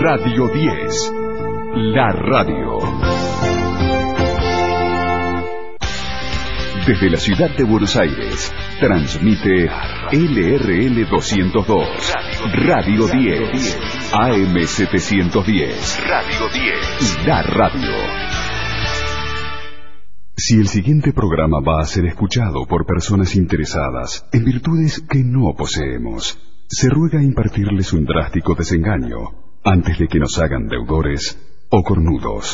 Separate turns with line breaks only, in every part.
Radio 10, la radio. Desde la ciudad de Buenos Aires, transmite LRL 202, Radio 10, AM 710, Radio 10, la radio. Si el siguiente programa va a ser escuchado por personas interesadas en virtudes que no poseemos, se ruega impartirles un drástico desengaño antes de que nos hagan deudores o cornudos.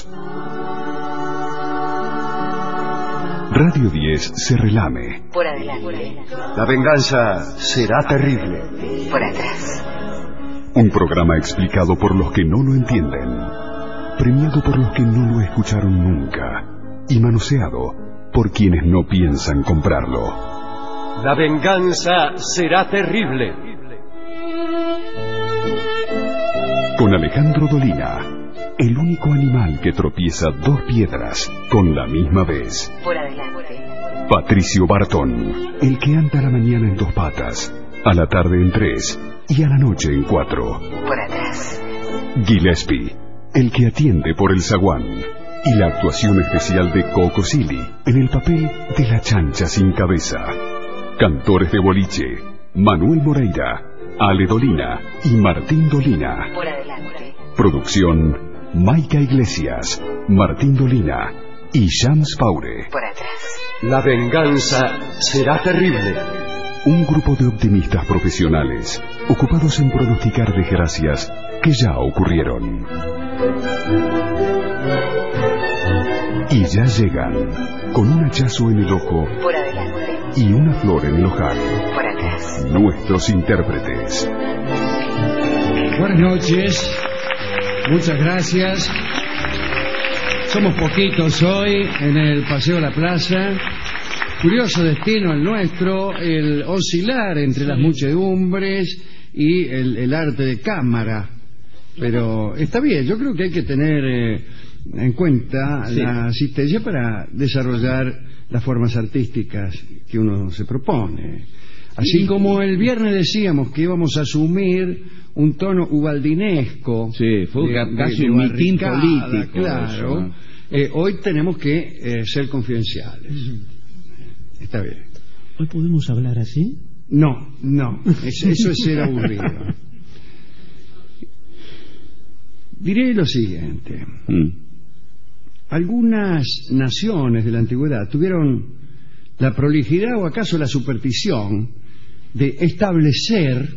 Radio 10 se relame.
Por adelante.
La venganza será terrible.
Por atrás.
Un programa explicado por los que no lo entienden, premiado por los que no lo escucharon nunca y manoseado por quienes no piensan comprarlo.
La venganza será terrible.
Con Alejandro Dolina, el único animal que tropieza dos piedras con la misma vez.
Por adelante.
Patricio Bartón, el que anda a la mañana en dos patas, a la tarde en tres y a la noche en cuatro.
Por atrás.
Gillespie, el que atiende por el zaguán. Y la actuación especial de Coco Silly en el papel de la chancha sin cabeza. Cantores de boliche, Manuel Moreira, Ale Dolina y Martín Dolina.
Por adelante.
Producción, Maica Iglesias, Martín Dolina y Shams Paure.
Por atrás.
La venganza será terrible.
Un grupo de optimistas profesionales ocupados en pronosticar desgracias que ya ocurrieron. Y ya llegan, con un hachazo en el ojo
Por adelante.
y una flor en el ojal,
Por atrás.
nuestros intérpretes.
Buenas noches, muchas gracias. Somos poquitos hoy en el Paseo La Plaza. Curioso destino el nuestro, el oscilar entre las muchedumbres y el arte de cámara. Pero está bien, yo creo que hay que tener en cuenta la asistencia para desarrollar las formas artísticas que uno se propone. Así como el viernes decíamos que íbamos a asumir un tono ubaldinesco.
Sí, fue casi un mitin político.
Claro. Hoy tenemos que ser confidenciales. Está bien.
¿Hoy podemos hablar así?
No, eso es ser aburrido. Diré lo siguiente. Algunas naciones de la antigüedad tuvieron la prolijidad o acaso la superstición de establecer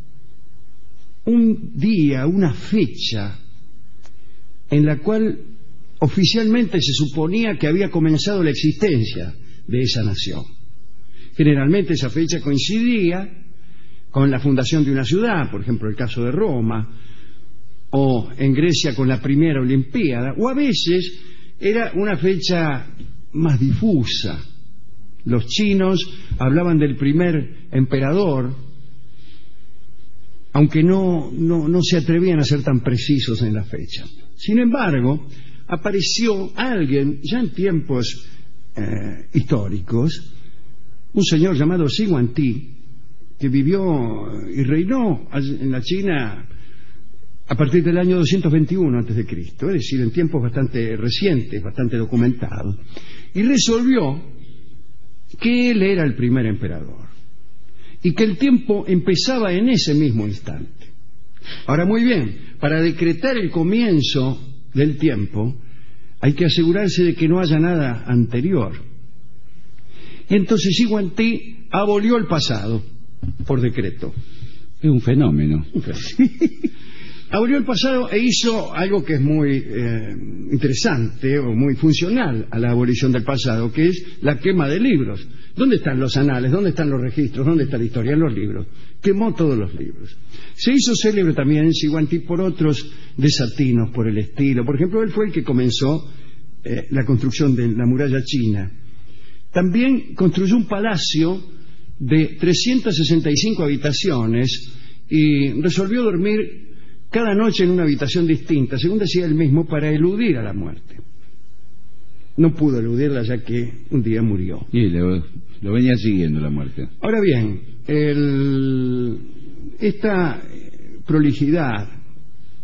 un día, una fecha en la cual oficialmente se suponía que había comenzado la existencia de esa nación. Generalmente esa fecha coincidía con la fundación de una ciudad, por ejemplo el caso de Roma, o en Grecia con la primera Olimpiada, o a veces era una fecha más difusa. Los chinos hablaban del primer emperador, aunque no se atrevían a ser tan precisos en la fecha. Sin embargo, apareció alguien, ya en tiempos históricos, un señor llamado Xi Guangdi, que vivió y reinó en la China a partir del año 221 a.C., es decir, en tiempos bastante recientes, bastante documentados, y resolvió que él era el primer emperador y que el tiempo empezaba en ese mismo instante. Ahora, muy bien, para decretar el comienzo del tiempo hay que asegurarse de que no haya nada anterior. Y entonces Xi Guangdi abolió el pasado por decreto.
Es un fenómeno.
Abolió el pasado e hizo algo que es muy interesante o muy funcional a la abolición del pasado, que es la quema de libros. ¿Dónde están los anales? ¿Dónde están los registros? ¿Dónde está la historia? En los libros. Quemó todos los libros. Se hizo célebre también Xi Guangdi por otros desatinos por el estilo. Por ejemplo, él fue el que comenzó la construcción de la muralla china. También construyó un palacio de 365 habitaciones y resolvió dormir cada noche en una habitación distinta, según decía él mismo, para eludir a la muerte. No pudo eludirla ya que un día murió.
Y lo venía siguiendo la muerte.
Ahora bien, esta prolijidad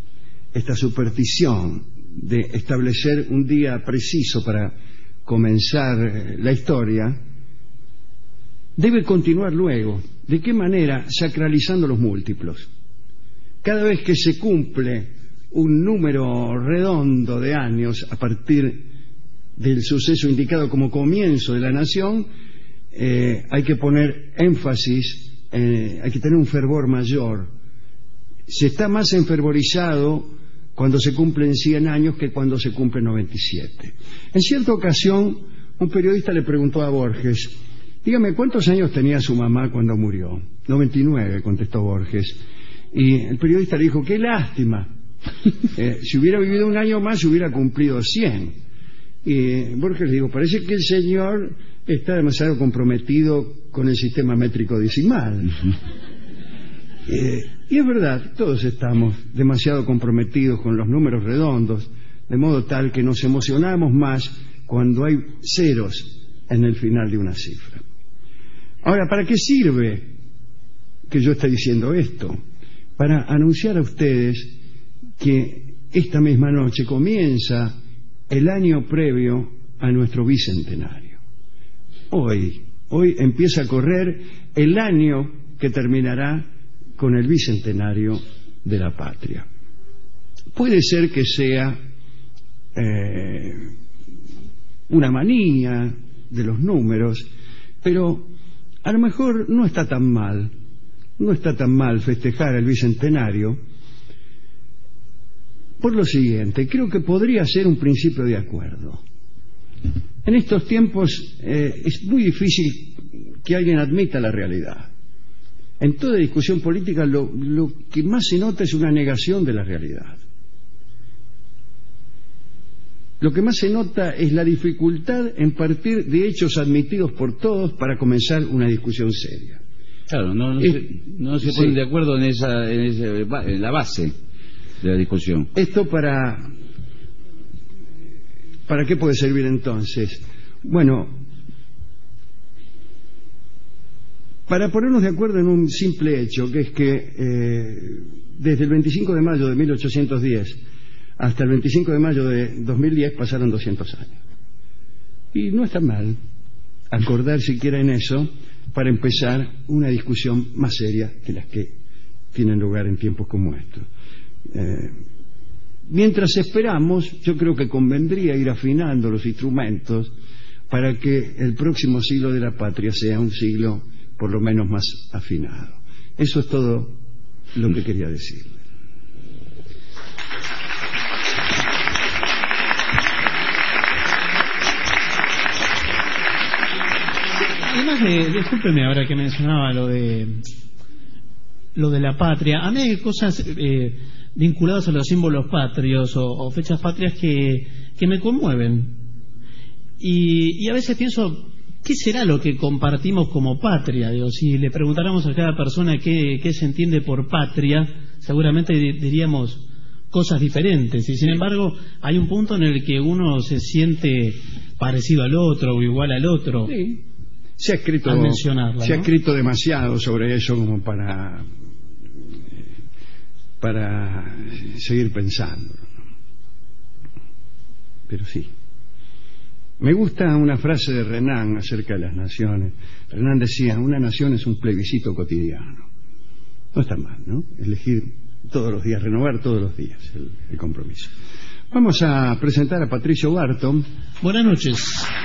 esta superstición de establecer un día preciso para comenzar la historia, debe continuar luego. ¿De qué manera? Sacralizando los múltiplos. Cada vez que se cumple un número redondo de años a partir del suceso indicado como comienzo de la nación, hay que poner énfasis, hay que tener un fervor mayor. Se está más enfervorizado cuando se cumplen 100 años que cuando se cumplen 97. En cierta ocasión, un periodista le preguntó a Borges: dígame, ¿cuántos años tenía su mamá cuando murió? 99, contestó Borges. Y el periodista le dijo: qué lástima. Si hubiera vivido un año más, hubiera cumplido 100. Y Borges le dijo: parece que el señor está demasiado comprometido con el sistema métrico decimal. Y es verdad, todos estamos demasiado comprometidos con los números redondos, de modo tal que nos emocionamos más cuando hay ceros en el final de una cifra. Ahora, ¿para qué sirve que yo esté diciendo esto? Para anunciar a ustedes que esta misma noche comienza el año previo a nuestro bicentenario. Hoy empieza a correr el año que terminará con el bicentenario de la patria. Puede ser que sea una manía de los números, pero a lo mejor no está tan mal festejar el bicentenario por lo siguiente. Creo que podría ser un principio de acuerdo. En estos tiempos es muy difícil que alguien admita la realidad. En toda discusión política lo que más se nota es una negación de la realidad. Lo que más se nota es la dificultad en partir de hechos admitidos por todos para comenzar una discusión seria.
Claro, no se ponen de acuerdo en la base de la discusión.
¿Esto para qué puede servir entonces? Bueno, para ponernos de acuerdo en un simple hecho, que es que desde el 25 de mayo de 1810 hasta el 25 de mayo de 2010 pasaron 200 años. Y no está mal acordar siquiera en eso para empezar una discusión más seria que las que tienen lugar en tiempos como estos. Mientras esperamos, yo creo que convendría ir afinando los instrumentos para que el próximo siglo de la patria sea un siglo por lo menos más afinado. Eso es todo lo que quería decir.
Además discúlpeme ahora que mencionaba lo de la patria, a mí hay cosas vinculadas a los símbolos patrios o fechas patrias que me conmueven, y a veces pienso, ¿qué será lo que compartimos como patria? Digo, si le preguntáramos a cada persona qué se entiende por patria, seguramente diríamos cosas diferentes, y sin embargo hay un punto en el que uno se siente parecido al otro o igual al otro.
Sí. Se ha escrito demasiado sobre eso como para seguir pensando. Pero sí. Me gusta una frase de Renan acerca de las naciones. Renan decía: una nación es un plebiscito cotidiano. No está mal, ¿no? Elegir todos los días, renovar todos los días el compromiso. Vamos a presentar a Patricio Barton.
Buenas noches.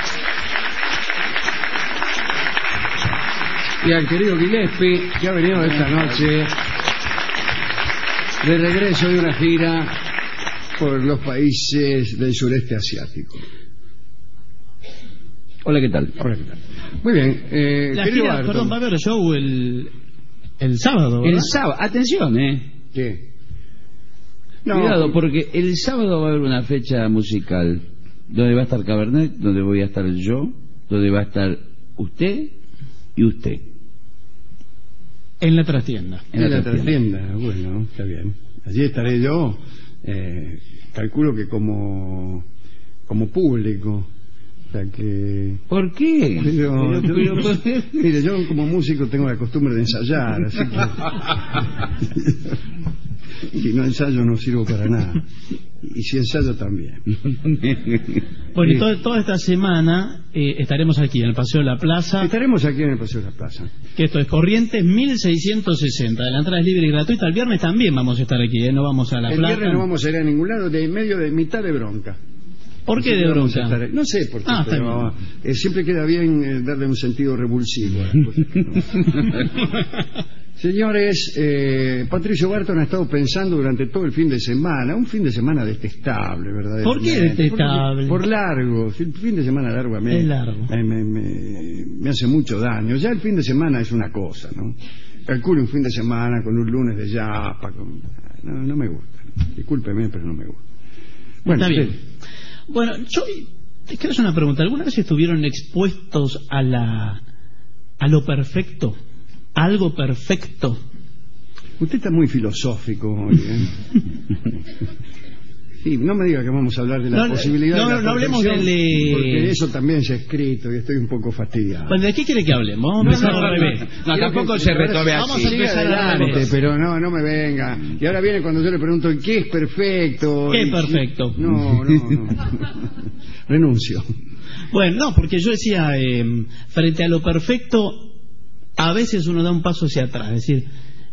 Y al querido Gillespie, que ha venido esta noche de regreso de una gira por los países del sureste asiático.
Hola, ¿qué tal?
Hola, ¿qué tal? Muy bien.
La gira, perdón, va a haber show el sábado, ¿verdad?
El sábado, atención,
¿Qué? No,
cuidado, porque el sábado va a haber una fecha musical donde va a estar Cabernet, donde voy a estar yo, donde va a estar usted y usted.
En la trastienda.
En la trastienda, bueno, está bien. Allí estaré yo, calculo que como público. O sea que...
¿Por qué?
Mire, yo como músico tengo la costumbre de ensayar, así que... Si no ensayo no sirvo para nada. Y si ensayo también.
Bueno, y toda esta semana estaremos aquí en el Paseo de la Plaza,
Estaremos aquí en el Paseo de la Plaza.
que esto es Corrientes 1660. La entrada es libre y gratuita. El viernes también vamos a estar aquí, no vamos a la
El
plaza.
viernes no vamos a ir a ningún lado, de medio de mitad de bronca.
¿Por qué de
Vamos a
bronca?
estar- No sé por qué,
Ah, está
pero siempre queda bien darle un sentido revulsivo a las cosas que no. Señores, Patricio Barton ha estado pensando durante todo el fin de semana, un fin de semana detestable, verdaderamente.
¿Por qué detestable?
Por largo, el fin de semana largo a mí
Es largo.
me hace mucho daño. Ya el fin de semana es una cosa, ¿no? Calcule un fin de semana con un lunes de yapa, no me gusta. Discúlpeme, pero no me gusta. Bueno,
Está bien.
sí.
Bueno, yo te quiero hacer una pregunta. ¿Alguna vez estuvieron expuestos a lo perfecto? ¿A algo perfecto?
Usted está muy filosófico hoy, ¿eh? Sí, no me diga que vamos a hablar de la
No,
posibilidad
no,
de la
no hablemos
perfección,
del-
porque eso también se ha escrito y estoy un poco fastidiado.
Bueno, ¿de qué quiere que hablemos? Vamos a empezar al revés.
No, tampoco se retome
Vamos
así.
a empezar al
Adelante,
revés.
pero no me venga. Y ahora viene cuando yo le pregunto ¿qué es perfecto?
¿Qué
Y-
es perfecto?
No. Renuncio.
Bueno, no, porque yo decía, frente a lo perfecto, a veces uno da un paso hacia atrás. Es decir,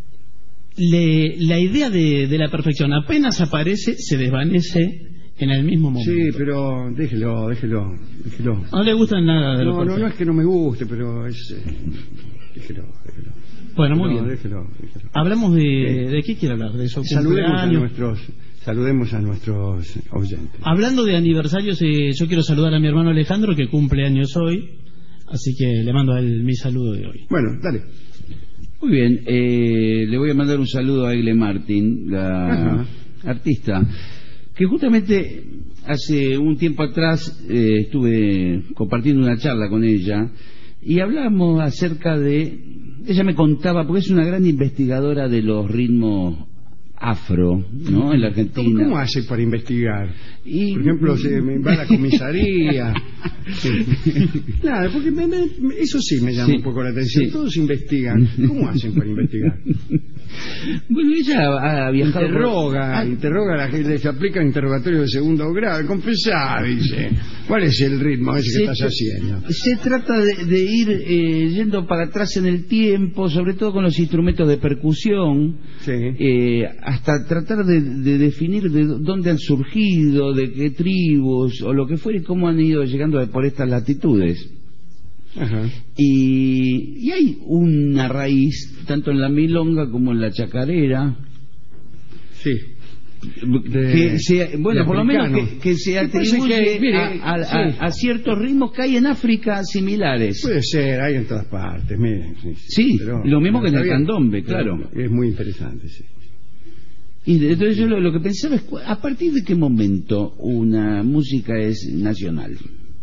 la idea de la perfección apenas aparece, se desvanece en el mismo momento.
Sí, pero déjelo.
No le gusta nada de lo
No
perfecto.
es que no me guste, pero es... déjelo.
Bueno, muy
No,
bien.
déjelo.
Hablamos de qué quiere hablar, de su cumpleaños.
Saludemos a nuestros oyentes.
Hablando de aniversarios, yo quiero saludar a mi hermano Alejandro, que cumple años hoy, así que le mando a él mi saludo de hoy.
Bueno, dale.
Muy bien, le voy a mandar un saludo a Egle Martin, la
Ajá.
artista, que justamente hace un tiempo atrás estuve compartiendo una charla con ella y hablamos acerca de... Ella me contaba, porque es una gran investigadora de los ritmos afro, ¿no? En la Argentina.
¿Cómo hace para investigar?
Y-
Por ejemplo, se me va a la comisaría. Nada, porque eso sí me llama
Sí,
un poco la atención.
sí.
Todos investigan. ¿Cómo hacen para investigar?
Bueno, ella ha viajado...
Interroga a la gente, se aplica interrogatorios de segundo grado. Confesá, dice. ¿Cuál es el ritmo ese que estás haciendo?
Se trata de ir yendo para atrás en el tiempo, sobre todo con los instrumentos de percusión,
Sí.
hasta tratar de definir de dónde han surgido, de qué tribus o lo que fuera y cómo han ido llegando por estas latitudes.
Ajá.
Y hay una raíz, tanto en la milonga como en la chacarera,
Sí.
que se, bueno,
de
por lo menos
africano.
que se
Me parece
atribuye
que, mire,
a ciertos ritmos que hay en África similares.
Puede ser, hay en todas partes, mire.
Sí, lo mismo que en
está
el
bien.
candombe, claro.
Es muy interesante, sí.
Y entonces yo lo que pensaba es, ¿a partir de qué momento una música es nacional?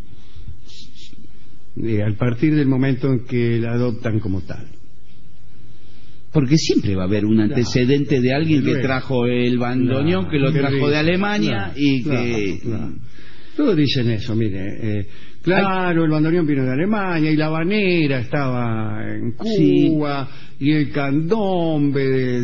Al partir del momento en que la adoptan como tal.
Porque siempre va a haber un antecedente de alguien que
Luego.
trajo el bandoneón,
Claro,
que lo
qué
trajo
rico.
de Alemania y que...
Claro. Todos dicen eso, mire. Claro, el bandoneón vino de Alemania y la habanera estaba en Cuba y el candombe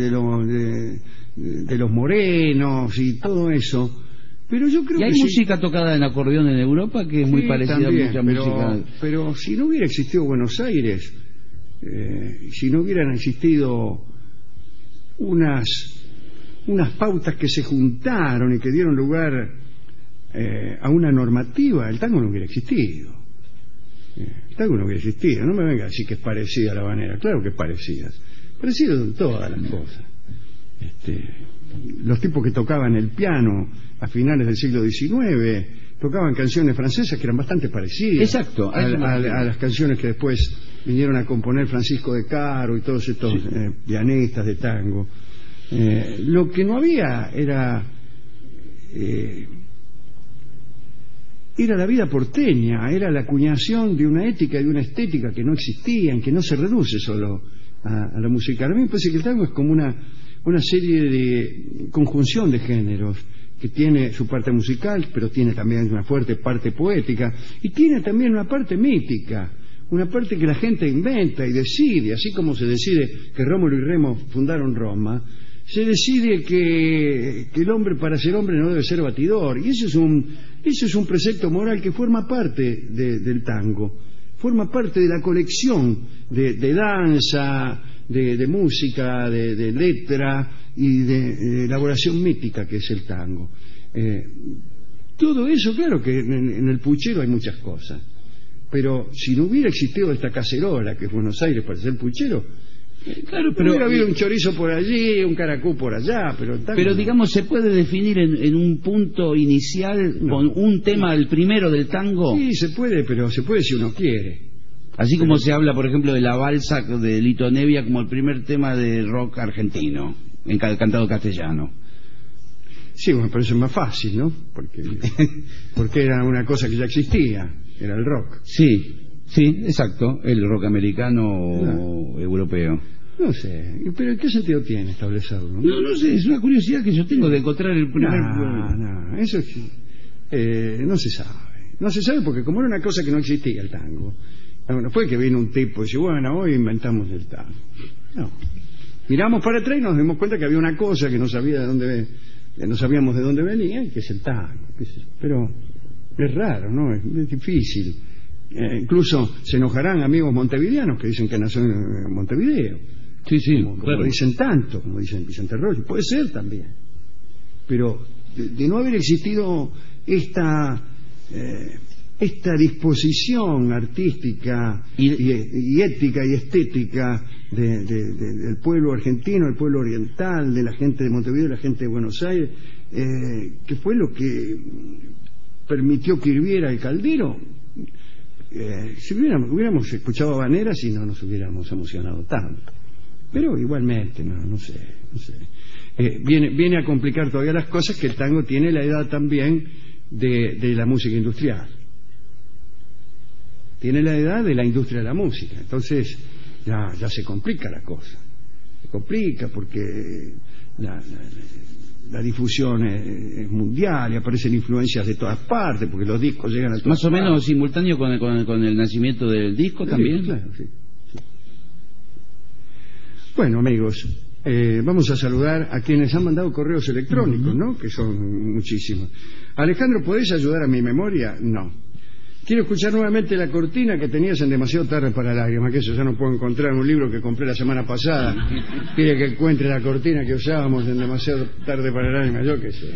de los morenos y todo eso. Pero yo creo
Y hay
que sí.
música tocada en acordeón en Europa que es muy
Sí,
parecida
también,
a mucha
pero,
música...
pero si no hubiera existido Buenos Aires, si no hubieran existido unas pautas que se juntaron y que dieron lugar a una normativa, el tango no hubiera existido. El tango no hubiera existido. No me venga a decir que es parecida a la habanera. Claro que es parecida. Parecido en todas las cosas. Los tipos que tocaban el piano a finales del siglo XIX tocaban canciones francesas que eran bastante parecidas.
Exacto,
a las canciones que después vinieron a componer Francisco de Caro y todos estos pianistas de tango. Lo que no había era la vida porteña, era la acuñación de una ética y de una estética que no existían, que no se reduce solo a la música. A mí me parece que el tango es como una serie de conjunción de géneros que tiene su parte musical, pero tiene también una fuerte parte poética y tiene también una parte mítica, una parte que la gente inventa y decide, así como se decide que Rómulo y Remo fundaron Roma. se decide que el hombre para ser hombre no debe ser batidor, y eso es un precepto moral que forma parte del tango, forma parte de la colección de danza, de música, de letra y de elaboración mítica que es el tango. Todo eso, claro que en el puchero hay muchas cosas, pero si no hubiera existido esta cacerola que es Buenos Aires para ser puchero,
claro, pero
hubiera habido un chorizo por allí, un caracú por allá, pero
digamos, ¿se puede definir en un punto inicial con un tema, el primero del tango?
Sí, se puede, pero se puede si uno quiere.
Así como se habla, por ejemplo, de la balsa de Lito Nebbia como el primer tema de rock argentino, cantado castellano.
Sí, bueno, pero eso es más fácil, ¿no? Porque era una cosa que ya existía, era el rock.
Sí, exacto, el rock americano o europeo.
No sé, pero ¿en qué sentido tiene establecerlo?
No sé, es una curiosidad que yo tengo de encontrar el primer...
No, eso no se sabe. No se sabe porque como era una cosa que no existía el tango, no fue que vino un tipo y dice, bueno, hoy inventamos el tango. No. Miramos para atrás y nos dimos cuenta que había una cosa que no sabíamos de dónde venía, y que es el tango. Pero es raro, ¿no? Es difícil. Incluso se enojarán amigos montevideanos que dicen que nació en Montevideo.
Sí,
como
claro.
Dicen tanto, como dicen Vicente Royo. Puede ser también. Pero de no haber existido esta disposición artística y ética y estética del pueblo argentino, del pueblo oriental, de la gente de Montevideo, de la gente de Buenos Aires, que fue lo que permitió que hirviera el caldero. Si hubiéramos escuchado habaneras y no nos hubiéramos emocionado tanto, pero igualmente no sé. Viene a complicar todavía las cosas que el tango tiene la edad también de la música industrial, tiene la edad de la industria de la música, entonces ya se complica la cosa, se complica porque la difusión es mundial y aparecen influencias de todas partes porque los discos llegan a todas
más o
partes.
menos simultáneo con el nacimiento del disco también.
Claro, sí. Bueno, amigos, vamos a saludar a quienes han mandado correos electrónicos, ¿no? Que son muchísimos. Alejandro, ¿podés ayudar a mi memoria? No. Quiero escuchar nuevamente la cortina que tenías en Demasiado Tarde para Lágrimas, que eso ya no puedo encontrar en un libro que compré la semana pasada. Quiere que encuentre la cortina que usábamos en Demasiado Tarde para Lágrimas, yo qué sé.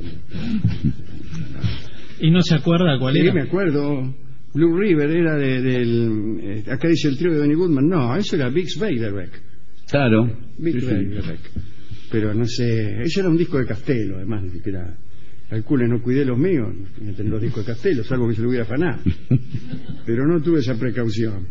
¿Y no se acuerda cuál era?
Sí, me acuerdo. Blue River era acá dice el trío de Benny Goodman. No, eso era Bix Beiderbecke.
Claro.
Bix Beiderbecke. Pero no sé, ese era un disco de Castelo, además, ni siquiera... Calcule, no cuidé los míos, los discos de Castelo, salvo que se lo hubiera afanado. Pero no tuve esa precaución.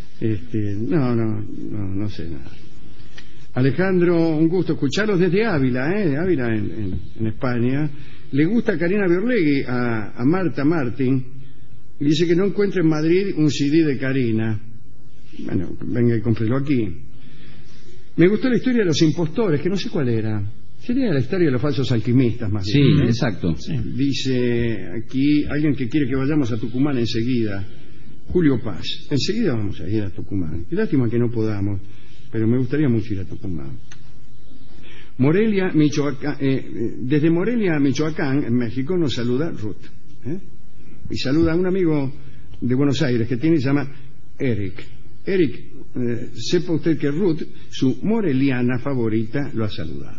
No sé nada. Alejandro, un gusto escucharlos desde Ávila, Ávila en España. Le gusta Karina Biorlegui a Marta Martín y dice que no encuentra en Madrid un CD de Karina. Bueno, venga y cómprelo aquí. Me gustó la historia de los impostores, que no sé cuál era. Sería la historia de los falsos alquimistas, más bien.
Sí, exacto.
Sí.
Dice aquí alguien que quiere que vayamos a Tucumán enseguida. Julio Paz. Enseguida vamos a ir a Tucumán. Qué lástima que no podamos, pero me gustaría mucho ir a Tucumán. Morelia, Michoacán. Desde Morelia, Michoacán, en México, nos saluda Ruth. Y saluda a un amigo de Buenos Aires que se llama Eric. Eric, sepa usted que Ruth, su moreliana favorita, lo ha saludado.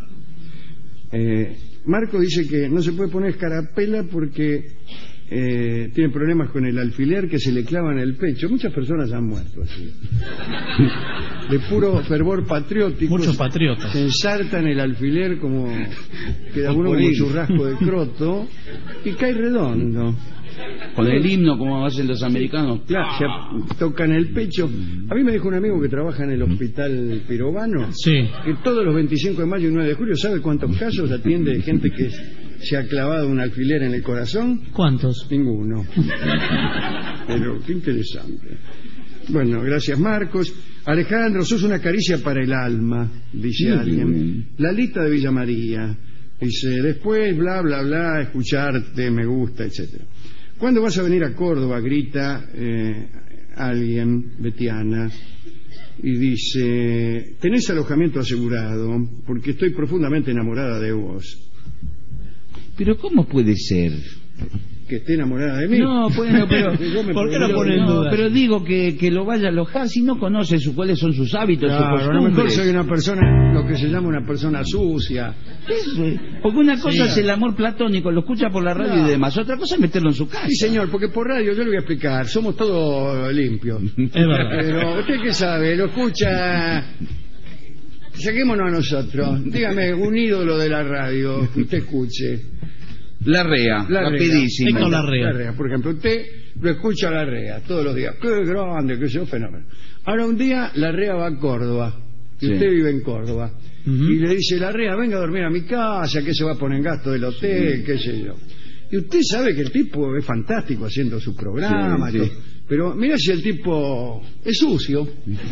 Marco dice que no se puede poner escarapela porque tiene problemas con el alfiler que se le clava en el pecho. Muchas personas han muerto así. De puro fervor patriótico.
Muchos patriotas.
Se ensartan el alfiler como queda uno con un churrasco de croto y cae redondo.
Con el himno como hacen los americanos.
Claro, se tocan el pecho. A mí me dijo un amigo que trabaja en el hospital Pirovano,
Sí.
que todos los 25 de mayo y 9 de julio, ¿sabe cuántos casos atiende de gente que se ha clavado un alfiler en el corazón?
¿Cuántos?
Ninguno. Pero qué interesante. Bueno, gracias Marcos. Alejandro, sos una caricia para el alma, dice alguien. La lista de Villa María. Dice, después bla bla bla, escucharte, me gusta, etcétera. ¿Cuándo vas a venir a Córdoba? Grita alguien, Betiana. y dice: tenés alojamiento asegurado porque estoy profundamente enamorada de vos.
Pero ¿cómo puede ser?
¿Que esté enamorada de mí?
No, bueno, pero
Yo me
¿por qué lo
pregunto-
pone en duda?
pero digo que lo vaya a alojar si no conoce cuáles son sus hábitos,
Claro,
sus
a lo mejor
costumbres.
soy una persona, lo que se llama una persona sucia.
Eso es. Porque una cosa es el amor platónico, lo escucha por la radio
No.
y demás, otra cosa es meterlo en su casa.
Sí, señor, porque por radio yo le voy a explicar, somos todos limpios.
Es verdad.
Pero usted qué sabe, lo escucha. Saquémonos a nosotros. Dígame un ídolo de la radio que usted escuche.
Larrea, rapidísimo.
Héctor Larrea.
Larrea, por ejemplo, usted lo escucha a Larrea todos los días. Qué grande, qué sea, fenómeno. Ahora un día Larrea va a Córdoba. Y
Sí.
usted vive en Córdoba.
Ujú.
Y le dice: Larrea, venga a dormir a mi casa, que se va a poner en gasto del hotel, qué sé yo. Y usted sabe que el tipo es fantástico haciendo su programa.
Sí,
y
sí.
todo. Pero mira si el tipo es sucio.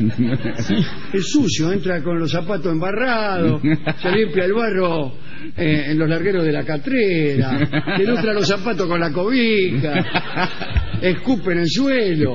Es sucio, entra con los zapatos embarrados, se limpia el barro en los largueros de la catrera, te ilustra los zapatos con la cobija, escupe en el suelo.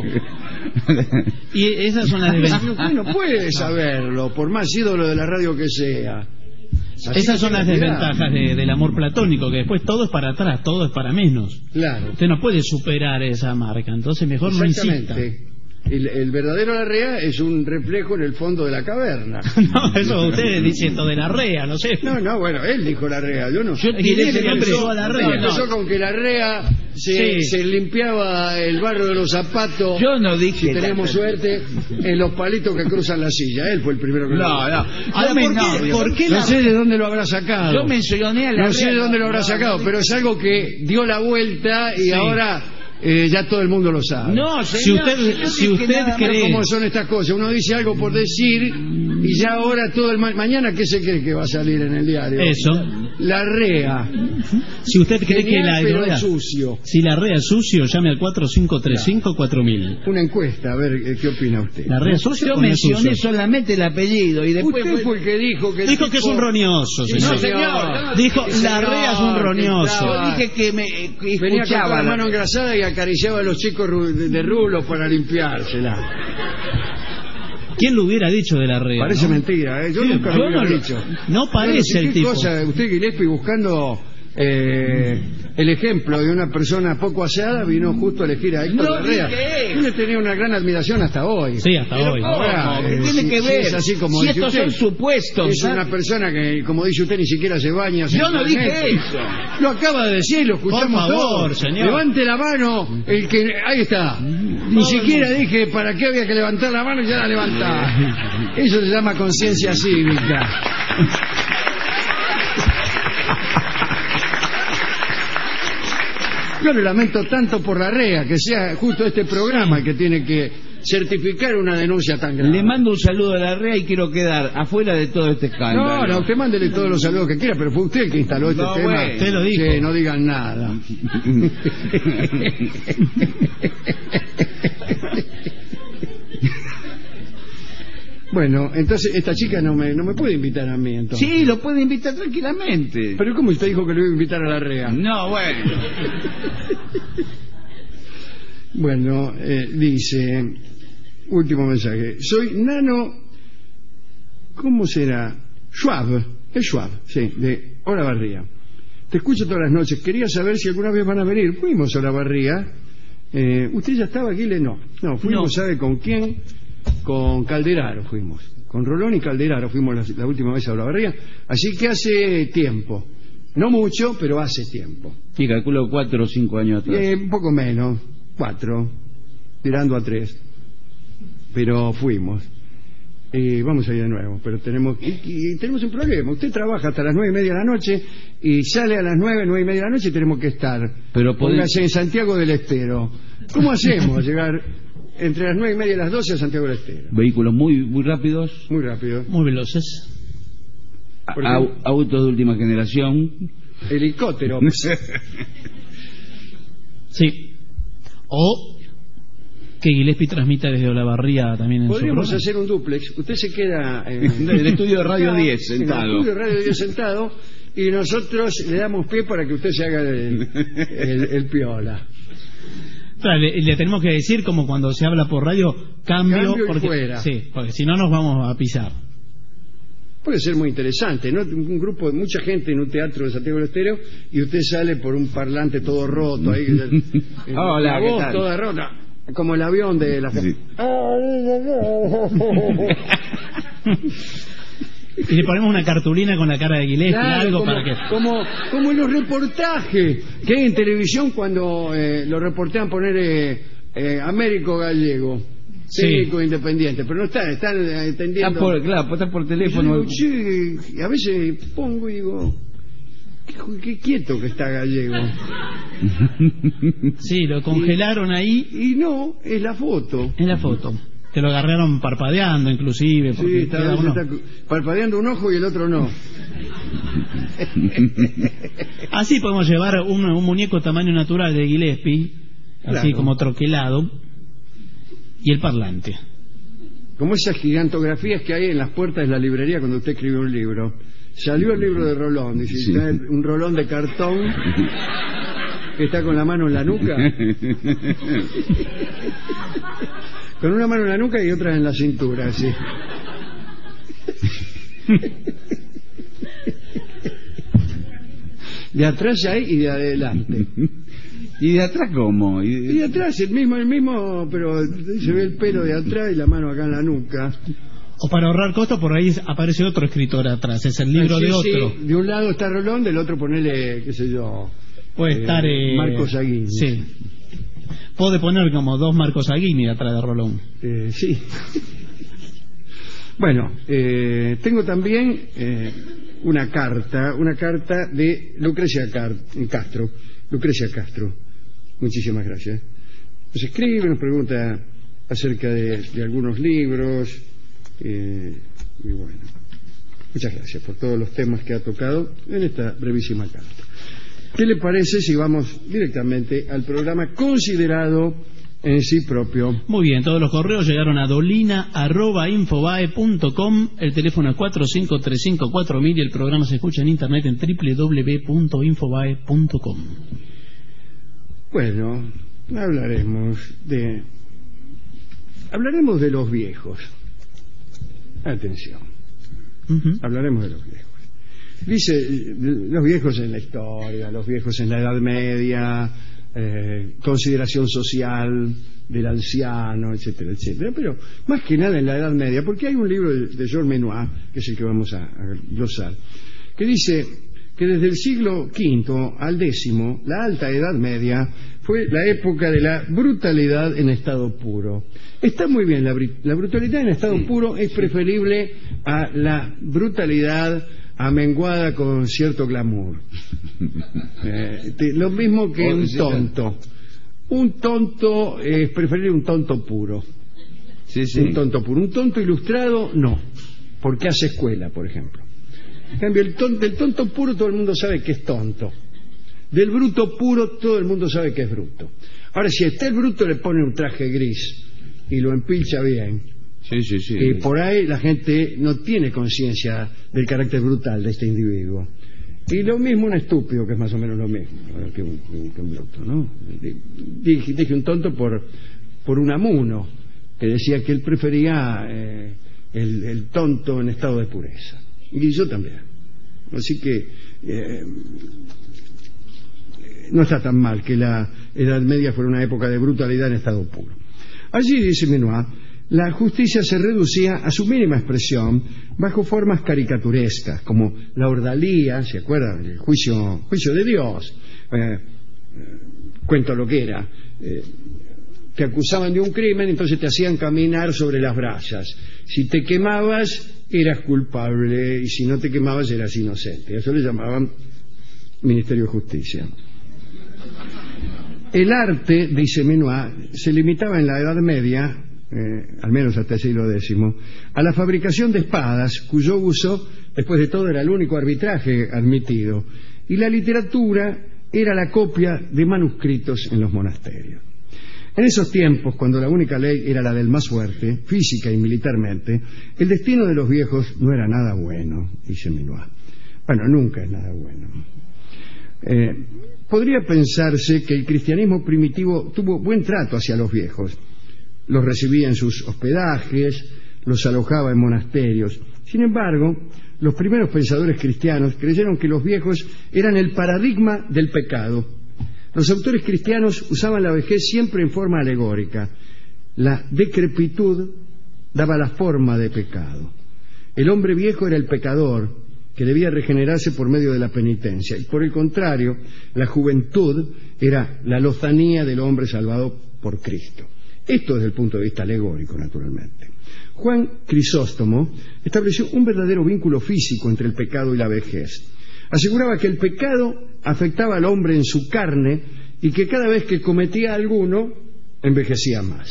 Y esas son las desventajas.
Usted no puede saberlo, por más ídolo de la radio que sea. Así
Esas
que
son las
tenga cuidado.
desventajas del amor platónico, que después todo es para atrás, todo es para menos.
Claro,
Usted no puede superar esa marca, entonces mejor no insista.
exactamente. El verdadero Larrea es un reflejo en el fondo de la caverna.
No, eso usted dice esto de la rea, no sé.
No, bueno, él dijo Larrea, yo no.
Yo
Y
tiré
ese
ese
nombre
nombre.
llegó a Larrea.
No, empezó con que Larrea
Sí.
se limpiaba el barro de los zapatos.
Yo no dije.
Si tenemos suerte, en los palitos que cruzan la silla. Él fue el primero que lo
No,
dijo.
no.
Ahora,
Yo me-
¿por qué
No
la
sé de dónde lo habrá sacado.
Yo mencioné a la
No sé de dónde lo habrá sacado, pero es algo que dio la vuelta y
Sí.
ahora ya todo el mundo lo sabe.
No,
Si
señor,
usted-
yo
si
dije
usted
nada
cree-
más.
¿Cómo son estas cosas? Uno dice algo por decir y ya ahora todo el... mañana, ¿qué se cree que va a salir en el diario?
Eso.
Larrea.
Si usted cree que
Genial,
la
pero
rea,
sucio.
si la rea es sucio, llame al 4535-4000.
Una encuesta, a ver qué opina usted.
¿La rea es sucio
Yo
o no es
mencioné
sucio?
solamente el apellido y después
Usted fue el que dijo que... el
Dijo que es
tipo-
un roñoso,
Sí,
señor.
No, señor, yo no
Dijo,
dije que
la
señor,
rea es un
que
roñoso.
estaba-
Yo dije que me que
Venía con
escuchaba.
la mano engrasada y acariciaba a los chicos de rulos para limpiársela.
¿Quién lo hubiera dicho de la rea?
Parece
no?
mentira, ¿eh? Yo
Sí,
nunca
yo
lo hubiera
no lo-
dicho.
no parece
Pero,
el
¿qué
tipo.
cosa? Usted, Gillespie, buscando el ejemplo de una persona poco aseada, vino justo a elegir a Héctor
No
Larrea.
dije.
Yo le tenía una gran admiración hasta hoy.
Sí, hasta
Pero
hoy.
¿cómo?
Ahora,
¿Qué tiene
si-
que
si
ver?
es así como
Si
dice
estos
usted,
son supuestos.
es una persona que, como dice usted, ni siquiera se baña.
Yo no dije eso.
Lo acaba de decir, lo escuchamos
Por favor,
todos.
señor.
Levante la mano, el que... Ahí está. Ni siquiera dije para qué había que levantar la mano y ya la levantaba. Eso se llama conciencia cívica. Yo le lamento tanto por la REA, que sea justo este programa que tiene que certificar una denuncia tan grave.
Le mando un saludo a la REA y quiero quedar afuera de todo este escándalo.
No, usted mándele todos los saludos que quiera, pero fue usted el que instaló este
No,
tema.
bueno.
Usted lo dijo.
Sí, no digan nada. Bueno, entonces esta chica no me puede invitar a mí, entonces.
Sí, lo puede invitar tranquilamente.
Pero ¿cómo usted dijo que lo iba a invitar a la REA?
No, bueno.
Bueno, dice, último mensaje. Soy Nano, ¿cómo será? Schwab, es Schwab, sí, de Olavarría. Te escucho todas las noches. Quería saber si alguna vez van a venir. Fuimos a Olavarría. ¿Usted ya estaba aquí? No, fuimos,
No.
¿sabe con quién? Con Calderaro fuimos. Con Rolón y Calderaro fuimos la última vez a Olavarría. Así que hace tiempo. No mucho, pero hace tiempo.
Sí, calculo 4 o 5 años atrás.
Un poco menos, 4, tirando a 3. Pero fuimos. Vamos a ir de nuevo, pero tenemos un problema. Usted trabaja hasta las 9:30 de la noche y sale a las 9:30 de la noche y tenemos que estar.
Pero
Póngase en Santiago del Estero. ¿Cómo hacemos llegar entre las 9:30 y las 12 a Santiago del Estero?
Vehículos muy rápidos,
Muy rápido.
Muy veloces.
¿Por qué?
autos de última generación.
Helicóptero.
Sí. O que Gillespie transmita desde Olavarría también en
Podríamos
su programa.
hacer un duplex. Usted se queda
En el estudio de Radio 10
En
sentado.
el estudio de Radio 10 sentado y nosotros le damos pie para que usted se haga el piola.
Claro, le tenemos que decir como cuando se habla por radio, cambio
Cambio y
porque,
fuera.
sí, porque si no nos vamos a pisar.
Puede ser muy interesante, ¿no? Un grupo de mucha gente en un teatro de Santiago del Estero y usted sale por un parlante todo roto ahí.
Hola,
la
¿qué
voz
tal?
toda rota, como el avión de la...
Sí.
Y le ponemos una cartulina con la cara de Gillespie,
Claro,
algo
como,
para que...
como en los reportajes que hay en televisión cuando lo reportean poner Américo Gallego,
Sí.
técnico independiente, pero no están entendiendo.
Está por
Yo
teléfono.
digo, che, a veces pongo y digo, qué quieto que está Gallego.
Sí, lo congelaron ahí
Y no, es la foto.
en la foto. Que lo agarraron parpadeando inclusive.
Sí,
Porque
está,
queda uno-
está parpadeando un ojo y el otro no.
Así podemos llevar un muñeco tamaño natural de Gillespie, así
Claro.
como troquelado, y el parlante.
Como esas gigantografías que hay en las puertas de la librería cuando usted escribe un libro. Salió el libro de Rolón, dice,
Sí.
está un rolón de cartón que está con la mano en la nuca. Con una mano en la nuca y otra en la cintura, así. De atrás hay y de adelante.
¿Y de atrás cómo?
Y de atrás el mismo, pero se ve el pelo de atrás y la mano acá en la nuca.
O para ahorrar costos, por ahí aparece otro escritor atrás, es el libro
Sí,
de
sí,
otro.
de un lado está Rolón, del otro ponele, qué sé yo.
Puede estar...
Marcos Aguirre.
Sí. Puede poner como dos Marcos Aguirre atrás de Rolón.
Sí. Bueno, tengo también una carta de Lucrecia Castro. Lucrecia Castro, muchísimas gracias. Nos escribe, nos pregunta acerca de algunos libros, y bueno, muchas gracias por todos los temas que ha tocado en esta brevísima carta. ¿Qué le parece si vamos directamente al programa considerado en sí propio?
Muy bien, todos los correos llegaron a dolina@infobae.com, el teléfono es 45354000 y el programa se escucha en internet en www.infobae.com.
Bueno, hablaremos de los viejos. Atención, hablaremos de los viejos. Dice, los viejos en la historia, los viejos en la Edad Media, consideración social del anciano, etcétera, etcétera. Pero más que nada en la Edad Media, porque hay un libro de Georges Menoir, que es el que vamos a glosar, que dice que desde el siglo V al X, la Alta Edad Media fue la época de la brutalidad en estado puro. Está muy bien, la brutalidad en estado puro es preferible a la brutalidad amenguada con cierto glamour. Lo mismo que un tonto. Un tonto es preferible un tonto puro.
Sí, sí.
Un tonto puro. Un tonto ilustrado, no. Porque hace escuela, por ejemplo. En cambio, del tonto puro todo el mundo sabe que es tonto. Del bruto puro todo el mundo sabe que es bruto. Ahora, si está el bruto le pone un traje gris y lo empilcha bien,
Sí, sí, sí.
y por ahí la gente no tiene conciencia del carácter brutal de este individuo. Y lo mismo un estúpido, que es más o menos lo mismo que un bruto, ¿no? Dije un tonto por Unamuno, que decía que él prefería el tonto en estado de pureza. Y yo también. Así que no está tan mal que la Edad Media fuera una época de brutalidad en estado puro. Allí, dice Menoir, la justicia se reducía a su mínima expresión bajo formas caricaturescas, como la ordalía, ¿se acuerdan? El juicio de Dios. Cuento lo que era. Te acusaban de un crimen, entonces te hacían caminar sobre las brasas. Si te quemabas, eras culpable, y si no te quemabas, eras inocente. Eso le llamaban Ministerio de Justicia. El arte, dice Menoir, se limitaba en la Edad Media, al menos hasta el siglo X, a la fabricación de espadas, cuyo uso, después de todo, era el único arbitraje admitido, y la literatura era la copia de manuscritos en los monasterios. En esos tiempos, cuando la única ley era la del más fuerte, física y militarmente, el destino de los viejos no era nada bueno, dice Menoir. Bueno, nunca es nada bueno. Podría pensarse que el cristianismo primitivo tuvo buen trato hacia los viejos. Los recibía en sus hospedajes, los alojaba en monasterios. Sin embargo, los primeros pensadores cristianos creyeron que los viejos eran el paradigma del pecado. Los autores cristianos usaban la vejez siempre en forma alegórica. La decrepitud daba la forma de pecado. El hombre viejo era el pecador que debía regenerarse por medio de la penitencia. Y por el contrario, la juventud era la lozanía del hombre salvado por Cristo. Esto desde el punto de vista alegórico, naturalmente. Juan Crisóstomo estableció un verdadero vínculo físico entre el pecado y la vejez. Aseguraba que el pecado afectaba al hombre en su carne y que cada vez que cometía alguno, envejecía más.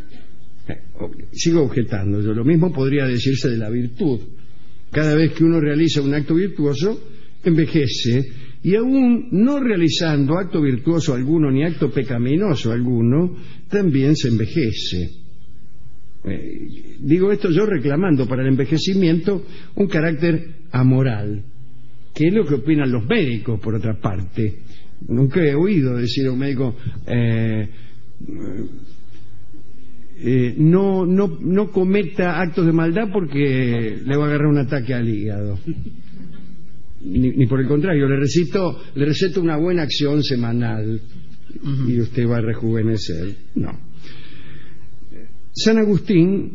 Sigo objetando, lo mismo podría decirse de la virtud. Cada vez que uno realiza un acto virtuoso, envejece, y aún no realizando acto virtuoso alguno ni acto pecaminoso alguno, también se envejece. Digo esto yo reclamando para el envejecimiento un carácter amoral, que es lo que opinan los médicos, por otra parte. Nunca he oído decir a un médico no cometa actos de maldad porque le va a agarrar un ataque al hígado. Ni por el contrario, le receto una buena acción semanal y usted va a rejuvenecer. No. San Agustín,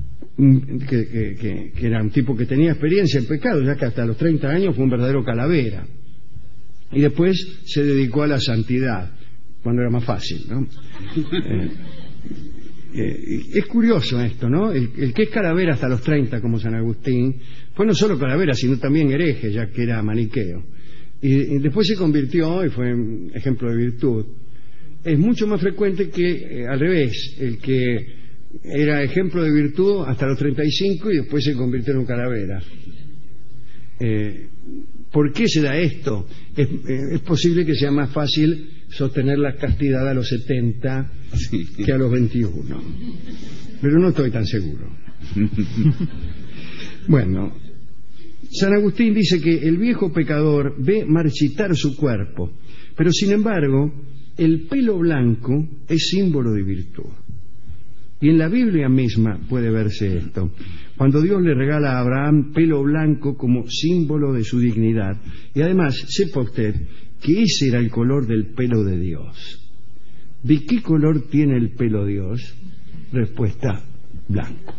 que era un tipo que tenía experiencia en pecado, ya que hasta los 30 años fue un verdadero calavera, y después se dedicó a la santidad cuando era más fácil, ¿no? Es curioso esto, ¿no? El que es calavera hasta los 30, como San Agustín, fue no solo calavera, sino también hereje, ya que era maniqueo. Y después se convirtió y fue un ejemplo de virtud. Es mucho más frecuente que, al revés, el que era ejemplo de virtud hasta los 35 y después se convirtió en un calavera. ¿Por qué se da esto? Es posible que sea más fácil sostener la castidad a los 70 que a los 21, pero no estoy tan seguro. Bueno, San Agustín dice que el viejo pecador ve marchitar su cuerpo, pero sin embargo el pelo blanco es símbolo de virtud. Y en la Biblia misma puede verse esto, cuando Dios le regala a Abraham pelo blanco como símbolo de su dignidad. Y además, sepa usted que ese era el color del pelo de Dios. ¿De qué color tiene el pelo Dios? Respuesta: blanco.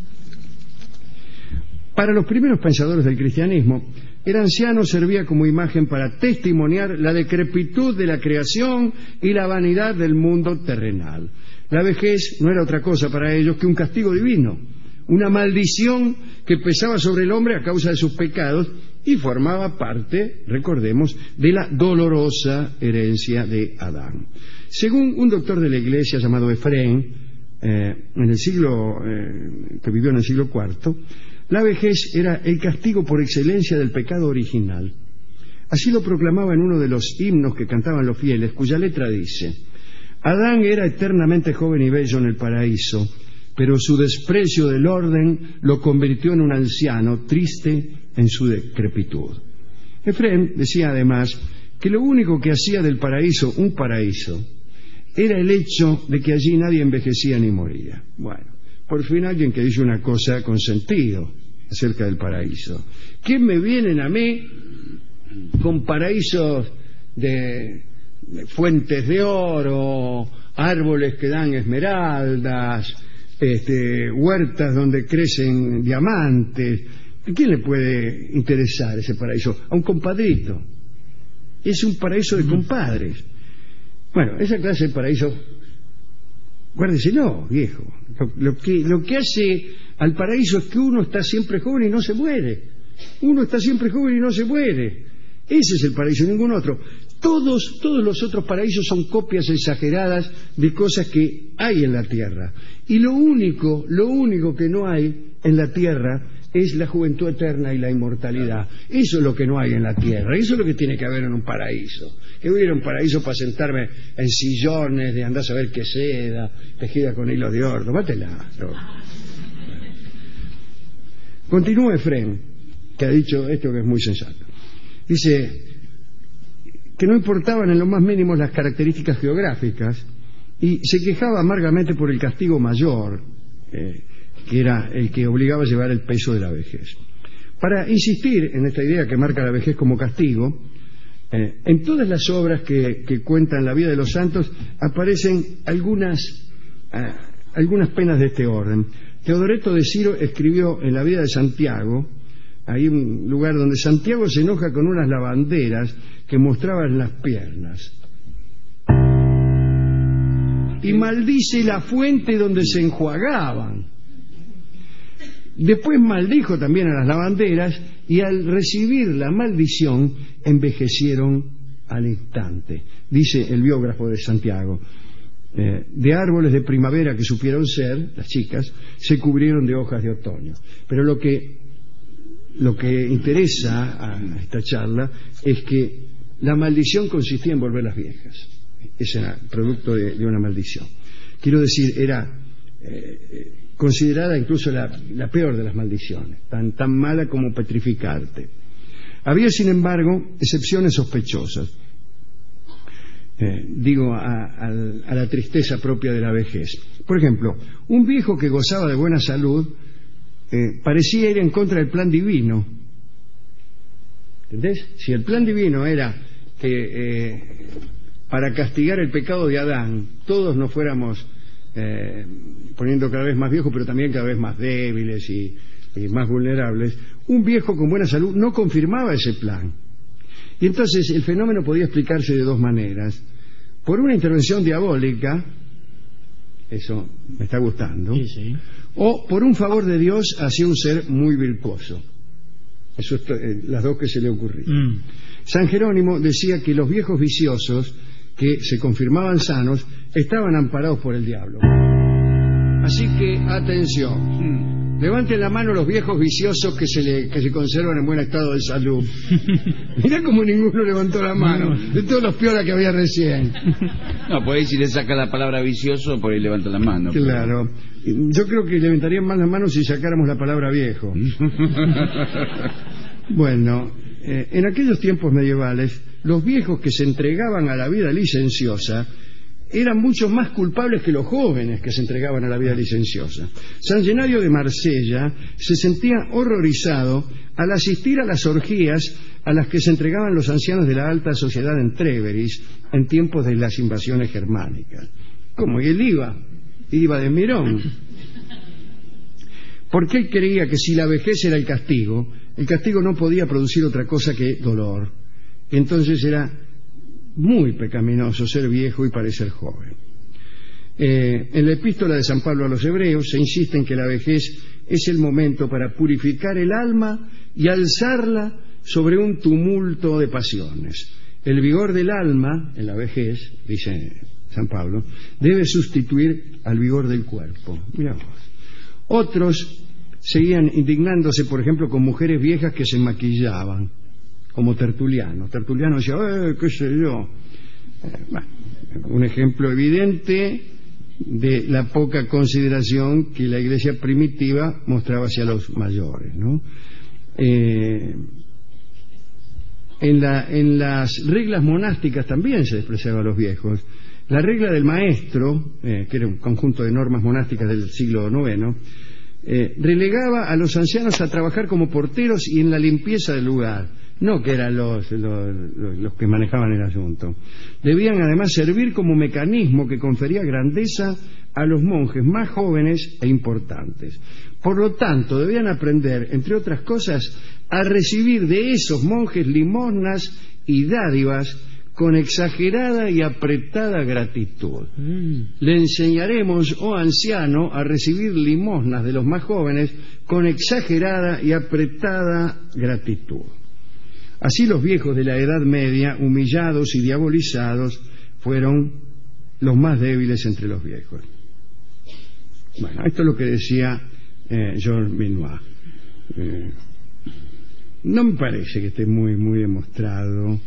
Para los primeros pensadores del cristianismo, el anciano servía como imagen para testimoniar la decrepitud de la creación y la vanidad del mundo terrenal. La vejez no era otra cosa para ellos que un castigo divino, una maldición que pesaba sobre el hombre a causa de sus pecados y formaba parte, recordemos, de la dolorosa herencia de Adán. Según un doctor de la Iglesia llamado Efrén, que vivió en el siglo IV, la vejez era el castigo por excelencia del pecado original. Así lo proclamaba en uno de los himnos que cantaban los fieles, cuya letra dice: Adán era eternamente joven y bello en el paraíso, pero su desprecio del orden lo convirtió en un anciano triste en su decrepitud. Efrén decía además que lo único que hacía del paraíso un paraíso era el hecho de que allí nadie envejecía ni moría. Bueno, por fin alguien que dice una cosa con sentido acerca del paraíso. ¿Qué me vienen a mí con paraísos de fuentes de oro, árboles que dan esmeraldas, huertas donde crecen diamantes? ¿A quién le puede interesar ese paraíso? A un compadrito. Es un paraíso de compadres. Bueno, esa clase de paraíso, guárdeselo, viejo. Lo que hace al paraíso es que uno está siempre joven y no se muere. Uno está siempre joven y no se muere. Ese es el paraíso, ningún otro. Todos los otros paraísos son copias exageradas de cosas que hay en la tierra. Y lo único que no hay en la tierra es la juventud eterna y la inmortalidad. Eso es lo que no hay en la tierra. Eso es lo que tiene que haber en un paraíso. Que hubiera un paraíso para sentarme en sillones de andar a saber qué seda, tejida con hilo de oro. Mátela. Continúa Efrén, que ha dicho esto que es muy sensato. Dice: que no importaban en lo más mínimo las características geográficas, y se quejaba amargamente por el castigo mayor, que era el que obligaba a llevar el peso de la vejez. Para insistir en esta idea que marca la vejez como castigo, en todas las obras que cuentan la vida de los santos aparecen algunas penas de este orden. Teodoreto de Ciro escribió en la vida de Santiago, hay un lugar donde Santiago se enoja con unas lavanderas que mostraban las piernas y maldice la fuente donde se enjuagaban. Después maldijo también a las lavanderas y al recibir la maldición envejecieron al instante. Dice el biógrafo de Santiago: de árboles de primavera que supieron ser, las chicas, se cubrieron de hojas de otoño. Pero lo que interesa a esta charla es que la maldición consistía en volver las viejas. Ese era producto de una maldición. Quiero decir, era considerada incluso la peor de las maldiciones, tan mala como petrificarte. Había, sin embargo, excepciones sospechosas. A la tristeza propia de la vejez. Por ejemplo, un viejo que gozaba de buena salud parecía ir en contra del plan divino. ¿Entendés? Si el plan divino era que para castigar el pecado de Adán todos nos fuéramos poniendo cada vez más viejos, pero también cada vez más débiles y más vulnerables, un viejo con buena salud no confirmaba ese plan. Y entonces el fenómeno podía explicarse de dos maneras: por una intervención diabólica, eso me está gustando,
sí.
O por un favor de Dios hacia un ser muy virtuoso. Eso es las dos que se le ocurrían. San Jerónimo decía que los viejos viciosos que se confirmaban sanos estaban amparados por el diablo. Así que atención, levanten la mano los viejos viciosos que se conservan en buen estado de salud. Mirá como ninguno levantó la mano, de todos los piolas que había recién.
No, por ahí si le saca la palabra vicioso, por ahí levanta la mano.
Claro, yo creo que levantarían más las manos si sacáramos la palabra viejo. Bueno, en aquellos tiempos medievales, los viejos que se entregaban a la vida licenciosa eran mucho más culpables que los jóvenes que se entregaban a la vida licenciosa. San Genario de Marsella se sentía horrorizado al asistir a las orgías a las que se entregaban los ancianos de la alta sociedad en Tréveris en tiempos de las invasiones germánicas. ¿Cómo? Y él iba de mirón. Porque él creía que si la vejez era el castigo no podía producir otra cosa que dolor. Entonces era muy pecaminoso ser viejo y parecer joven. En la epístola de San Pablo a los Hebreos se insiste en que la vejez es el momento para purificar el alma y alzarla sobre un tumulto de pasiones. El vigor del alma en la vejez, dice San Pablo, debe sustituir al vigor del cuerpo. Mirá vos. Otros seguían indignándose, por ejemplo, con mujeres viejas que se maquillaban, como Tertuliano. Tertuliano decía, qué sé yo. Un ejemplo evidente de la poca consideración que la Iglesia primitiva mostraba hacia los mayores, ¿no? En las reglas monásticas también se despreciaba a los viejos. La regla del maestro, que era un conjunto de normas monásticas del siglo IX, relegaba a los ancianos a trabajar como porteros y en la limpieza del lugar. No que eran los que manejaban el asunto. Debían además servir como mecanismo que confería grandeza a los monjes más jóvenes e importantes. Por lo tanto, debían aprender, entre otras cosas, a recibir de esos monjes limosnas y dádivas con exagerada y apretada gratitud. Le enseñaremos, oh anciano, a recibir limosnas de los más jóvenes con exagerada y apretada gratitud. Así los viejos de la Edad Media, humillados y diabolizados, fueron los más débiles entre los viejos. Bueno, esto es lo que decía Georges Minois. No me parece que esté muy demostrado.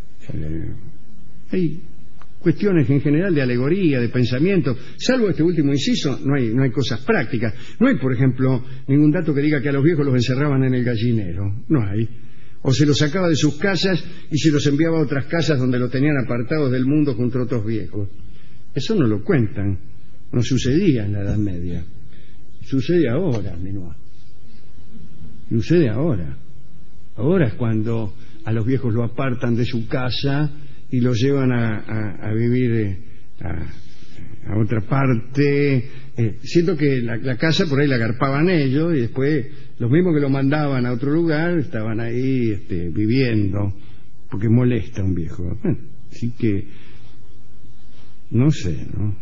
Hay cuestiones en general de alegoría, de pensamiento. Salvo este último inciso, no hay cosas prácticas. No hay, por ejemplo, ningún dato que diga que a los viejos los encerraban en el gallinero. No hay. o se los sacaba de sus casas y se los enviaba a otras casas donde lo tenían apartados del mundo junto a otros viejos. Eso no lo cuentan, no sucedía en la Edad Media. Sucede ahora, Minuá. Sucede ahora. Ahora es cuando a los viejos lo apartan de su casa y los llevan a vivir a otra parte. Siento que la casa por ahí la agarpaban ellos y después los mismos que lo mandaban a otro lugar estaban ahí viviendo, porque molesta a un viejo. Bueno, así que no sé.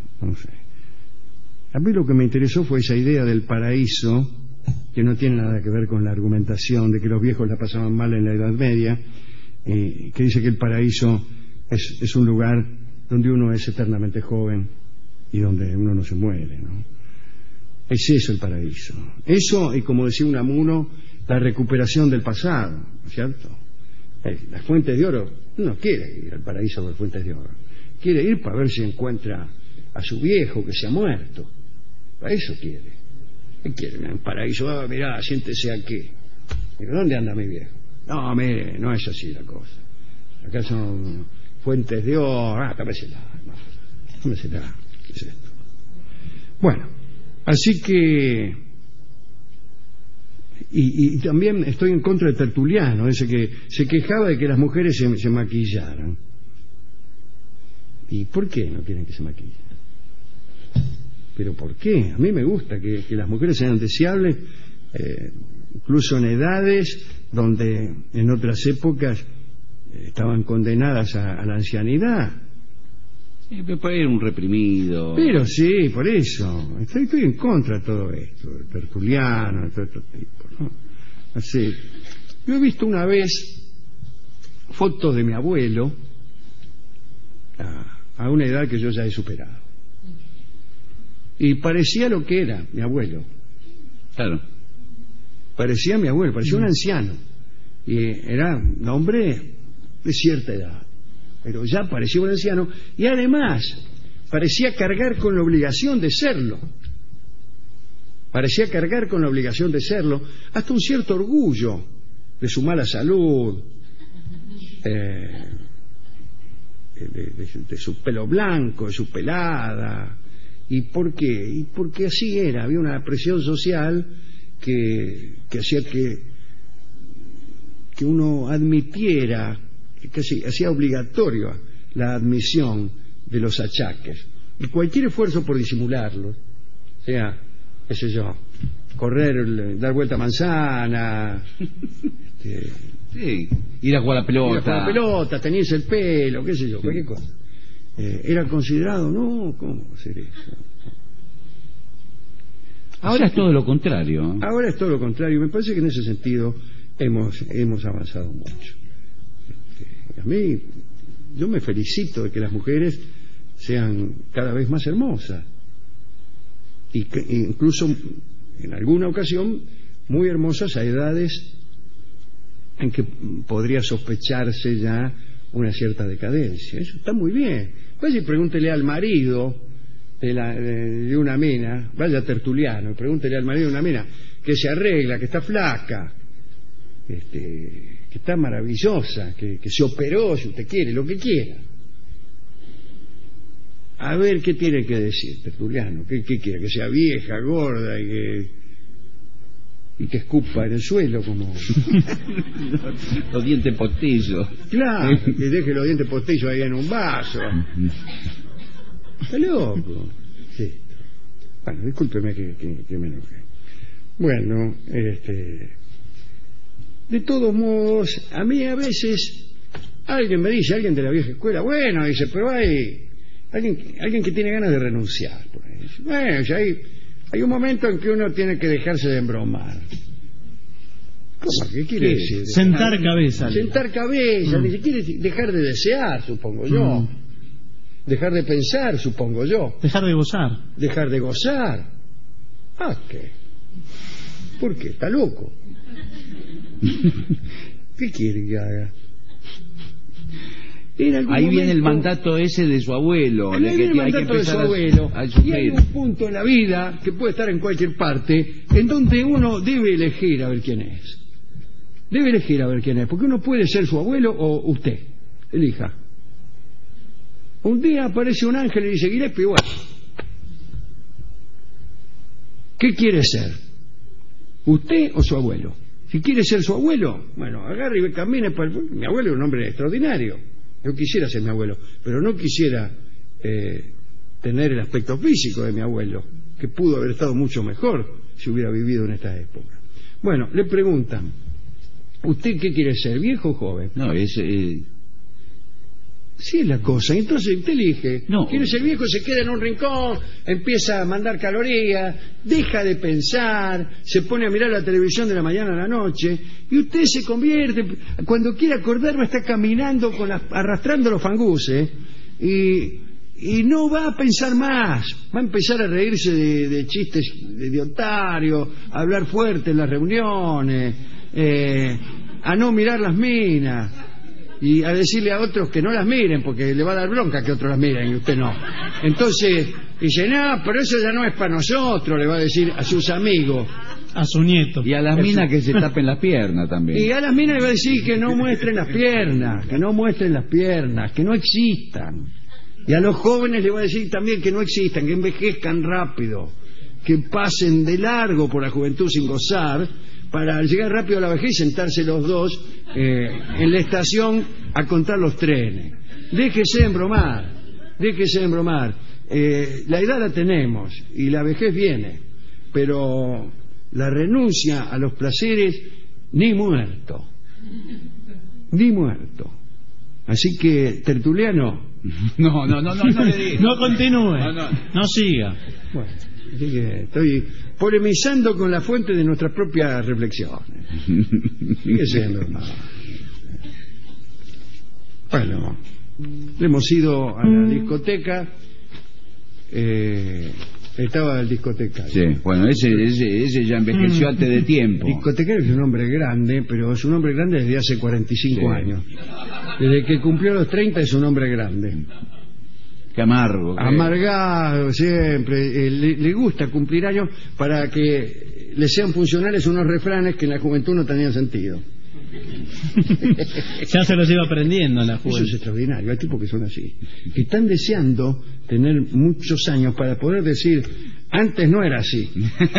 A mí lo que me interesó fue esa idea del paraíso, que no tiene nada que ver con la argumentación de que los viejos la pasaban mal en la Edad Media, que dice que el paraíso es un lugar donde uno es eternamente joven y donde uno no se muere, ¿no? Es eso el paraíso. Eso, y como decía Unamuno, la recuperación del pasado, ¿no es cierto? Las fuentes de oro, uno no quiere ir al paraíso por fuentes de oro, quiere ir para ver si encuentra a su viejo que se ha muerto. Para eso quiere. ¿Qué quiere? En el paraíso, mirá, siéntese aquí. Digo, ¿dónde anda mi viejo? No, mire, no es así la cosa. Acá son fuentes de oro. Tómesela, ¿qué es esto? Bueno, así que y también estoy en contra de Tertuliano, ese que se quejaba de que las mujeres se maquillaran. ¿Y por qué no quieren que se maquillen? ¿Pero por qué? A mí me gusta que las mujeres sean deseables, incluso en edades donde en otras épocas estaban condenadas a la ancianidad.
Puede ir un reprimido.
Pero sí, por eso. Estoy en contra de todo esto, de Tertuliano, de todo este tipo, ¿no? Así. Yo he visto una vez fotos de mi abuelo a una edad que yo ya he superado. Y parecía lo que era mi abuelo.
Claro.
Parecía mi abuelo, parecía un anciano. Y era un hombre de cierta edad, pero ya parecía un anciano. Y además parecía cargar con la obligación de serlo. Parecía cargar con la obligación de serlo, hasta un cierto orgullo de su mala salud, de su pelo blanco, de su pelada. ¿Y por qué? Y porque así era, había una presión social que hacía que uno admitiera, que hacía obligatorio la admisión de los achaques. Y cualquier esfuerzo por disimularlos, sea, qué sé yo, correr, dar vuelta a manzana,
sí, ir a jugar a la pelota.
Ir a jugar a la pelota, teñirse el pelo, qué sé yo, cualquier cosa. Era considerado, no, ¿cómo hacer eso?
Ahora es todo lo contrario.
Ahora es todo lo contrario. Me parece que en ese sentido hemos avanzado mucho. A mí, yo me felicito de que las mujeres sean cada vez más hermosas. Y que incluso, en alguna ocasión, muy hermosas a edades en que podría sospecharse ya una cierta decadencia. Eso está muy bien. Pues y pregúntele al marido de una mina, vaya Tertuliano, pregúntele al marido de una mina que se arregla, que está flaca, que está maravillosa, que se operó, si usted quiere, lo que quiera. A ver qué tiene que decir Tertuliano, qué quiere, que sea vieja, gorda y que escupa en el suelo como
los dientes postizos.
Claro, que deje los dientes postizos ahí en un vaso. Está loco. Sí. Bueno, discúlpeme que me enoje. Bueno, de todos modos, a mí a veces alguien me dice, alguien de la vieja escuela, bueno, dice, pero hay alguien que tiene ganas de renunciar. Por ahí. Bueno, ya hay un momento en que uno tiene que dejarse de embromar. ¿Cómo? ¿Qué quiere decir?
Sentar cabeza.
Sentar cabeza. Dice, quiere dejar de desear, supongo yo. Dejar de pensar, supongo yo.
Dejar de gozar. Dejar de
gozar. ¿Qué? ¿Por qué? ¿Está loco? ¿Qué quiere que haga?
Ahí viene el mandato ese de su abuelo.
Ahí viene el mandato de su abuelo. Y hay un punto en la vida, que puede estar en cualquier parte, en donde uno debe elegir a ver quién es. Debe elegir a ver quién es, porque uno puede ser su abuelo o usted. Elija. Un día aparece un ángel y dice, Gillespie, bueno, ¿qué quiere ser? ¿Usted o su abuelo? Si quiere ser su abuelo, bueno, agarre y camine para el... Mi abuelo es un hombre extraordinario. Yo quisiera ser mi abuelo, pero no quisiera tener el aspecto físico de mi abuelo, que pudo haber estado mucho mejor si hubiera vivido en esta época. Bueno, le preguntan, ¿usted qué quiere ser, viejo o joven?
No,
Sí es la cosa, entonces usted elige.
No.
Quiere ser viejo, se queda en un rincón, empieza a mandar calorías, deja de pensar, se pone a mirar la televisión de la mañana a la noche, y usted se convierte, cuando quiere acordar va a estar caminando arrastrando los fanguses, y no va a pensar más, va a empezar a reírse de chistes de idiotario, a hablar fuerte en las reuniones, a no mirar las minas, y a decirle a otros que no las miren, porque le va a dar bronca que otros las miren y usted no. Entonces dice, no, pero eso ya no es para nosotros, le va a decir a sus amigos.
A su nieto.
y a las minas que se tapen las piernas también.
Y a las minas le va a decir que no muestren las piernas, que no muestren las piernas, que no existan. Y a los jóvenes le va a decir también que no existan, que envejezcan rápido, que pasen de largo por la juventud sin gozar, para llegar rápido a la vejez y sentarse los dos en la estación a contar los trenes. Déjese de embromar, déjese de embromar. La edad la tenemos y la vejez viene, pero la renuncia a los placeres, ni muerto, ni muerto. Así que, Tertuliano,
No le diga.
No continúe,
No.
no siga.
bueno, así que estoy polemizando con la fuente de nuestras propias reflexiones. Sigue siendo normal. Bueno, hemos ido a la discoteca. Estaba el discotecario.
Sí, bueno, ese ya envejeció antes de tiempo.
Discotecario es un hombre grande, pero es un hombre grande desde hace 45
Sí.
años. Desde que cumplió los 30 es un hombre grande.
Qué amargo.
Amargado siempre, le gusta cumplir años para que le sean funcionales unos refranes que en la juventud no tenían sentido.
Ya se los iba aprendiendo en la
Eso es
juventud.
extraordinario, hay tipos que son así, que están deseando tener muchos años para poder decir, antes no era así.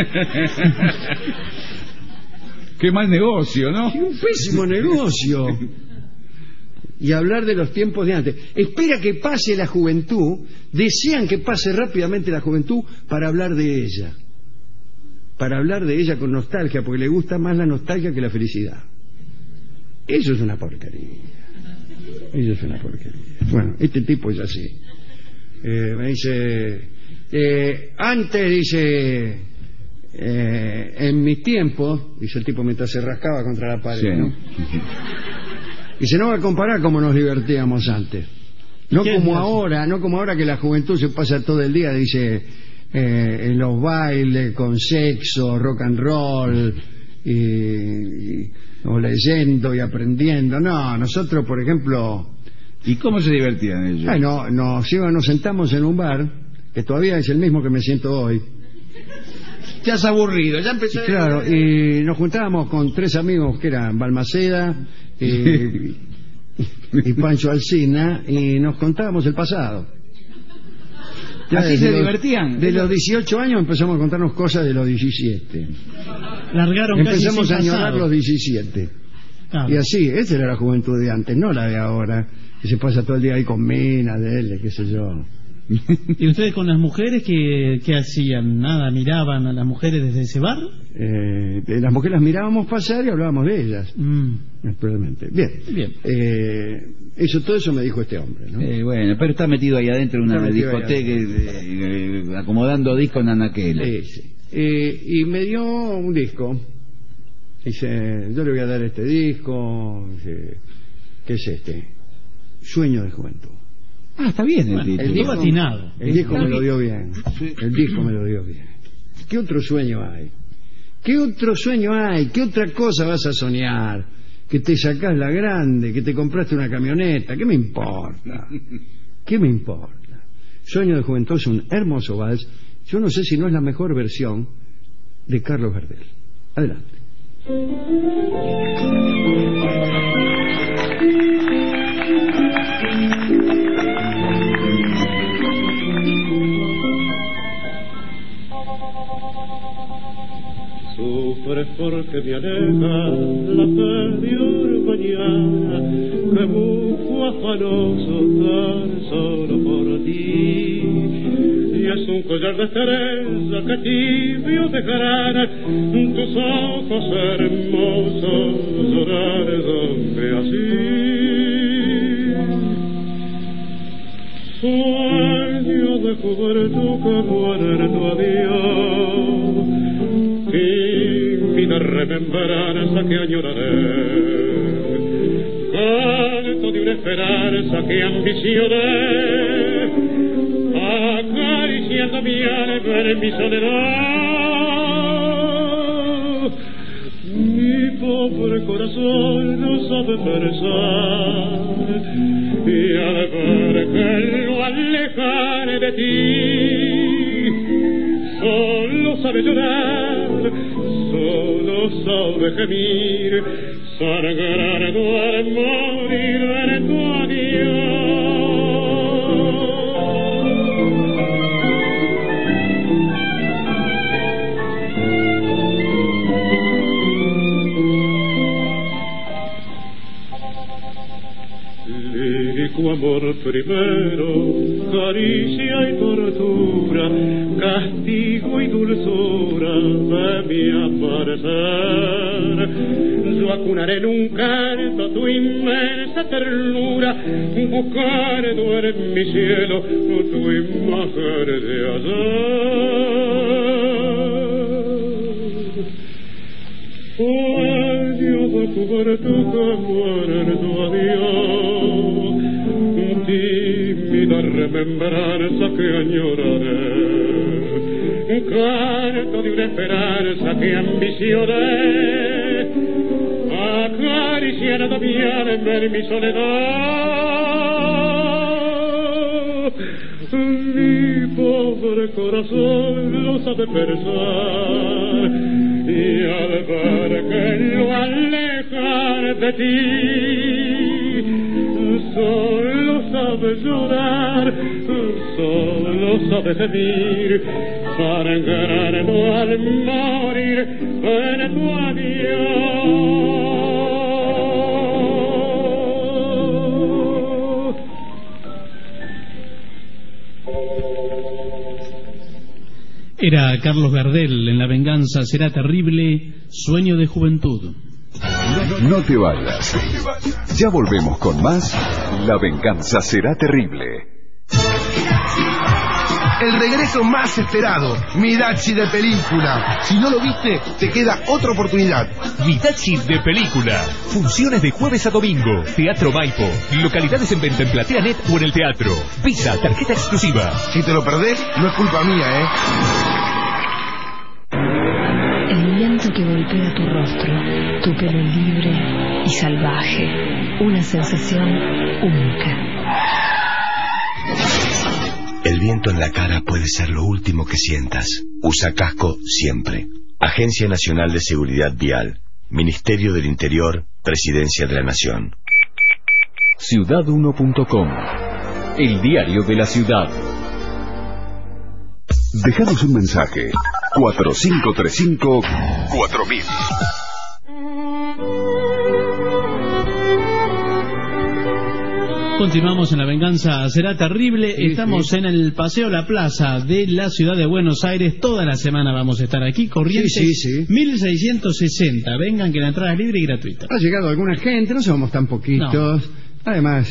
Qué mal negocio, ¿no?
¡Qué un pésimo negocio! Y hablar de los tiempos de antes. Espera que pase la juventud, desean que pase rápidamente la juventud para hablar de ella. Para hablar de ella con nostalgia, porque le gusta más la nostalgia que la felicidad. Eso es una porquería. Eso es una porquería. Bueno, este tipo es así. Me dice, antes dice, en mis tiempos, dice el tipo mientras se rascaba contra la pared,
Sí.
¿no? Dice, no va a comparar cómo nos divertíamos antes. No
¿Quién
como
hace?
ahora, no como ahora que la juventud se pasa todo el día, dice, en los bailes, con sexo, rock and roll, o leyendo y aprendiendo. No, nosotros, por ejemplo,
¿Y cómo se divertían ellos?
bueno, nos sentamos en un bar, que todavía es el mismo que me siento hoy.
Ya es aburrido, ya empezó.
Claro, y nos juntábamos con 3 amigos que eran Balmaceda y Pancho Alsina, y nos contábamos el pasado. Ya
¿Así
desde
se
los-
divertían?
De los 18 años empezamos a contarnos cosas de los 17.
Largaron casi
Empezamos
sin
a añorar
pasado.
los 17.
Claro.
Y así, esa era la juventud de antes, no la de ahora, que se pasa todo el día ahí con minas, de él, qué sé yo.
¿Y ustedes con las mujeres qué hacían? ¿Nada? ¿Miraban a las mujeres desde ese bar?
Las mujeres las mirábamos pasar y hablábamos de ellas, naturalmente. Bien.
Bien.
Todo eso me dijo este hombre, ¿no?
Bueno, pero está metido ahí adentro en
Está
una
metido ahí
discoteca acomodando discos en anaqueles.
Sí. Y me dio un disco. Dice, yo le voy a dar este disco. Dice, ¿qué es este? Sueño de juventud.
Ah, está bien el
Bueno,
título.
el disco atinado.
El disco me lo dio bien. El disco me lo dio bien. ¿Qué otro sueño hay? ¿Qué otro sueño hay? ¿Qué otra cosa vas a soñar? Que te sacás la grande, que te compraste una camioneta. ¿Qué me importa? ¿Qué me importa? Sueño de juventud es un hermoso vals. Yo no sé si no es la mejor versión de Carlos Gardel. Adelante.
Sufres porque me aleja la peor mañana que busco afanoso tan solo por ti. Y es un collar de estrellas que tibio dejarán tus ojos hermosos llorar donde así. Sueño de juventud que muere tu adiós, tímida remembranza que añoraré, canto de una esperanza que ambicioné, acariciando mi alma en mi soledad. Mi pobre corazón no sabe pensar, y al ver que lo alejaré de ti, solo sabe llorar, solo sabe gemir, sangrando al morir en tu adiós. Lírico amor primero, caricia y tortura, castigo y dulzura de mi amanecer. Yo acunaré en un canto tu inmensa ternura, buscando en mi cielo tu imagen de ayer. Sueño de juventud que muere en tu adiós, tímida remembranza que añoraré, canto de una esperanza que ambicioné, acariciando mi alma en mi soledad. Mi pobre corazón lo sabe pensar, y al ver que lo alejar de ti, solo sabe llorar, solo sabe gemir, sangrando al morir en tu adiós.
Era Carlos Gardel en La venganza será terrible, sueño de juventud.
No te vayas. Ya volvemos con más La venganza será terrible.
El regreso más esperado, Midachi de película. Si no lo viste, te queda otra oportunidad.
Midachi de película. Funciones de jueves a domingo. Teatro Maipo. Localidades en venta en PlateaNet o en el teatro. Visa, tarjeta exclusiva.
Si te lo perdés, no es culpa mía,
El viento que golpea tu rostro, tu pelo libre y salvaje, una sensación única.
El viento en la cara puede ser lo último que sientas. Usa casco siempre. Agencia Nacional de Seguridad Vial. Ministerio del Interior. Presidencia de la Nación.
Ciudad1.com. El diario de la ciudad. Dejanos un mensaje. 4535-4000.
Continuamos en La venganza será terrible. Estamos en el Paseo La Plaza de la ciudad de Buenos Aires. Toda la semana vamos a estar aquí. Corrientes 1660. Vengan, que la entrada es libre y gratuita.
Ha llegado alguna gente, no somos tan poquitos. No. Además,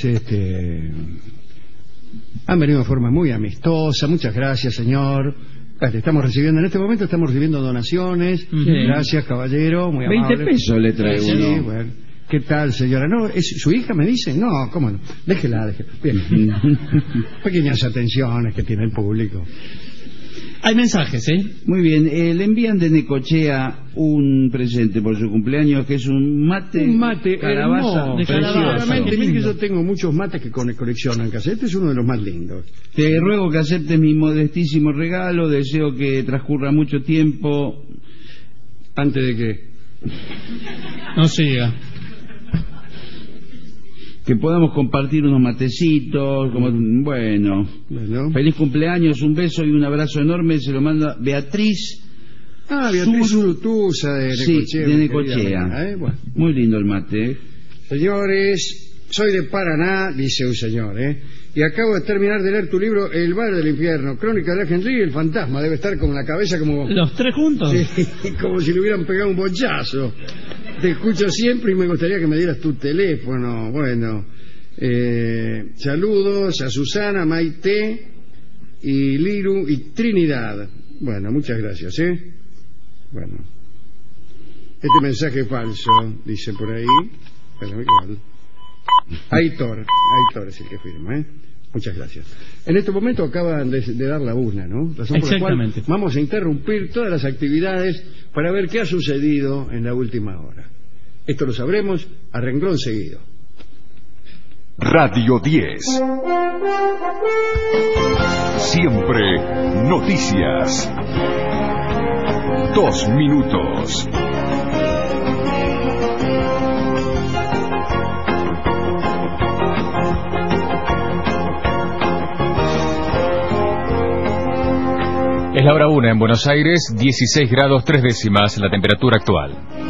han venido de forma muy amistosa. Muchas gracias, señor. Estamos recibiendo, en este momento estamos recibiendo donaciones. Gracias, caballero, muy amable.
20 pesos le traigo.
Sí, bueno. ¿Qué tal, señora? ¿No? ¿Es su hija, me dice? No, ¿cómo no? Déjela. Bien. Pequeñas atenciones que tiene el público.
Hay mensajes,
Muy bien. Le envían de Necochea un presente por su cumpleaños, que es un mate calabaza.
De calabaza. Mire que yo tengo muchos mates que coleccionan en casa. Este es uno de los más lindos.
Te ruego que aceptes mi modestísimo regalo. Deseo que transcurra mucho tiempo.
¿Antes de qué?
No siga.
Que podamos compartir unos matecitos, como, bueno. Feliz cumpleaños, un beso y un abrazo enorme, se lo manda Beatriz.
Beatriz Urutusa de Necochea.
Sí, de Necochea.
Bueno.
Muy lindo el mate.
Señores, soy de Paraná, dice un señor, y acabo de terminar de leer tu libro El bar del infierno, Crónica de la Henry y el fantasma. Debe estar con la cabeza como...
¿Los tres juntos?
Sí, como si le hubieran pegado un bochazo. Te escucho siempre y me gustaría que me dieras tu teléfono. Bueno, saludos a Susana, Maite y Liru y Trinidad. Bueno, muchas gracias, Bueno, este mensaje es falso, dice por ahí, pero igual. Aitor es el que firma, Muchas gracias. En este momento acaban de dar la una, ¿no? Razón por la cual vamos a interrumpir todas las actividades para ver qué ha sucedido en la última hora. Esto lo sabremos a renglón seguido.
Radio 10. Siempre noticias. 2 minutos.
Es la hora 1 en Buenos Aires, 16 grados 3 décimas la temperatura actual.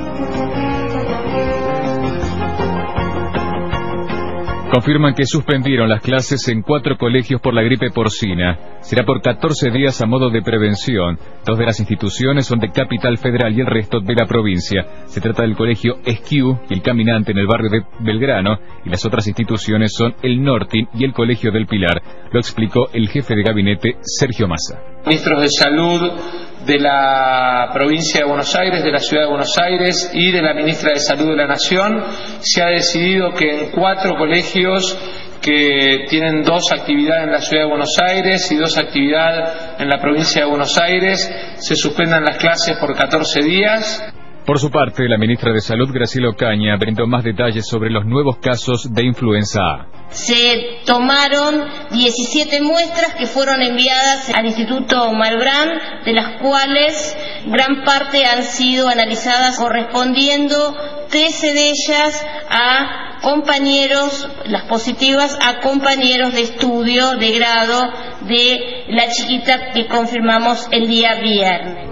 Confirman que suspendieron las clases en 4 colegios por la gripe porcina. Será por 14 días a modo de prevención. 2 de las instituciones son de Capital Federal y el resto de la provincia. Se trata del colegio Esquiú y el Caminante en el barrio de Belgrano, y las otras instituciones son el Nortin y el Colegio del Pilar. Lo explicó el jefe de gabinete, Sergio Massa.
Ministros de Salud de la provincia de Buenos Aires, de la ciudad de Buenos Aires y de la ministra de Salud de la Nación, se ha decidido que en 4 colegios que tienen 2 actividades en la ciudad de Buenos Aires y 2 actividades en la provincia de Buenos Aires se suspendan las clases por 14 días.
Por su parte, la ministra de Salud, Graciela Ocaña, brindó más detalles sobre los nuevos casos de influenza A.
Se tomaron 17 muestras que fueron enviadas al Instituto Malbrán, de las cuales gran parte han sido analizadas, correspondiendo 13 de ellas a compañeros, las positivas, a compañeros de estudio de grado de la chiquita que confirmamos el día viernes.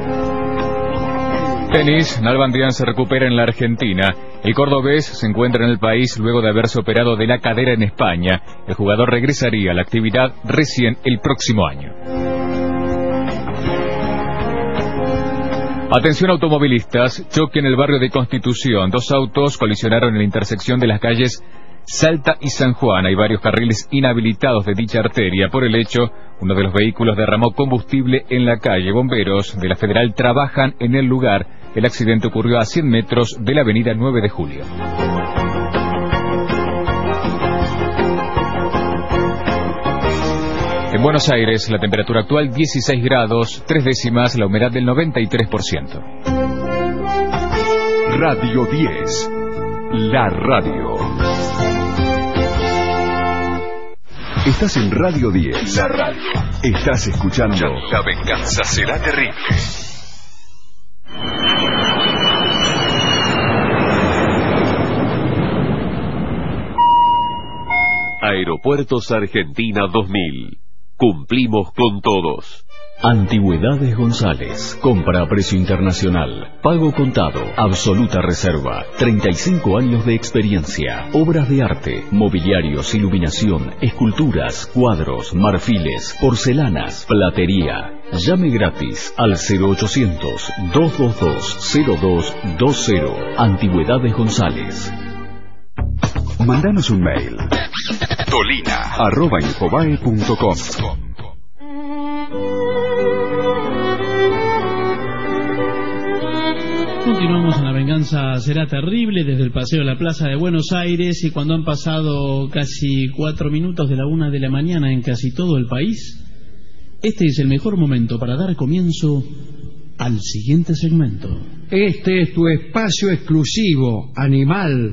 Tenis, Nalbandián se recupera en la Argentina. El cordobés se encuentra en el país luego de haberse operado de la cadera en España. El jugador regresaría a la actividad recién el próximo año. Atención automovilistas, choque en el barrio de Constitución. 2 autos colisionaron en la intersección de las calles Salta y San Juan. Hay varios carriles inhabilitados de dicha arteria. Por el hecho, uno de los vehículos derramó combustible en la calle. Bomberos de la Federal trabajan en el lugar. El accidente ocurrió a 100 metros de la avenida 9 de Julio. En Buenos Aires, la temperatura actual 16 grados, 3 décimas, la humedad del 93%.
Radio 10. La radio. Estás en Radio 10. La radio. Estás escuchando La venganza será terrible. Aeropuertos Argentina 2000. Cumplimos con todos.
Antigüedades González. Compra a precio internacional. Pago contado. Absoluta reserva. 35 años de experiencia. Obras de arte, mobiliarios, iluminación, esculturas, cuadros, marfiles, porcelanas, platería. Llame gratis al 0800-222-0220. Antigüedades González.
Mándanos un mail. tolina@infobae.com.
Continuamos en La venganza será terrible desde el Paseo de la Plaza de Buenos Aires, y cuando han pasado casi 4 minutos de la 1 de la mañana en casi todo el país, este es el mejor momento para dar comienzo al siguiente segmento.
Este es tu espacio exclusivo, Animal.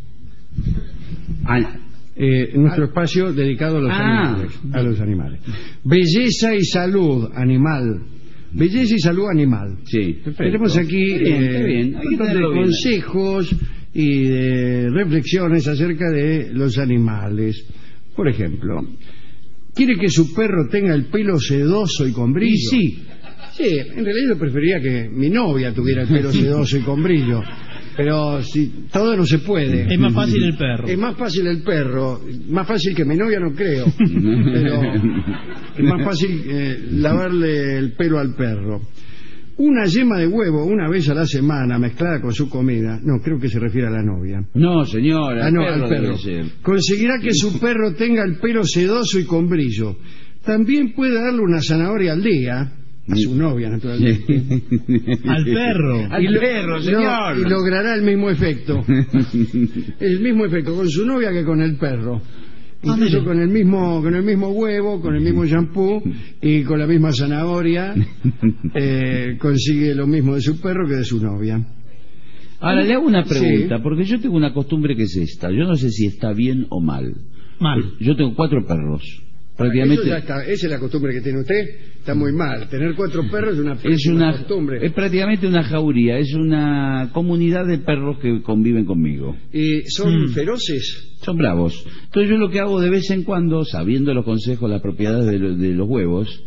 Nuestro espacio dedicado a los animales. Belleza y salud, Animal. Belleza y salud animal.
Sí, perfecto.
Tenemos aquí
Está bien. Hay que
un montón de
tenerlo bien.
consejos y de reflexiones acerca de los animales. Por ejemplo, ¿quiere que su perro tenga el pelo sedoso y con brillo?
Y sí.
Sí, en realidad yo preferiría que mi novia tuviera el pelo sedoso y con brillo. Pero si todo no se puede.
Es más fácil el perro.
Es más fácil el perro. Más fácil que mi novia no creo. Pero es más fácil lavarle el pelo al perro. Una yema de huevo una vez a la semana mezclada con su comida. No, creo que se refiere a la novia.
No, señor, al
al perro.
debe ser.
Conseguirá que su perro tenga el pelo sedoso y con brillo. También puede darle una zanahoria al día. A su novia, naturalmente.
Al perro.
Al perro, señor.
Y logrará el mismo efecto. El mismo efecto con su novia que con el perro. Incluso con el mismo huevo, con el mismo shampoo y con la misma zanahoria, consigue lo mismo de su perro que de su novia.
Ahora le hago una pregunta,
Sí.
porque yo tengo una costumbre que es esta. Yo no sé si está bien o mal.
Mal.
Yo tengo 4 perros. Prácticamente
Eso ya está, esa es la costumbre que tiene usted. Está muy mal. Tener 4 perros es una
es
pésima costumbre.
es prácticamente una jauría, es una comunidad de perros que conviven conmigo.
¿Y son feroces?
Son bravos. Entonces yo lo que hago de vez en cuando, sabiendo los consejos, las propiedades de los huevos,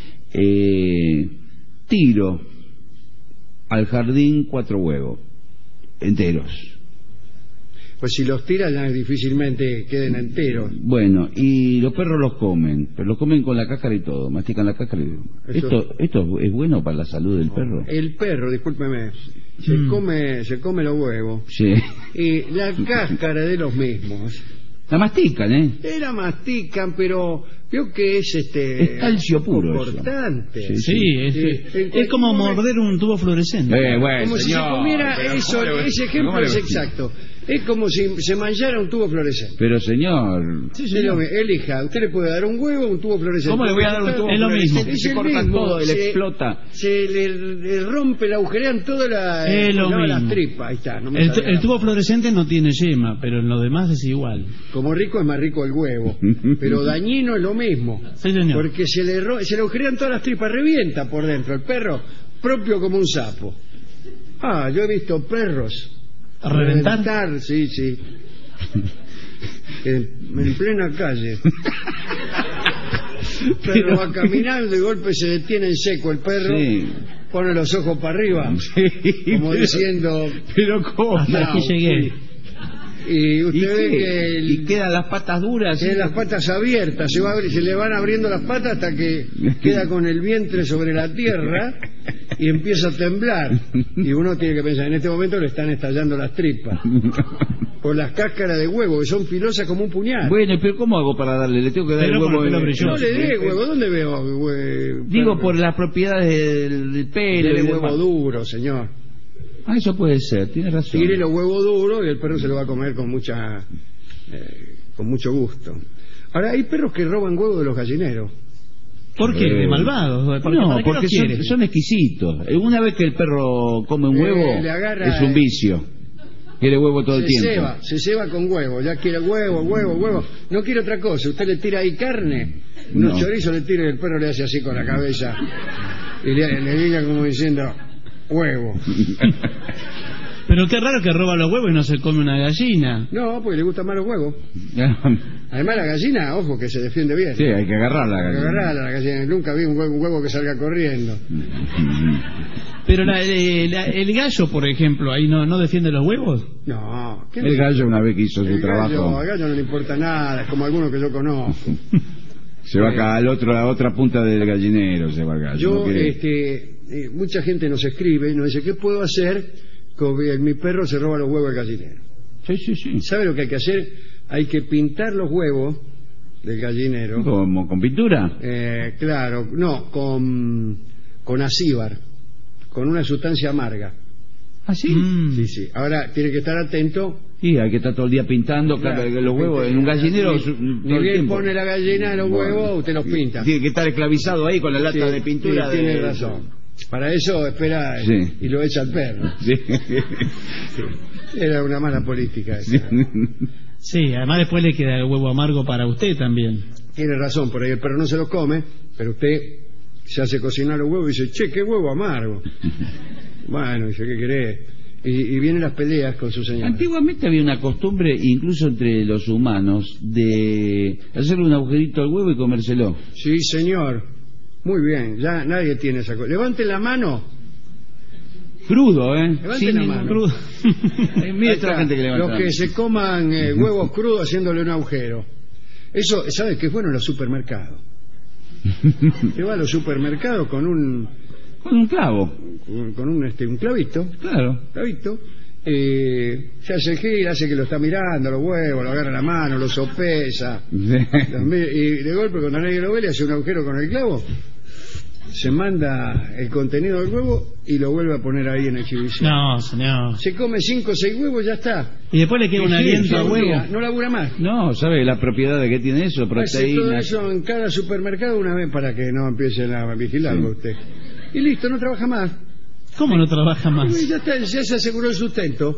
tiro al jardín 4 huevos enteros.
Pues si los tiras ya difícilmente queden enteros.
Bueno, y los perros los comen, pero los comen con la cáscara y todo, mastican la cáscara y... ¿Esto es bueno para la salud del perro?
El perro, discúlpeme, se come los huevos.
Sí.
Y la cáscara de los mismos.
La mastican, ¿eh?
La mastican, pero veo que es
Es calcio puro eso.
importante.
Sí, es como morder un tubo fluorescente.
Bueno,
Como si se
señor,
comiera
pero
eso,
¿cómo le-
ese ejemplo
cómo le-
es exacto. Es como si se manchara un tubo fluorescente.
Pero señor...
Sí, señor. Elija, usted le puede dar un huevo o un tubo fluorescente.
¿Cómo le voy a dar un tubo
Es lo mismo.
fluorescente?
Es
Se
el
corta
mismo,
todo y le
se-
explota.
Se le rompe, le agujerean toda
Es lo
las
mismo.
tripas. Ahí está. No me
El
salía.
tubo fluorescente no tiene yema, pero en lo demás es igual.
Como rico es más rico el huevo, pero dañino es lo mismo.
Sí, señor.
Porque se le agujerean todas las tripas, revienta por dentro. El perro, propio como un sapo. Ah, yo he visto perros
¿A reventar?
sí. En plena calle. El perro va caminando y de golpe se detiene en seco el perro.
Sí.
Pone los ojos para arriba, como diciendo,
Pero ¿cómo?
Hasta aquí llegué.
y usted ve que
y quedan las patas duras.
tiene las patas abiertas, se le van abriendo las patas hasta que queda con el vientre sobre la tierra y empieza a temblar. Y uno tiene que pensar, en este momento le están estallando las tripas por las cáscaras de huevo, que son filosas como un puñal.
Bueno, pero ¿cómo hago para darle? Le tengo que dar
Pero
el
con
huevo.
el pelo brilloso.
No le dé huevo, ¿dónde veo
Digo,
perro?
por las propiedades del pelo.
Dele
y
huevo
demás.
duro, señor.
Ah, eso puede ser, tiene razón.
Tire los huevos duros y el perro se lo va a comer con mucho gusto. Ahora, hay perros que roban huevos de los gallineros.
¿Por qué? De malvados.
No,
¿Para qué
porque
los quiere?
son exquisitos. Una vez que el perro come un huevo,
le agarra,
es un vicio. Quiere huevo todo el tiempo.
Se ceba con huevo, ya quiere huevo. No quiere otra cosa. Usted le tira ahí carne, unos
No.
chorizos le tira y el perro le hace así con la cabeza. Y le diga como diciendo, huevo.
Pero qué raro que roba los huevos y no se come una gallina.
No, porque le gustan más los huevos. Además la gallina, ojo, que se defiende bien.
Sí, hay que agarrarla.
Hay que agarrarla a la gallina. Nunca vi un huevo que salga corriendo.
Pero el gallo, por ejemplo, ahí no defiende los huevos.
No. ¿qué
El gallo una vez que hizo su trabajo,
al gallo no le importa nada, es como algunos que yo conozco.
se va acá a la otra punta del gallinero, se va el gallo.
Yo,
no quiere-
mucha gente nos escribe y nos dice, ¿qué puedo hacer? Con mi perro se roba los huevos del gallinero.
Sí.
¿Sabe lo que hay que hacer? Hay que pintar los huevos del gallinero.
¿Cómo? ¿Con pintura?
Claro, no, con acíbar, con una sustancia amarga.
¿Ah, sí?
Sí. Ahora tiene que estar atento.
Sí, hay que estar todo el día pintando
Claro,
los huevos en un gallinero.
Ni
todo el
bien
tiempo.
pone la gallina en los huevos, usted los pinta.
Tiene que estar esclavizado ahí con la lata
Sí,
de pintura.
sí, tiene razón. Para eso espera
Sí.
y lo echa al perro.
Sí.
Era una mala política esa.
Sí, además después le queda el huevo amargo para usted también.
Tiene razón, por ahí el perro no se lo come, pero usted Se hace cocinar los huevos y dice, che, qué huevo amargo. Bueno, dice, ¿qué querés? Y vienen las peleas con su señora.
Antiguamente había una costumbre, incluso entre los humanos, de hacerle un agujerito al huevo y comérselo.
Sí, señor. Muy bien, ya nadie tiene esa cosa. Levanten la mano.
Crudo, ¿eh?
Levanten la mano.
Crudo. Mira toda la gente que levanta.
Los que se coman huevos crudos haciéndole un agujero. Eso, ¿sabes qué es bueno en los supermercados? Te va a los supermercados con un
clavo.
Con un clavito.
Claro.
Clavito. Se hace el gil, hace que lo está mirando, los huevos, lo agarra la mano, lo sopesa. Y de golpe, cuando nadie lo ve, le hace un agujero con el clavo. Se manda el contenido del huevo y lo vuelve a poner ahí en exhibición.
No, señor.
Se come 5 o 6 huevos, ya está.
Y después le queda un aliento al huevo.
No labura más.
No, ¿sabe la propiedad de que tiene eso?
Hace todo
Proteínas.
eso en cada supermercado una vez para que no empiecen a vigilarlo usted. Y listo, no trabaja más.
¿Cómo no trabaja más?
Uy, ya se aseguró el sustento.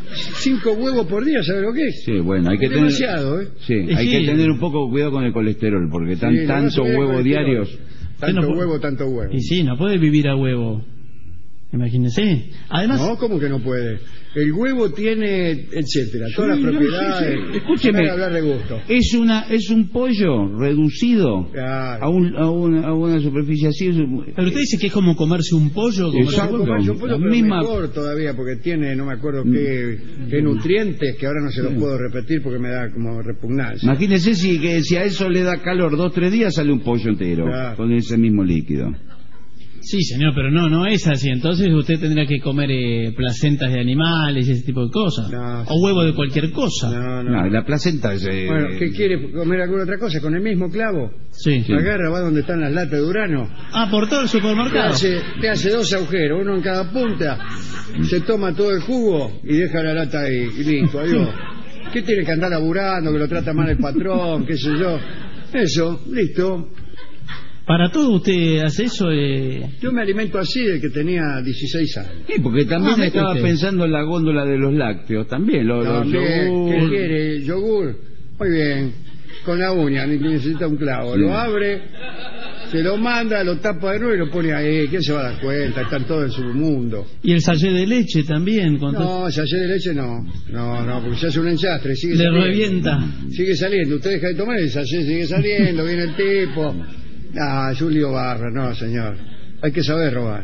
5 huevos por día, ¿sabe lo que es?
Sí, bueno, hay que tener...
demasiado, ¿eh?
Sí, hay que tener un poco cuidado con el colesterol, porque tantos huevos diarios...
Tanto huevo.
Y sí, no puede vivir a huevo. Imagínese. Además...
No, ¿cómo que no puede? El huevo tiene, etcétera, todas las propiedades.
Escúcheme,
para hablar de gusto.
Es un pollo reducido
claro.
a una superficie así.
Pero usted dice que es como comerse un pollo.
Exacto, comerse un pollo, pero mejor todavía, porque tiene, no me acuerdo qué nutrientes, que ahora no se los puedo repetir porque me da como repugnancia.
Imagínese si a eso le da calor 2 o 3 días, sale un pollo entero, claro, con ese mismo líquido.
Sí, señor, pero no es así. Entonces usted tendría que comer placentas de animales y ese tipo de cosas. O huevo de cualquier cosa.
No, la placenta es...
Bueno, ¿qué quiere? ¿Comer alguna otra cosa? ¿Con el mismo clavo?
Sí.
Agarra, va donde están las latas de Urano.
Por todo el supermercado.
Te hace 2 agujeros, uno en cada punta. Se toma todo el jugo y deja la lata ahí. Y listo, adiós. ¿Qué tiene que andar laburando, que lo trata mal el patrón, qué sé yo? Eso, listo.
¿Para todo usted hace eso?
Yo me alimento así desde que tenía 16 años.
Sí, porque también estaba pensando en la góndola de los lácteos, también. Los yogur.
¿Qué quiere? ¿Yogur? Muy bien. Con la uña, necesita un clavo. Sí. Lo abre, se lo manda, lo tapa de nuevo y lo pone ahí. ¿Quién se va a dar cuenta? Están todos en su mundo.
¿Y el sallé de leche también?
No, el sallé de leche no. No, porque se hace un enchastre.
Le revienta.
Sigue saliendo. Usted deja de tomar y el sallé sigue saliendo, viene el tipo... es un lío barra, no, señor. Hay que saber robar.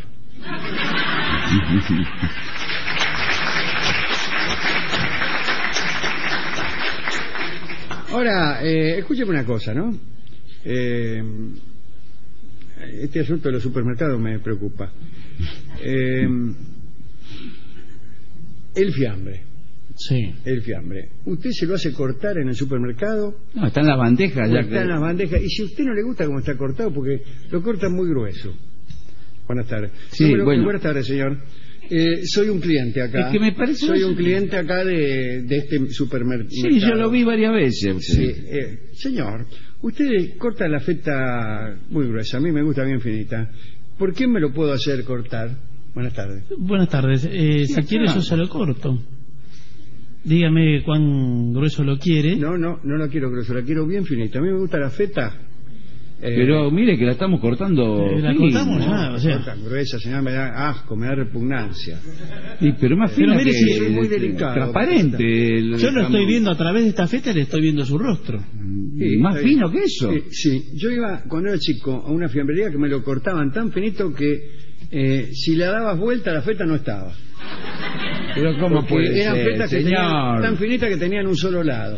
Ahora, escúcheme una cosa, ¿no? Este asunto de los supermercados me preocupa. El fiambre.
Sí.
El fiambre. ¿Usted se lo hace cortar en el supermercado?
No, está en las bandejas.
En las bandejas. Y si a usted no le gusta cómo está cortado, porque lo cortan muy grueso. Buenas tardes.
Sí,
buenas tardes, señor. Soy un cliente acá.
Es que me parece...
Soy un cliente acá de este supermercado.
Sí, yo lo vi varias veces.
Sí. Señor, usted corta la feta muy gruesa. A mí me gusta bien finita. ¿Por qué me lo puedo hacer cortar? Buenas tardes.
Buenas tardes. Si quiere yo se lo corto. Dígame cuán grueso lo quiere.
No la quiero grueso, la quiero bien finita. A mí me gusta la feta.
Pero mire que la estamos cortando.
La cortamos ya, o sea.
Tan gruesa, señor, me da asco, me da repugnancia.
Pero más fina,
mire, que es muy delicado.
Transparente.
Yo lo estoy viendo a través de esta feta, le estoy viendo su rostro.
Sí, más fino que eso.
Sí, yo iba cuando era chico a una fiambrería que me lo cortaban tan finito que si le dabas vuelta la feta no estaba.
Pero cómo puede
eran
ser,
fetas que tenían, tan finitas que tenían un solo lado.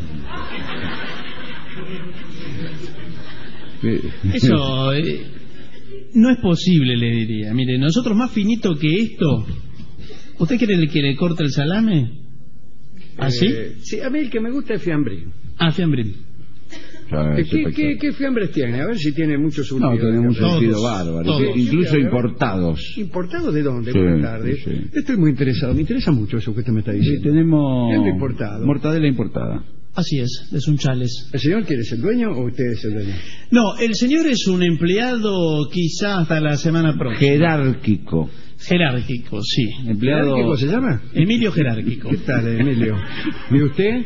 Eso no es posible, le diría. Mire, nosotros más finito que esto. ¿Usted quiere que le corte el salame? ¿Así?
Sí, a mí el que me gusta es fiambrín.
Fiambrín.
¿Qué fiambres tiene? A ver si tiene mucho surtido.
No, tenemos un surtido bárbaro.
Todos.
Incluso importados.
¿Importados de dónde?
Sí,
Buenas tardes.
Sí.
Estoy muy interesado. Me interesa mucho eso que usted me está diciendo.
Sí, tenemos
importado.
Mortadela importada.
Así es Sunchales.
¿El señor quiere ser dueño o usted es el dueño?
No, el señor es un empleado quizá hasta la semana próxima.
Jerárquico,
sí.
Empleado...
¿Jerárquico se llama?
Emilio Jerárquico.
¿Qué tal, Emilio? ¿Y usted?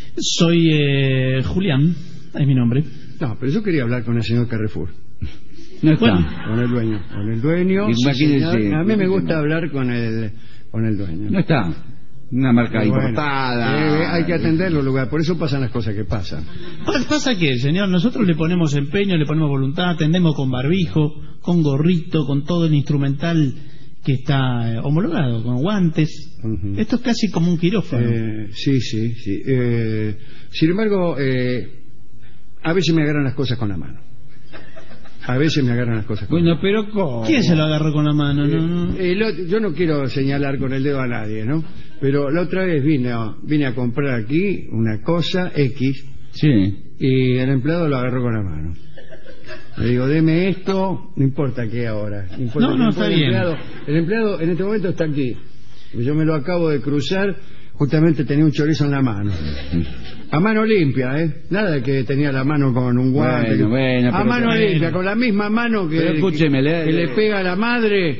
Soy Julián, es mi nombre.
No, pero yo quería hablar con el señor Carrefour.
No está.
Bueno,
Con el dueño. Sí,
Imagínese.
señor. A mí me gusta hablar con el dueño.
No está. Una marca
Bueno,
importada.
hay que atenderlo, lugar. Por eso pasan las cosas que pasan.
pasa que, señor, nosotros le ponemos empeño, le ponemos voluntad, atendemos con barbijo, con gorrito, con todo el instrumental que está homologado, con guantes. Esto es casi como un quirófano.
Sí. Sin embargo, a veces me agarran las cosas con la mano.
Bueno, pero ¿cómo?
¿Quién se lo agarró con la mano?
Yo no quiero señalar con el dedo a nadie, ¿no? Pero la otra vez vine a comprar aquí una cosa X.
Sí.
Y el empleado lo agarró con la mano. Le digo, deme esto, no importa qué ahora.
No, está bien.
El empleado en este momento está aquí. Yo me lo acabo de cruzar, justamente tenía un chorizo en la mano. A mano limpia, ¿eh? Nada de que tenía la mano con un guante.
Bueno,
a mano limpia, con la misma mano que le pega a la madre,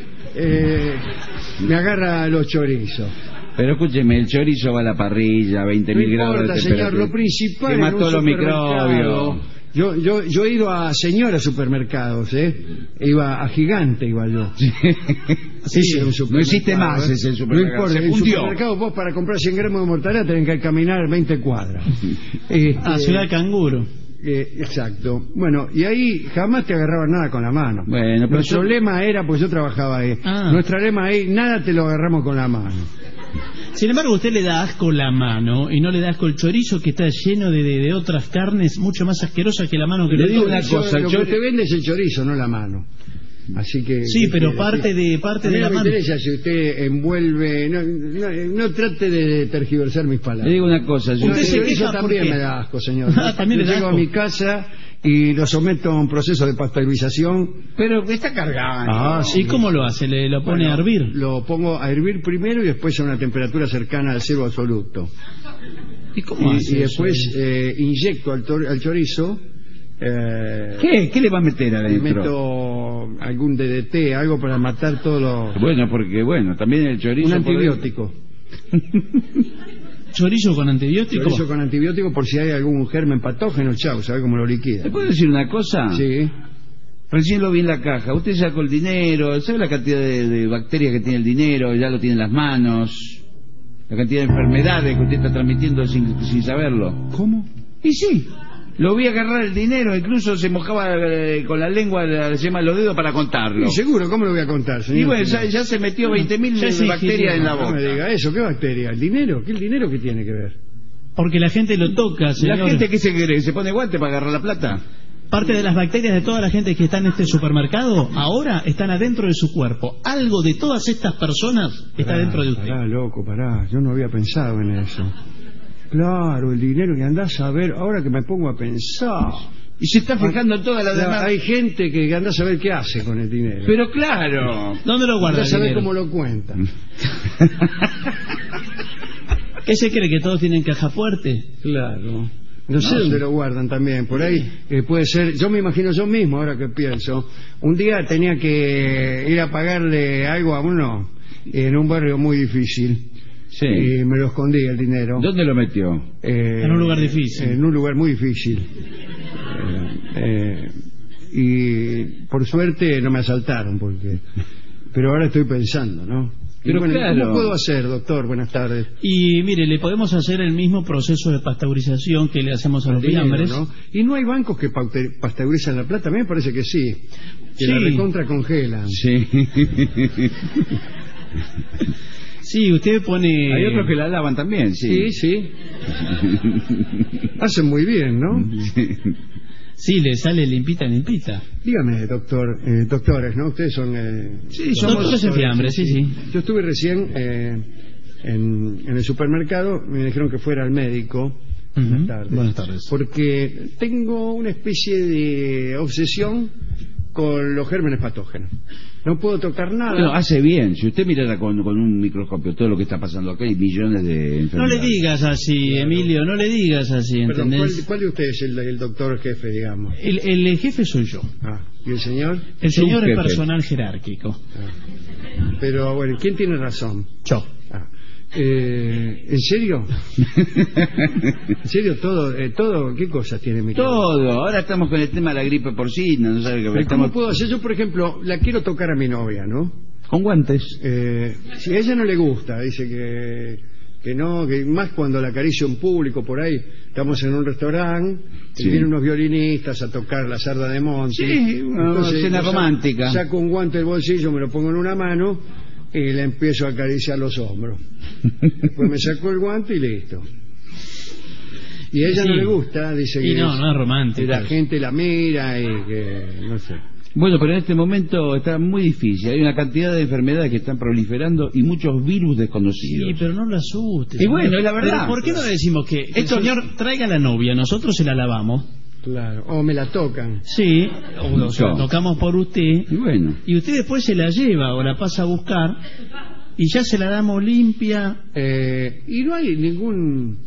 me agarra los chorizos.
Pero escúcheme, el chorizo va a la parrilla, 20.000 grados de temperatura.
Señor, lo principal
que mató los microbios.
Yo he ido a señores supermercados, Iba a Gigante, iba yo. Sí,
no existe más ese supermercado.
No importa, el supermercado vos para comprar 100 gramos de mortadela tenés que caminar 20 cuadras.
Ciudad Canguro.
Exacto. Bueno, y ahí jamás te agarraban nada con la mano.
Bueno, pero
nuestro lema era, pues yo trabajaba ahí. Nuestro lema ahí, nada te lo agarramos con la mano.
Sin embargo, usted le da asco la mano y no le da asco el chorizo, que está lleno de otras carnes mucho más asquerosas que la mano que le
digo una cosa. Lo que te vende es el chorizo, no la mano. Así que
sí, pero parte de la mano.
No me interesa si usted envuelve, no trate de tergiversar mis palabras.
Le digo una cosa,
usted se queja también me da asco, señor.
También le da
llego
asco.
A mi casa y lo someto a un proceso de pasteurización.
Pero está cargado.
¿Y cómo lo hace? ¿Lo pone a hervir?
Lo pongo a hervir primero y después a una temperatura cercana al cero absoluto.
¿Y cómo hace?
Y después inyecto al chorizo.
¿Qué le va a meter adentro?
Meto algún DDT, algo para matar todos los...
Bueno, también el chorizo...
Un antibiótico.
¿Chorizo con antibiótico?
Chorizo con antibiótico por si hay algún germen patógeno, chau, ¿sabe cómo lo liquida?
¿Le puedo decir una cosa?
Sí.
Recién lo vi en la caja. Usted sacó el dinero, ¿sabe la cantidad de bacterias que tiene el dinero? Ya lo tiene en las manos. La cantidad de enfermedades que usted está transmitiendo sin saberlo.
¿Cómo?
Y sí. Lo vi agarrar el dinero, incluso se mojaba con la lengua la yema de los dedos para contarlo.
Y seguro, ¿cómo lo voy a contar, señor?
Y bueno, ya se metió 20.000 bacterias en la boca.
No me diga eso, ¿qué bacteria? ¿El dinero? ¿Qué el dinero que tiene que ver?
Porque la gente lo toca, señor.
¿La gente qué se cree? ¿Se pone guante para agarrar la plata?
Parte de las bacterias de toda la gente que está en este supermercado ahora están adentro de su cuerpo. Algo de todas estas personas está dentro de usted.
Pará, loco, pará. Yo no había pensado en eso. Claro, el dinero que andás a ver, ahora que me pongo a pensar.
Y se está fijando en todas las demás.
Hay gente que andás a ver qué hace con el dinero.
Pero claro.
¿Dónde lo guarda?
Andás a ver cómo lo cuentan.
¿Qué se cree, que todos tienen caja fuerte?
Claro. No sé dónde lo guardan también, por ahí puede ser, yo me imagino yo mismo ahora que pienso, un día tenía que ir a pagarle algo a uno en un barrio muy difícil.
Sí.
Y me lo escondí el dinero.
¿Dónde lo metió?
En un lugar difícil.
En un lugar muy difícil. Y por suerte no me asaltaron, pero ahora estoy pensando, ¿no?
Pero
bueno,
claro.
¿cómo puedo hacer, doctor? Buenas tardes.
Y mire, le podemos hacer el mismo proceso de pasteurización que le hacemos a los fiambres,
¿no? Y no hay bancos que pasteurizan la plata, a mí me parece que sí. Que la recontra congelan.
Sí.
Sí, usted pone...
Hay otros que la lavan también, sí.
Sí. Hacen muy bien, ¿no?
Sí, le sale limpita.
Dígame, doctores, ¿no? Ustedes son...
sí, somos doctores en fiambre, sí.
Yo estuve recién en el supermercado, me dijeron que fuera al médico.
Buenas tardes.
Porque tengo una especie de obsesión con los gérmenes patógenos. No puedo tocar nada.
Bueno, hace bien. Si usted mirara con un microscopio todo lo que está pasando acá, hay millones de enfermedades.
No le digas así, claro. Emilio, no le digas así, ¿entendés?
Perdón, ¿cuál de ustedes es el doctor jefe, digamos?
El jefe soy yo.
¿Y el señor?
El señor es personal jerárquico.
Pero, bueno, ¿quién tiene razón?
Yo.
¿En serio? ¿En serio todo? ¿Qué cosas tiene mi querido?
Todo. Ahora estamos con el tema de la gripe porcina, no sabe qué.
Pero ¿cómo puedo hacer? Yo, por ejemplo, la quiero tocar a mi novia, ¿no?
Con guantes.
Si a ella no le gusta, dice que no, que más cuando la acaricio en público por ahí. Estamos en un restaurante y vienen unos violinistas a tocar la Sarda de Monti.
Sí, una escena romántica.
Saco un guante del bolsillo, me lo pongo en una mano y le empiezo a acariciar los hombros. Después me saco el guante y listo. Y a ella no le gusta, dice que
no es romántico.
La gente la mira y que no sé.
Bueno, pero en este momento está muy difícil. Hay una cantidad de enfermedades que están proliferando y muchos virus desconocidos.
Sí, pero no lo asustes.
Y bueno, es la verdad.
Pero ¿por qué no le decimos que el señor traiga a la novia, nosotros se la lavamos?
Claro, o me la tocan.
Sí, o la tocamos por usted.
Y bueno.
Y usted después se la lleva o la pasa a buscar y ya se la damos limpia.
Y no hay ningún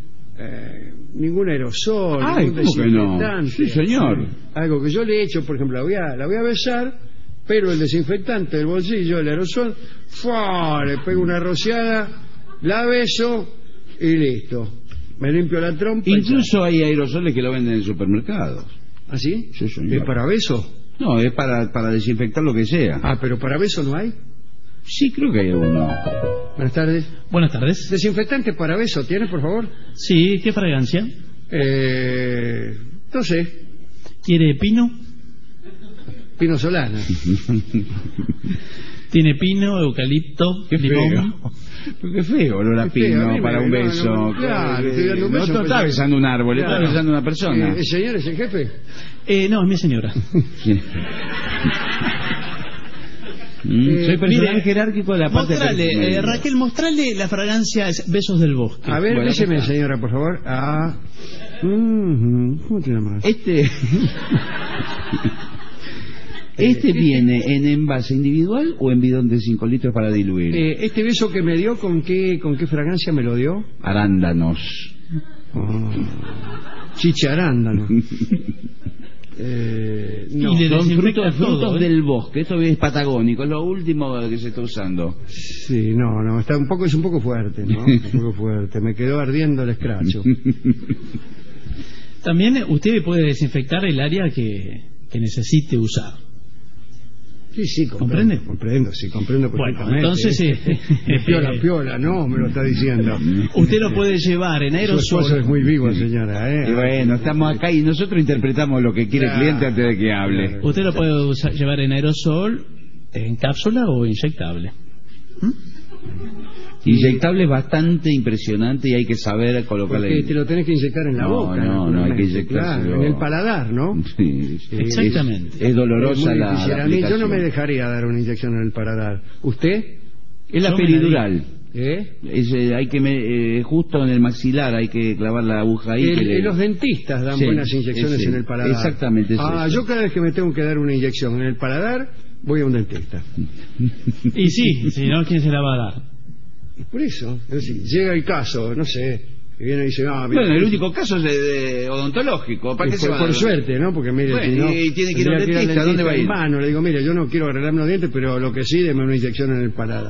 aerosol,
Ay,
ningún
¿cómo que no?
desinfectante.
Sí, señor.
Algo que yo le he hecho, por ejemplo, la voy a besar, pero el desinfectante del bolsillo, el aerosol, ¡fua! Le pego una rociada, la beso y listo. Me limpio la trompa.
Incluso hay aerosoles que lo venden en supermercados.
¿Ah, sí?
Sí, señor.
¿Es para beso?
No, es para desinfectar lo que sea.
Ah, pero para beso no hay.
Sí, creo que hay uno.
Buenas tardes.
Buenas tardes.
¿Desinfectante para beso tiene, por favor?
Sí, ¿qué fragancia?
No sé.
¿Quiere pino?
Pino Solana.
Tiene pino, eucalipto, limón.
Qué feo olor a pino para un beso.
Claro, estoy dando un beso.
No está besando un árbol, está besando una persona.
¿El señor es el jefe?
No, es mi señora.
Soy personaje jerárquico de la parte
de Raquel, mostrale la fragancia Besos del Bosque.
A ver, bueno, béseme, señora, por favor. ¿Cómo te llamas?
¿Este viene en envase individual o en bidón de 5 litros para diluir?
Este beso que me dio, ¿con qué fragancia me lo dio?
Arándanos.
Chicharándano.
No, son frutos del bosque. Esto es patagónico, es lo último que se está usando.
Sí, no, es un poco fuerte, ¿no? Un poco fuerte. Me quedó ardiendo el escracho.
También usted puede desinfectar el área que necesite usar.
Sí, comprendo, comprendo perfectamente.
Bueno, entonces
piola, no, me lo está diciendo.
Usted lo puede llevar en aerosol.
Su esposo es muy vivo, señora,
Y bueno, estamos acá y nosotros interpretamos lo que quiere el cliente antes de que hable.
Claro. Usted lo puede llevar en aerosol, en cápsula o inyectable.
Inyectable es bastante impresionante y hay que saber colocarle.
Porque te lo tenés que inyectar en la boca.
No, hay que inyectárselo.
Claro, en el paladar, ¿no?
Sí,
exactamente.
Es dolorosa la aplicación.
Yo no me dejaría dar una inyección en el paladar. ¿Usted?
Es la peridural.
Hay
que justo en el maxilar hay que clavar la aguja ahí.
Los dentistas dan buenas inyecciones en el paladar.
Exactamente.
Yo cada vez que me tengo que dar una inyección en el paladar voy a un dentista.
Y sí, si no, ¿quién se la va a dar?
Por eso, es decir, llega el caso, no sé, que viene y dice,
bueno, el único caso es de odontológico. ¿Para qué se va
por suerte, ¿no? Porque mire,
bueno, si no, y tiene que ir al dentista, ¿dónde va a ir?
Le digo, mire, yo no quiero arreglarme los dientes, pero lo que sí, deme una inyección en el paladar.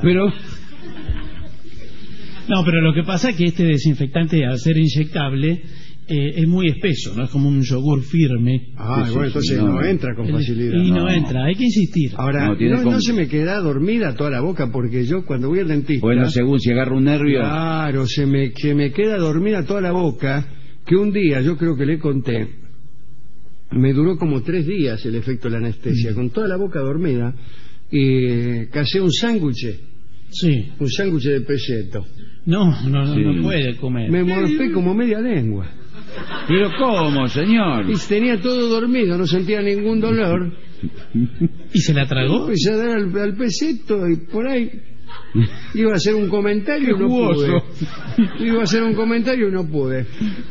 No, pero lo que pasa es que este desinfectante, al ser inyectable, es muy espeso, no es como un yogur firme.
Bueno, entonces no entra con facilidad.
Y no entra, hay que insistir.
Ahora, no se me queda dormida toda la boca, porque yo cuando voy al dentista...
Bueno, según si agarra un nervio...
Claro, se me queda dormida toda la boca, que un día, yo creo que le conté, me duró como 3 días el efecto de la anestesia, con toda la boca dormida, y casé un sándwich.
Sí.
Un sándwich de pelleto.
No puede comer.
Me morfé como media lengua.
¿Pero cómo, señor?
Y tenía todo dormido, no sentía ningún dolor.
¿Y se la tragó?
Empecé a dar al peseto y por ahí iba a hacer un comentario y no pude. Iba a hacer un comentario y no pude.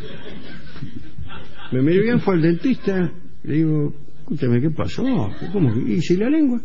Me miré bien, fue al dentista, le digo, escúchame, ¿qué pasó? ¿Cómo? ¿Y si la lengua?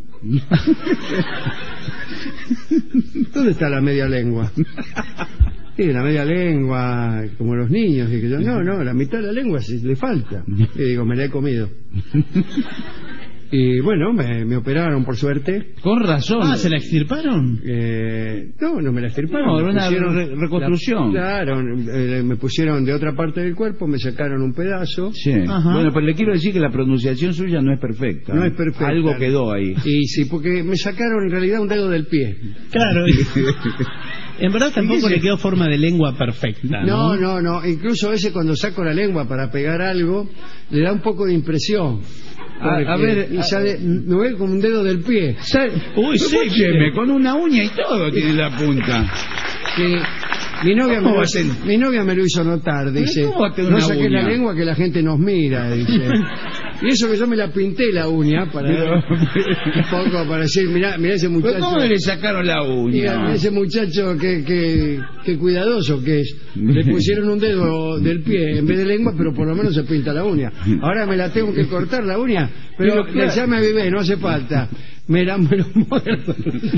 ¿Dónde está la media lengua? Sí, la media lengua, como los niños. Y que yo, no, la mitad de la lengua le falta. Y digo, me la he comido. Y bueno, me operaron por suerte.
Con razón.
Ah, ¿se la extirparon?
No me la extirparon.
No, era una reconstrucción.
Claro, me pusieron de otra parte del cuerpo, me sacaron un pedazo.
Sí. Ajá. Bueno, pero le quiero decir que la pronunciación suya no es perfecta.
No es perfecta.
Algo quedó ahí.
Y sí, porque me sacaron en realidad un dedo del pie.
Claro. En verdad tampoco le quedó forma de lengua perfecta, ¿no?
No. Incluso a veces cuando saco la lengua para pegar algo, le da un poco de impresión.
A ver,
y sale, me ve como un dedo del pie.
Uy, sí, con una uña y todo tiene la punta.
Mi novia me lo hizo notar, dice. No saqué la lengua que la gente nos mira, dice. Y eso que yo me la pinté la uña para un poco para decir, mirá ese muchacho.
¿Pero cómo le sacaron la uña?
Mirá ese muchacho que cuidadoso que es. Le pusieron un dedo del pie en vez de lengua, pero por lo menos se pinta la uña. Ahora me la tengo que cortar la uña, pero ya me avivé, no hace falta. Me la muerdo.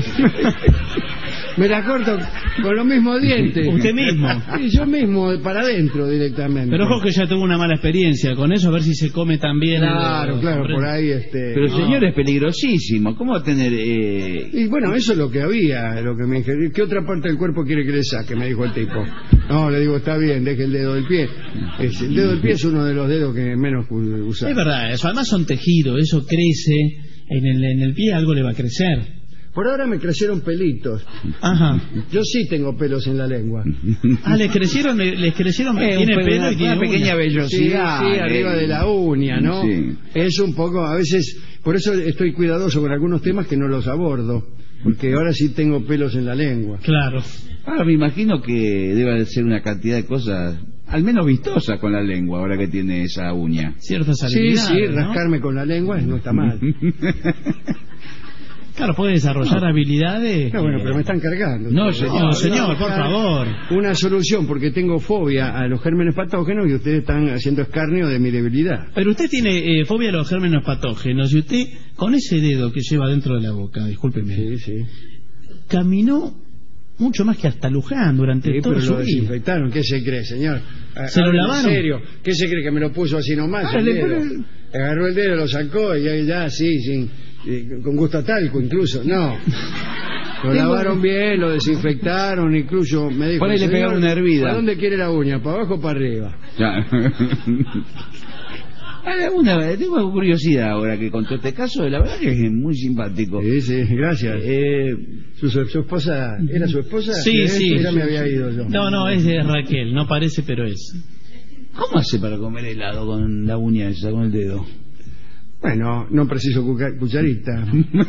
Me la corto con los mismos dientes.
¿Usted mismo?
Sí, yo mismo, para adentro directamente.
Pero ojo que ya tuvo una mala experiencia con eso, a ver si se come también.
Claro, por ahí
Pero señor, es peligrosísimo. ¿Cómo va a tener...?
Y bueno, eso es lo que había, lo que me ingenió. ¿Qué otra parte del cuerpo quiere que le saque? Me dijo el tipo. No, le digo, está bien, deje el dedo del pie. El dedo del pie es uno de los dedos que menos usar.
Es verdad, eso además son tejidos, eso crece. En el pie algo le va a crecer.
Por ahora me crecieron pelitos.
Ajá.
Yo sí tengo pelos en la lengua.
Ah, les crecieron, tiene pelo y tiene
una pequeña vellosidad.
Sí, arriba de la uña, ¿no? Sí. Es un poco, a veces, por eso estoy cuidadoso con algunos temas que no los abordo, porque ahora sí tengo pelos en la lengua.
Claro.
Ahora me imagino que debe ser una cantidad de cosas, al menos vistosas con la lengua, ahora que tiene esa uña.
Ciertas habilidades,
Sí, rascarme con la lengua no está mal.
Claro, puede desarrollar habilidades.
No, bueno, pero me están cargando.
No, señor, por favor.
Una solución, porque tengo fobia a los gérmenes patógenos y ustedes están haciendo escarnio de mi debilidad.
Pero usted tiene fobia a los gérmenes patógenos y usted, con ese dedo que lleva dentro de la boca, discúlpeme, caminó mucho más que hasta Luján durante todo su vida.
Lo desinfectaron, ¿qué se cree, señor?
¿Se lo lavaron?
¿En serio? ¿Qué se cree, que me lo puso así nomás? Agarró el dedo, lo sacó y ya así, con gusto a talco incluso. No. Lo lavaron bien, lo desinfectaron, incluso me dijo...
Por ahí le pegaron una hervida.
¿Para dónde quiere la uña? ¿Para abajo o para arriba?
Ya. Tengo curiosidad ahora que contó este caso, la verdad que es muy simpático.
Sí, gracias. ¿Su esposa era su esposa?
Sí.
Ya me había ido yo.
No, es de Raquel, no parece, pero es.
¿Cómo hace para comer helado con la uña esa, con el dedo?
Bueno, no preciso cucharita.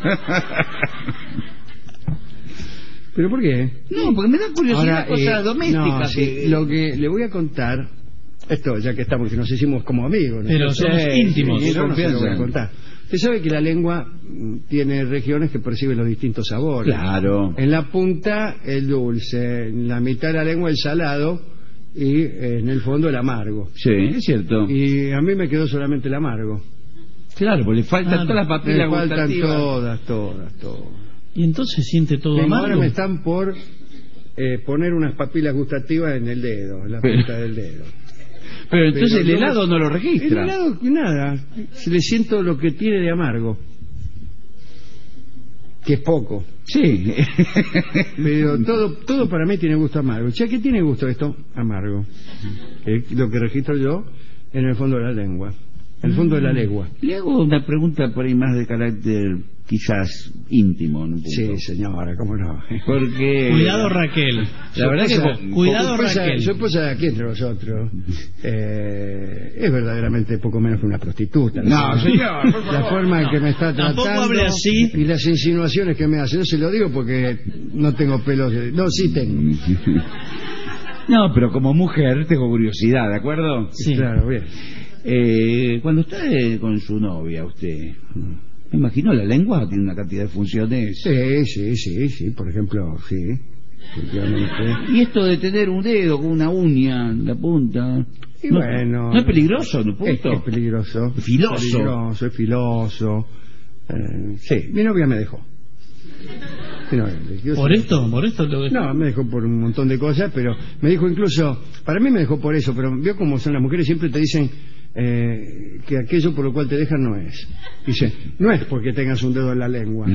¿Pero por qué?
No, porque me da curiosidad cosas domésticas.
Lo que le voy a contar, esto ya que estamos, que nos hicimos como amigos, ¿no?
Pero somos íntimos.
No se lo voy a contar. Usted sabe que la lengua tiene regiones que perciben los distintos sabores.
Claro.
En la punta el dulce, en la mitad de la lengua el salado y en el fondo el amargo.
Sí, es cierto.
Y a mí me quedó solamente el amargo.
Claro, porque le faltan todas las papilas
gustativas.
Le
faltan todas.
Y entonces siente todo amargo.
Ahora me están por poner unas papilas gustativas en el dedo, en la punta del dedo.
Pero entonces el helado no lo registra.
El helado, nada. Le siento lo que tiene de amargo. Que es poco.
Sí.
Pero todo para mí tiene gusto amargo. ¿Qué tiene gusto esto? Amargo. Lo que registro yo en el fondo de la lengua. En el fondo de la lengua.
Le hago una pregunta por ahí más de carácter quizás íntimo, ¿no?
Sí, señora, cómo no.
Porque... Cuidado, Raquel.
La verdad que...
Cuidado, Raquel.
Su esposa de aquí entre nosotros es verdaderamente poco menos que una prostituta.
No, señor, por favor.
La forma en que me está tratando...
Tampoco hable así.
Y las insinuaciones que me hace. No se lo digo porque no tengo pelos. No, sí tengo.
No, pero como mujer tengo curiosidad, ¿de acuerdo?
Sí. Claro, bien.
Cuando está con su novia, usted... Me imagino la lengua tiene una cantidad de funciones.
Sí, por ejemplo, sí.
Y esto de tener un dedo con una uña en la punta...
Y bueno...
¿No es peligroso, no punto?
Es peligroso.
Filoso.
Es filoso. Sí, mi novia me dejó.
¿Por esto?
No, me dejó por un montón de cosas, pero me dijo incluso... Para mí me dejó por eso, pero vio cómo son las mujeres, siempre te dicen... que aquello por lo cual te dejan no es. Dice, no es porque tengas un dedo en la lengua,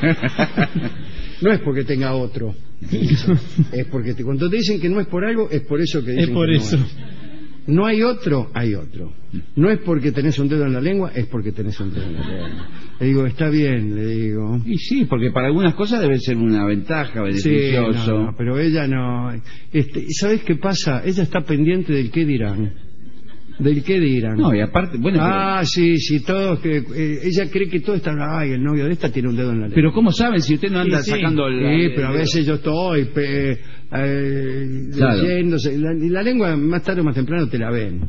no es porque tenga otro, es porque cuando te dicen que no es por algo, es por eso que dicen
es por
que
eso.
no es. No hay otro, hay otro. No es porque tenés un dedo en la lengua, es porque tenés un dedo en la lengua. Le digo, está bien, le digo.
Y sí, porque para algunas cosas debe ser una ventaja, beneficioso.
Sí, no, pero ella no. ¿Sabes qué pasa? Ella está pendiente del qué dirán. ¿Del qué dirán?
No, y aparte, bueno...
sí, todos... ella cree que todo está... Ay, el novio de esta tiene un dedo en la lengua.
Pero ¿cómo saben si usted no anda sacando el...
Sí, pero a veces yo estoy leyéndose. La lengua más tarde o más temprano te la ven.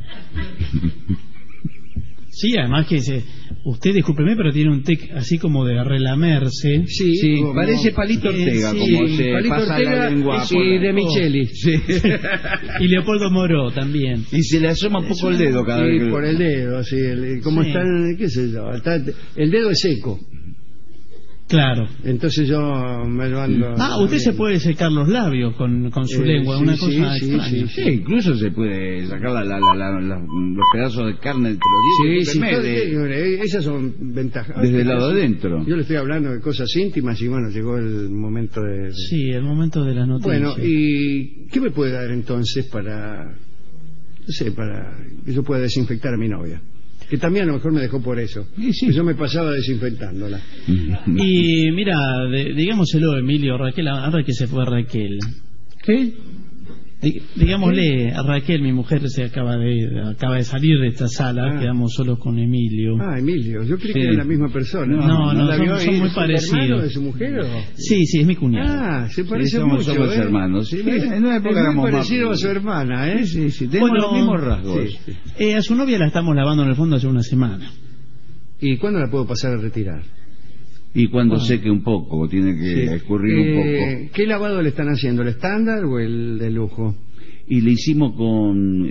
Sí, además que dice, usted discúlpeme, pero tiene un tic así como de relamerse.
Sí, como, parece Palito Ortega, como se
Palito
pasa
Ortega
la lengua.
Y de Micheli. Sí.
Y Leopoldo Moró también.
Y se le asoma un poco el dedo cada vez.
Sí, por el dedo, sí. Como está, qué sé yo, el dedo es seco.
Claro.
Entonces yo me lo ando...
usted se puede secar los labios con su lengua, una cosa extraña.
Sí, incluso se puede sacar los pedazos de carne entre los dientes.
Esas son ventajas.
Desde el lado adentro.
Yo le estoy hablando de cosas íntimas y bueno, llegó el momento de...
Sí, el momento de la noticia.
Bueno, ¿y qué me puede dar entonces para... no sé, para que yo pueda desinfectar a mi novia? Que también a lo mejor me dejó por eso. Sí. Yo me pasaba desinfectándola.
Y mira, digámoselo, Emilio, Raquel, ahora que se fue Raquel.
¿Qué?
Digámosle a Raquel, mi mujer se acaba de salir de esta sala, quedamos solos con Emilio.
Emilio, yo creí que era la misma persona.
No, son muy parecidos.
¿Hermano de su mujer o...?
Sí, es mi cuñado.
Se parece mucho.
Somos hermanos. Sí,
en una época éramos muy parecido a su hermana, ¿eh?
Sí, tenemos los mismos rasgos.
Sí. A su novia la estamos lavando en el fondo hace una semana.
¿Y cuándo la puedo pasar a retirar?
Y cuando seque un poco, tiene que escurrir un poco.
¿Qué lavado le están haciendo, el estándar o el de lujo?
Y le hicimos con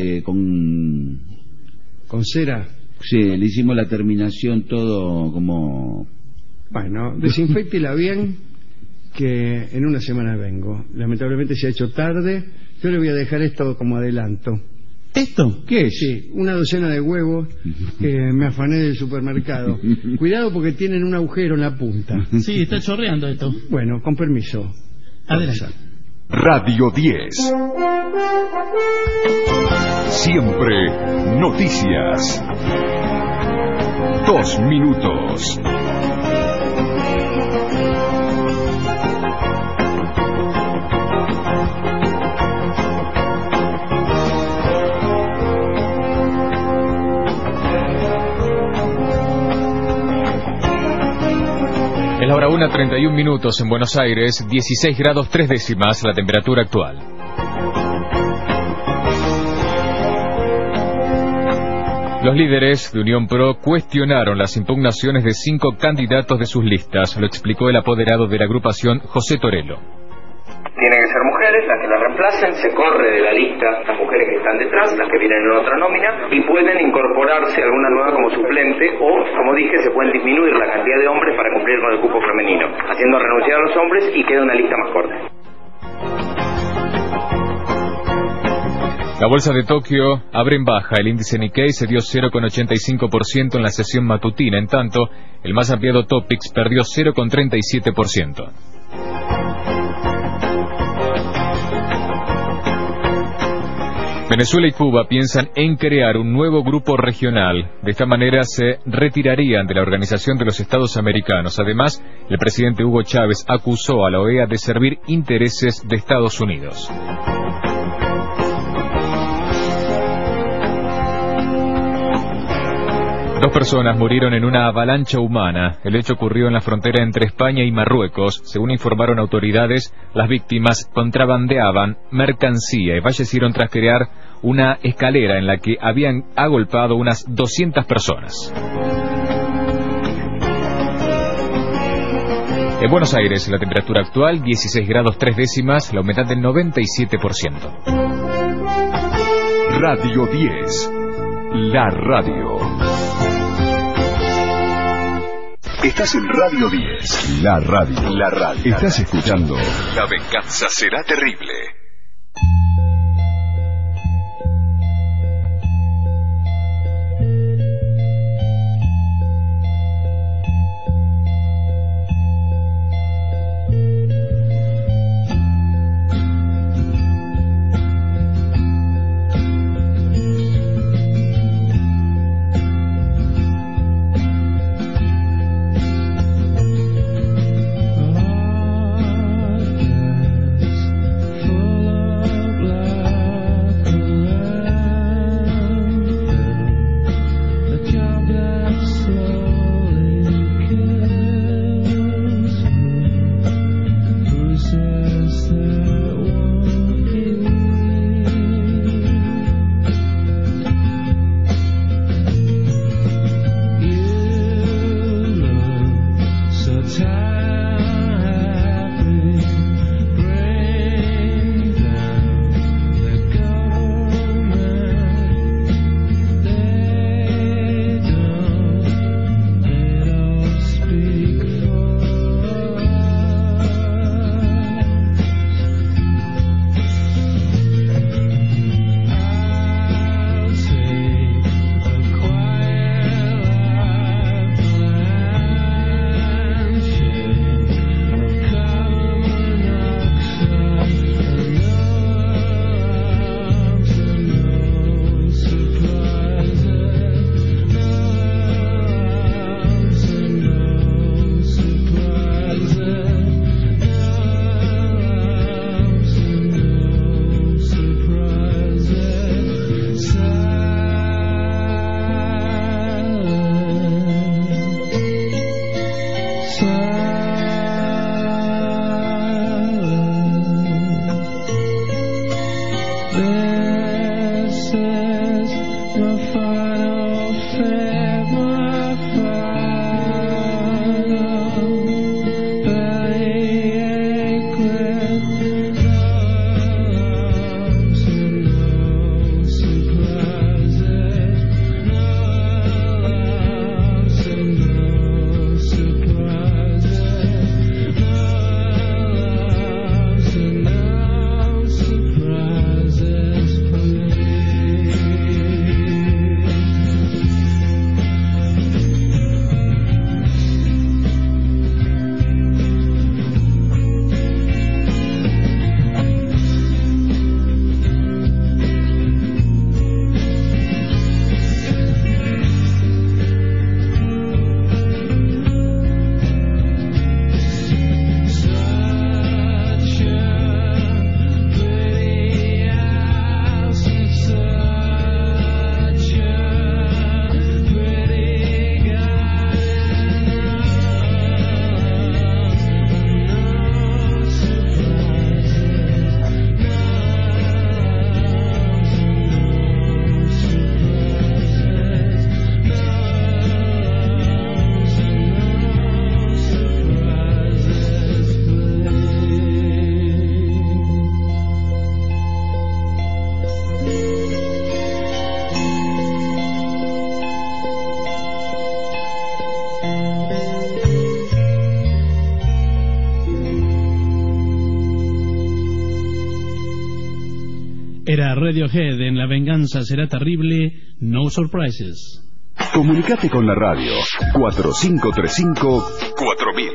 cera.
Sí, le hicimos la terminación todo como...
Bueno, desinféctela bien, que en una semana vengo. Lamentablemente se ha hecho tarde. Yo le voy a dejar esto como adelanto.
¿Esto?
¿Qué es?
Sí, una docena de huevos que me afané del supermercado. Cuidado porque tienen un agujero en la punta.
Sí, está chorreando esto.
Bueno, con permiso.
Adelante.
Radio 10. Siempre noticias. 2 minutos.
Es la hora 1:31 minutos en Buenos Aires, 16 grados 3 décimas la temperatura actual. Los líderes de Unión Pro cuestionaron las impugnaciones de 5 candidatos de sus listas, lo explicó el apoderado de la agrupación, José Torello.
Tienen que ser mujeres las que la reemplacen, se corre de la lista las mujeres que están detrás, las que vienen en otra nómina, y pueden incorporarse alguna nueva como suplente, o, como dije, se pueden disminuir la cantidad de hombres para cumplir con el cupo femenino, haciendo renunciar a los hombres y queda una lista más corta.
La bolsa de Tokio abre en baja, el índice Nikkei se dio 0,85% en la sesión matutina, en tanto, el más ampliado Topix perdió 0,37%. Venezuela y Cuba piensan en crear un nuevo grupo regional. De esta manera se retirarían de la Organización de los Estados Americanos. Además, el presidente Hugo Chávez acusó a la OEA de servir intereses de Estados Unidos. Dos personas murieron en una avalancha humana. El hecho ocurrió en la frontera entre España y Marruecos. Según informaron autoridades, las víctimas contrabandeaban mercancía y fallecieron tras crear una escalera en la que habían agolpado unas 200 personas. En Buenos Aires, la temperatura actual, 16 grados 3 décimas, la humedad del 97%.
Radio 10. La radio. Estás en Radio 10. La radio. La radio. Estás escuchando La venganza será terrible.
Era Radiohead en La venganza será terrible, No Surprises.
Comunicate con la radio 4535-4000.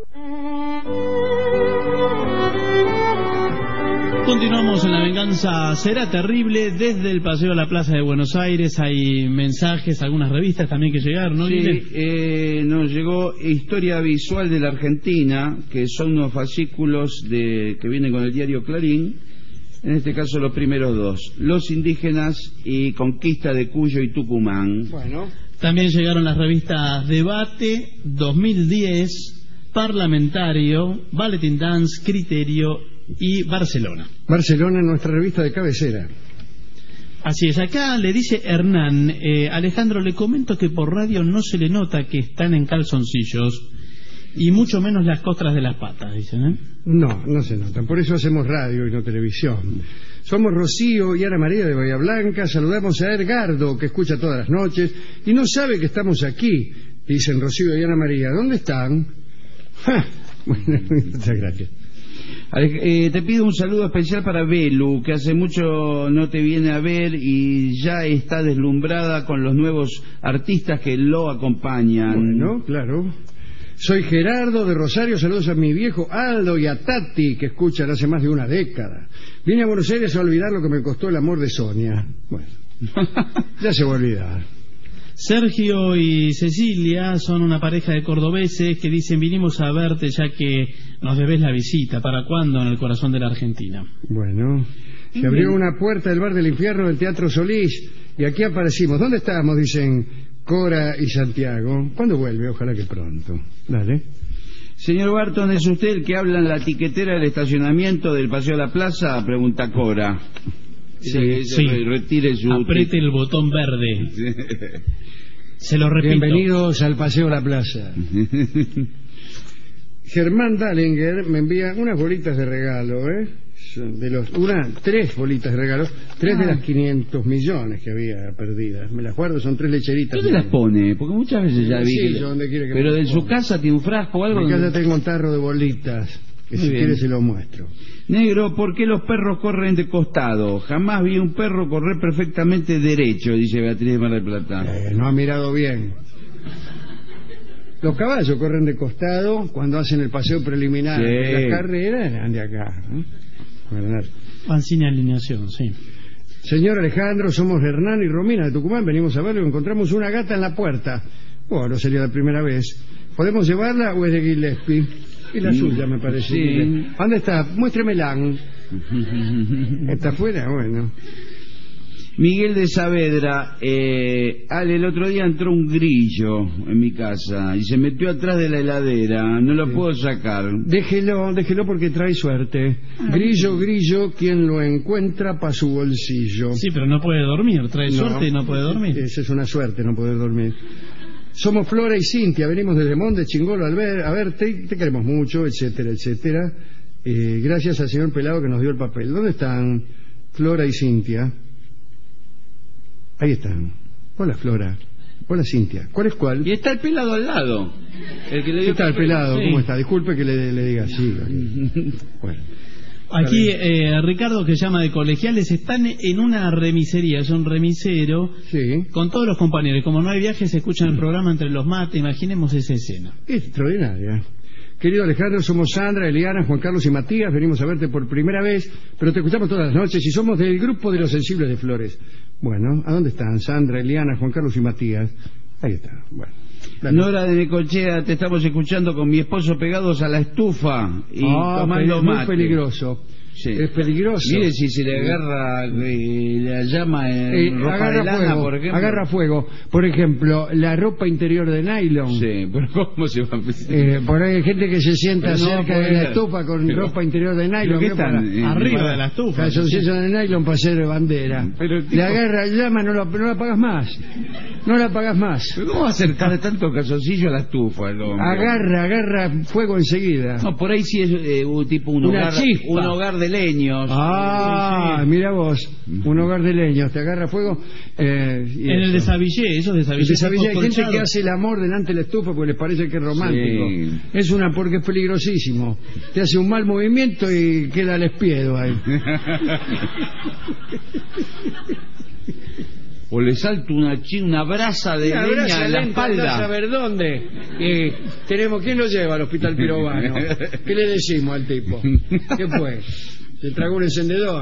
Continuamos en La venganza será terrible desde el Paseo a la Plaza de Buenos Aires. Hay mensajes, algunas revistas también que llegaron, ¿no?
Sí, nos llegó Historia Visual de la Argentina, que son unos fascículos que vienen con el diario Clarín. En este caso los primeros dos, Los indígenas y Conquista de Cuyo y Tucumán.
Bueno.
También llegaron las revistas Debate, 2010, Parlamentario, Balletin Dance, Criterio y Barcelona.
Barcelona, nuestra revista de cabecera.
Así es, acá le dice Hernán, Alejandro, le comento que por radio no se le nota que están en calzoncillos y mucho menos las costras de las patas, dicen, ¿eh?
No, no se notan, por eso hacemos radio y no televisión. Somos Rocío y Ana María de Bahía Blanca, saludamos a Edgardo, que escucha todas las noches y no sabe que estamos aquí, dicen Rocío y Ana María. ¿Dónde están? Bueno, muchas gracias.
Te pido un saludo especial para Belu, que hace mucho no te viene a ver y ya está deslumbrada con los nuevos artistas que lo acompañan.
Bueno, claro. Soy Gerardo de Rosario, saludos a mi viejo Aldo y a Tati, que escuchan hace más de una década. Vine a Buenos Aires a olvidar lo que me costó el amor de Sonia. Bueno, ya se va a olvidar.
Sergio y Cecilia son una pareja de cordobeses que dicen, vinimos a verte ya que nos debes la visita. ¿Para cuándo? En el corazón de la Argentina.
Bueno, se abrió una puerta del bar del infierno del Teatro Solís y aquí aparecimos. ¿Dónde estábamos? Dicen Cora y Santiago. ¿Cuándo vuelve? Ojalá que pronto. Dale.
Señor Barton, ¿es usted el que habla en la tiquetera del estacionamiento del Paseo a la Plaza? Pregunta Cora.
Sí.
Retire su...
Apriete el botón verde. Se lo repito.
Bienvenidos al Paseo a la Plaza. Germán Dallinger me envía unas bolitas de regalo, tres bolitas de regalo, tres de las 500 millones que había perdidas. Me las guardo, son 3 lecheritas.
¿Dónde las pone? Porque muchas veces ya vi.
Sí, donde quiere que
pero de su casa tiene un frasco o algo.
En mi casa tengo un tarro de bolitas, que si quiere se lo muestro.
Negro, ¿por qué los perros corren de costado? Jamás vi un perro correr perfectamente derecho, dice Beatriz de Mar del Plata.
No ha mirado bien. Los caballos corren de costado cuando hacen el paseo preliminar. Sí. Las carreras eran de acá, ¿no?
Van sin alineación, sí.
Señor Alejandro, somos Hernán y Romina de Tucumán. Venimos a verlo y encontramos una gata en la puerta. Bueno, sería la primera vez. ¿Podemos llevarla o es de Gillespie? Es la suya, me parece.
Sí.
¿Dónde está? Muéstremela. ¿Está afuera? Bueno.
Miguel de Saavedra, el otro día entró un grillo en mi casa y se metió atrás de la heladera, no lo puedo sacar.
Déjelo porque trae suerte. Grillo, quien lo encuentra pa' su bolsillo.
Sí, pero no puede dormir, trae suerte y no puede dormir.
Esa es una suerte, no poder dormir. Somos Flora y Cintia, venimos desde Monte Chingolo a verte, te queremos mucho, etcétera, etcétera. Gracias al señor Pelado que nos dio el papel. ¿Dónde están Flora y Cintia? Ahí están. Hola, Flora. Hola, Cintia. ¿Cuál es cuál?
Y está el Pelado al lado. El que le dio
está el Pelado, sí. ¿Cómo está? Disculpe que le diga así. Bueno.
Aquí Ricardo, que llama de Colegiales, están en una remisería, es un remisero,
sí,
con todos los compañeros. Como no hay viajes, se escuchan el programa entre los mates. Imaginemos esa escena.
Extraordinaria. Querido Alejandro, somos Sandra, Eliana, Juan Carlos y Matías. Venimos a verte por primera vez, pero te escuchamos todas las noches y somos del grupo de los sensibles de Flores. Bueno, ¿a dónde están? Sandra, Eliana, Juan Carlos y Matías. Ahí está. Bueno.
Nora de Necochea, te estamos escuchando con mi esposo pegados a la estufa y tomando mate.
Es muy peligroso. Sí. Es peligroso.
Mire si se le agarra la llama en ropa de lana, por ejemplo.
Agarra fuego. Por ejemplo, la ropa interior de nylon.
Sí, pero ¿cómo se va a
por ahí hay gente que se sienta cerca de la estufa con ropa interior de nylon.
¿Qué están?
Arriba de la estufa.
Calzoncillos de nylon para hacer bandera.
Pero,
le agarra llama, no la apagas más. No la apagas más.
¿Pero cómo va a acercar tanto calzoncillo a la estufa el hombre?
Agarra fuego enseguida.
No, por ahí sí es tipo un hogar de de leños.
Ah, mira vos, un hogar de leños, te agarra fuego.
En el de Savillé, eso de Savillé.
El de Savillé, hay gente que hace el amor delante de la estufa porque les parece que es romántico.
Sí.
Es porque es peligrosísimo. Te hace un mal movimiento y queda el espiedo ahí.
O le salta una brasa de leña en la espalda.
A ver dónde. ¿Quién lo lleva al hospital pirobano? ¿Qué le decimos al tipo? ¿Qué fue? Se tragó un encendedor.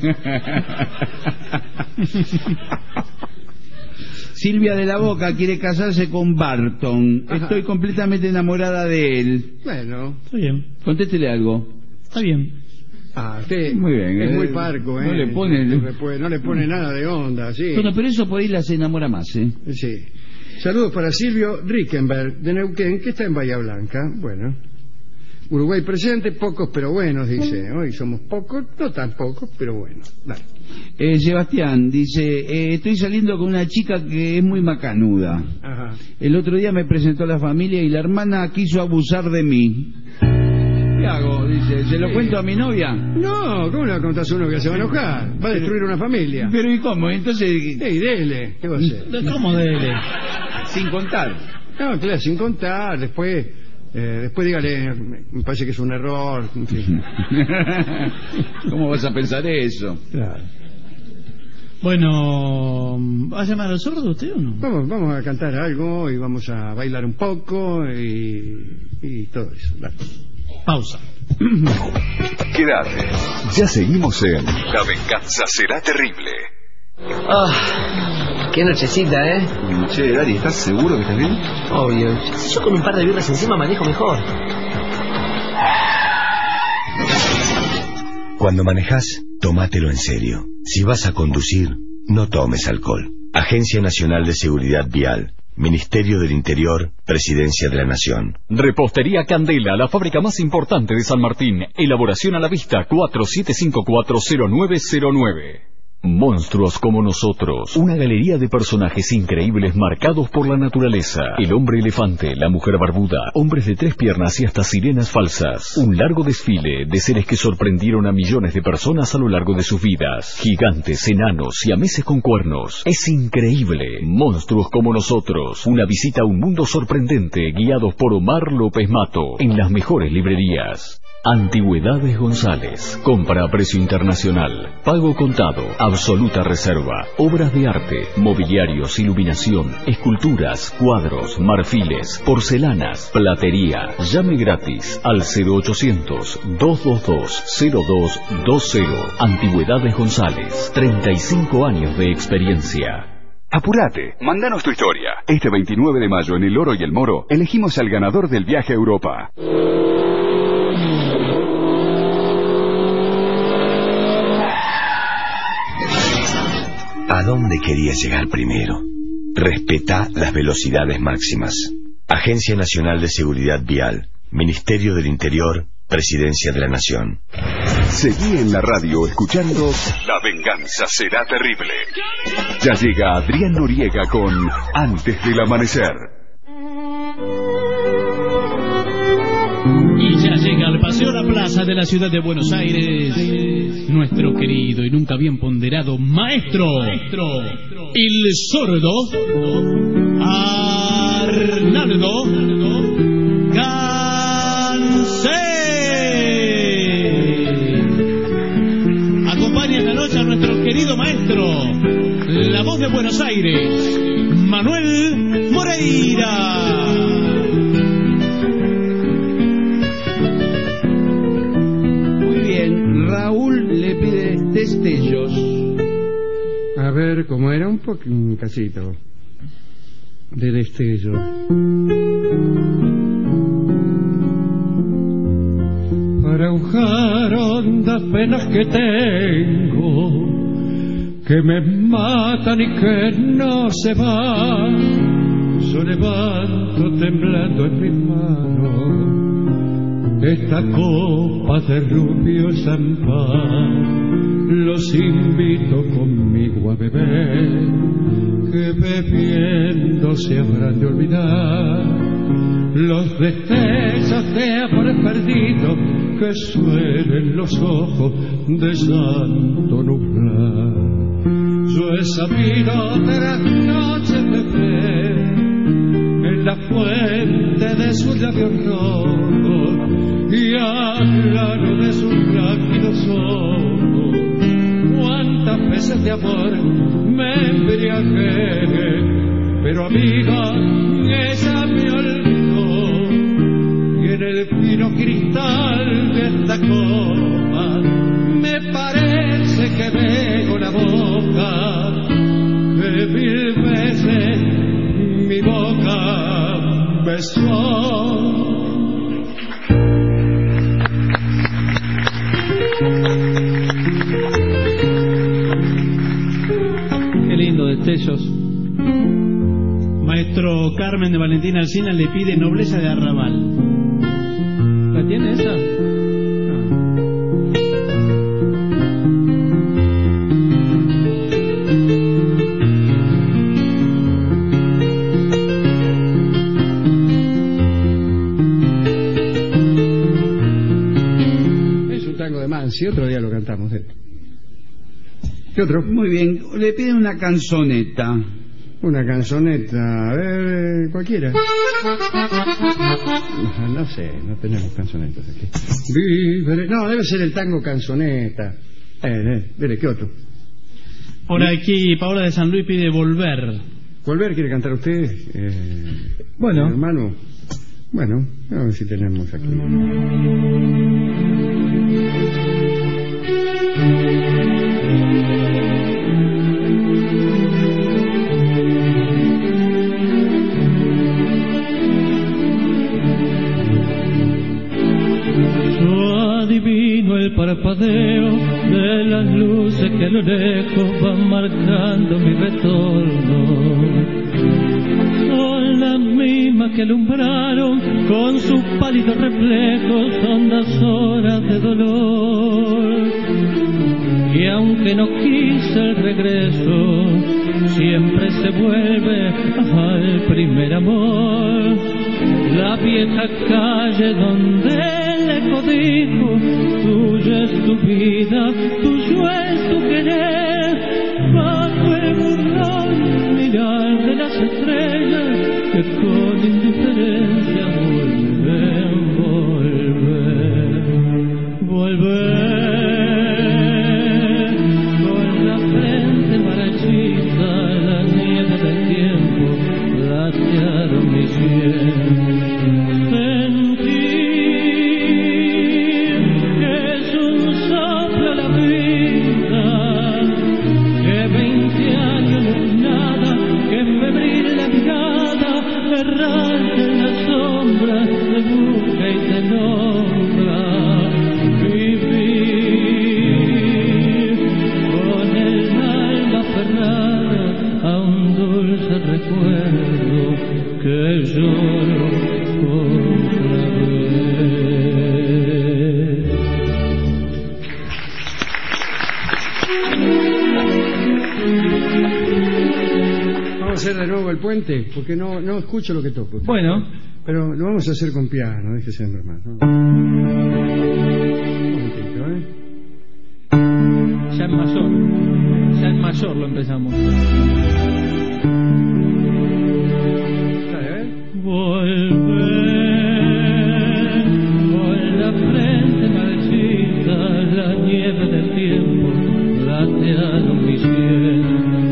Silvia de la Boca quiere casarse con Barton.
Ajá.
Estoy completamente enamorada de él.
Bueno,
Está bien.
Contéstele algo.
Está bien.
usted
Muy bien,
es muy parco,
no le pone
no le pone nada de onda, sí.
Bueno, pero eso por ahí la se enamora más, ¿eh?
Sí. Saludos para Silvio Rickenberg de Neuquén, que está en Bahía Blanca. Bueno, Uruguay presente, pocos pero buenos, dice. Hoy somos pocos, no tan pocos, pero buenos. Dale.
Sebastián dice, estoy saliendo con una chica que es muy macanuda.
Ajá.
El otro día me presentó a la familia y la hermana quiso abusar de mí. ¿Qué hago? Dice, ¿se lo cuento a mi novia?
No, ¿cómo le va a contar a su novia? Se va a enojar, va a destruir una familia.
Pero ¿y cómo? Entonces...
dele, ¿qué va a hacer?
¿Cómo dele?
Sin contar.
No, claro, sin contar, después dígale, me parece que es un error, en fin.
¿Cómo vas a pensar eso?
Claro.
Bueno, ¿va a llamar al sordo usted o no?
Vamos a cantar algo y vamos a bailar un poco y todo eso. Dale.
Pausa.
Quédate. Ya seguimos en La venganza será terrible.
Qué nochecita, ¿eh?
Che, Dari, ¿estás seguro que estás bien?
Obvio. Si yo con un par de birras encima manejo mejor.
Cuando manejas, tómatelo en serio. Si vas a conducir, no tomes alcohol. Agencia Nacional de Seguridad Vial. Ministerio del Interior, Presidencia de la Nación.
Repostería Candela, la fábrica más importante de San Martín. Elaboración a la vista, 47540909. Monstruos como nosotros. Una galería de personajes increíbles marcados por la naturaleza. El hombre elefante, la mujer barbuda, hombres de 3 piernas y hasta sirenas falsas. Un largo desfile de seres que sorprendieron a millones de personas a lo largo de sus vidas. Gigantes, enanos, siameses con cuernos. Es increíble. Monstruos como nosotros. Una visita a un mundo sorprendente guiados por Omar López Mato. En las mejores librerías. Antigüedades González. Compra a precio internacional. Pago contado. Absoluta reserva. Obras de arte, mobiliarios, iluminación, esculturas, cuadros, marfiles, porcelanas, platería. Llame gratis al 0800-222-0220. Antigüedades González. 35 años de experiencia.
Apúrate, mándanos tu historia. Este 29 de mayo en El Oro y el Moro elegimos al ganador del viaje a Europa.
¿A dónde querías llegar primero? Respetá las velocidades máximas. Agencia Nacional de Seguridad Vial. Ministerio del Interior. Presidencia de la Nación.
Seguí en la radio escuchando La venganza será terrible. Ya llega Adrián Noriega con Antes del amanecer.
Y ya llega al Paseo La Plaza de la ciudad de Buenos Aires nuestro querido y nunca bien ponderado maestro, el sordo Arnaldo Gansé. Acompaña esta noche a nuestro querido maestro, la voz de Buenos Aires, Manuel Moreira.
Raúl le pide destellos.
A ver, ¿cómo era? Un casito de destello.
Para ahogar hondas penas que tengo, que me matan y que no se van, yo levanto temblando en mis manos esta copa de rubio champán. Los invito conmigo a beber, que bebiendo se habrán de olvidar los destellos
pisotea por el perdido que suelen los ojos de santo nublar. Yo he sabido de las noches de fe en la fuente de sus labios rojos y al claro de sus rápidos ojos. Cuántas veces de amor me embriagué, pero amiga, ella me olvidó. Y en el fino cristal de esta copa me parece que veo la boca que 1000 veces mi boca besó.
Qué lindo, destellos. Maestro Carmen de Valentina Alsina le pide Nobleza de Arrabal. ¿La tiene esa?
Es un tango de Mansi, otro día lo cantamos. ¿Qué otro?
Muy bien, le piden una canzoneta.
Una canzoneta, a ver, cualquiera. No sé, no tenemos canzonetas aquí. No, debe ser el tango canzoneta. Dele, ¿qué otro?
Por aquí, Paola de San Luis pide Volver.
¿Volver quiere cantar usted?
Bueno.
Hermano. Bueno, a ver si tenemos aquí.
Adivino el parpadeo de las luces que a lo lejos van marcando mi retorno. Son las mismas que alumbraron con sus pálidos reflejos hondas horas de dolor. Y aunque no quise el regreso, siempre se vuelve al primer amor. La vieja calle donde el eco dijo, tuya es tu vida, tuyo es tu querer. Bajo el burlón mirar de las estrellas que con indiferencia vuelven, volver. Con la frente marchita, la nieve del tiempo platearon mis pies.
Porque no escucho lo que toco.
Bueno.
Pero lo vamos a hacer con piano, déjese de bromar, ¿no? Un momentito,
Ya en mayor. Ya en mayor lo empezamos.
Volver con la frente marchita, la nieve del tiempo platearon mis pies.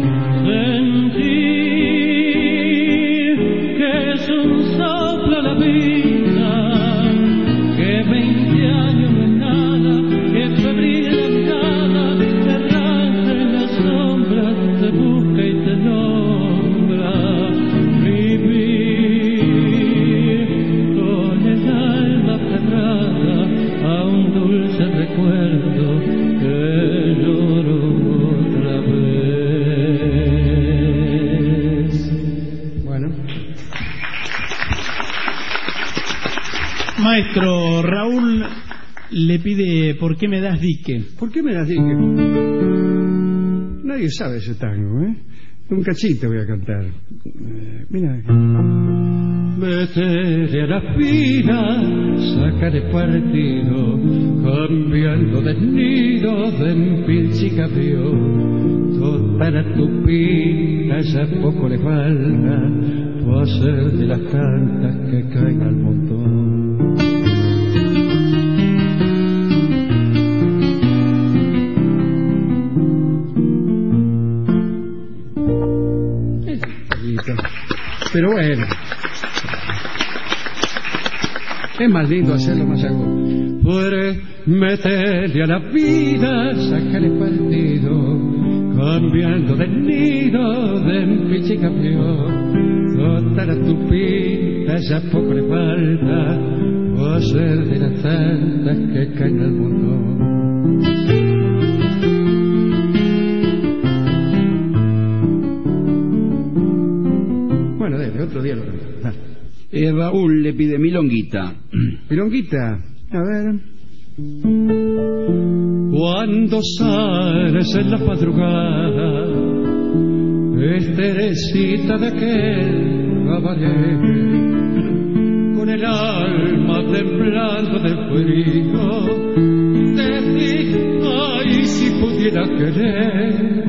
Maestro Raúl le pide ¿Por qué me das dique?
¿Por qué me das dique? Nadie sabe ese tango, ¿eh? Un cachito voy a cantar. Mira.
Meterle a la vida, sacaré partido, cambiando de nido de empilchicapio. Toda tu vida ya poco le falta, va a ser de las tantas que caen al montón.
Pero bueno, es más lindo hacerlo más agudo.
Puedes meterle a la vida, sacarle partido, cambiando de nido de empilchicapio. Toda tu vida ya poco le falta, va a ser de las tantas que caen al montón.
Bueno, dale, otro día lo canto.
Raúl le pide milonguita.
Milonguita, a ver.
Cuando sales en la madrugada, Teresita de aquel cabaret, con el alma temblando de frío, decís, ay, si pudiera querer.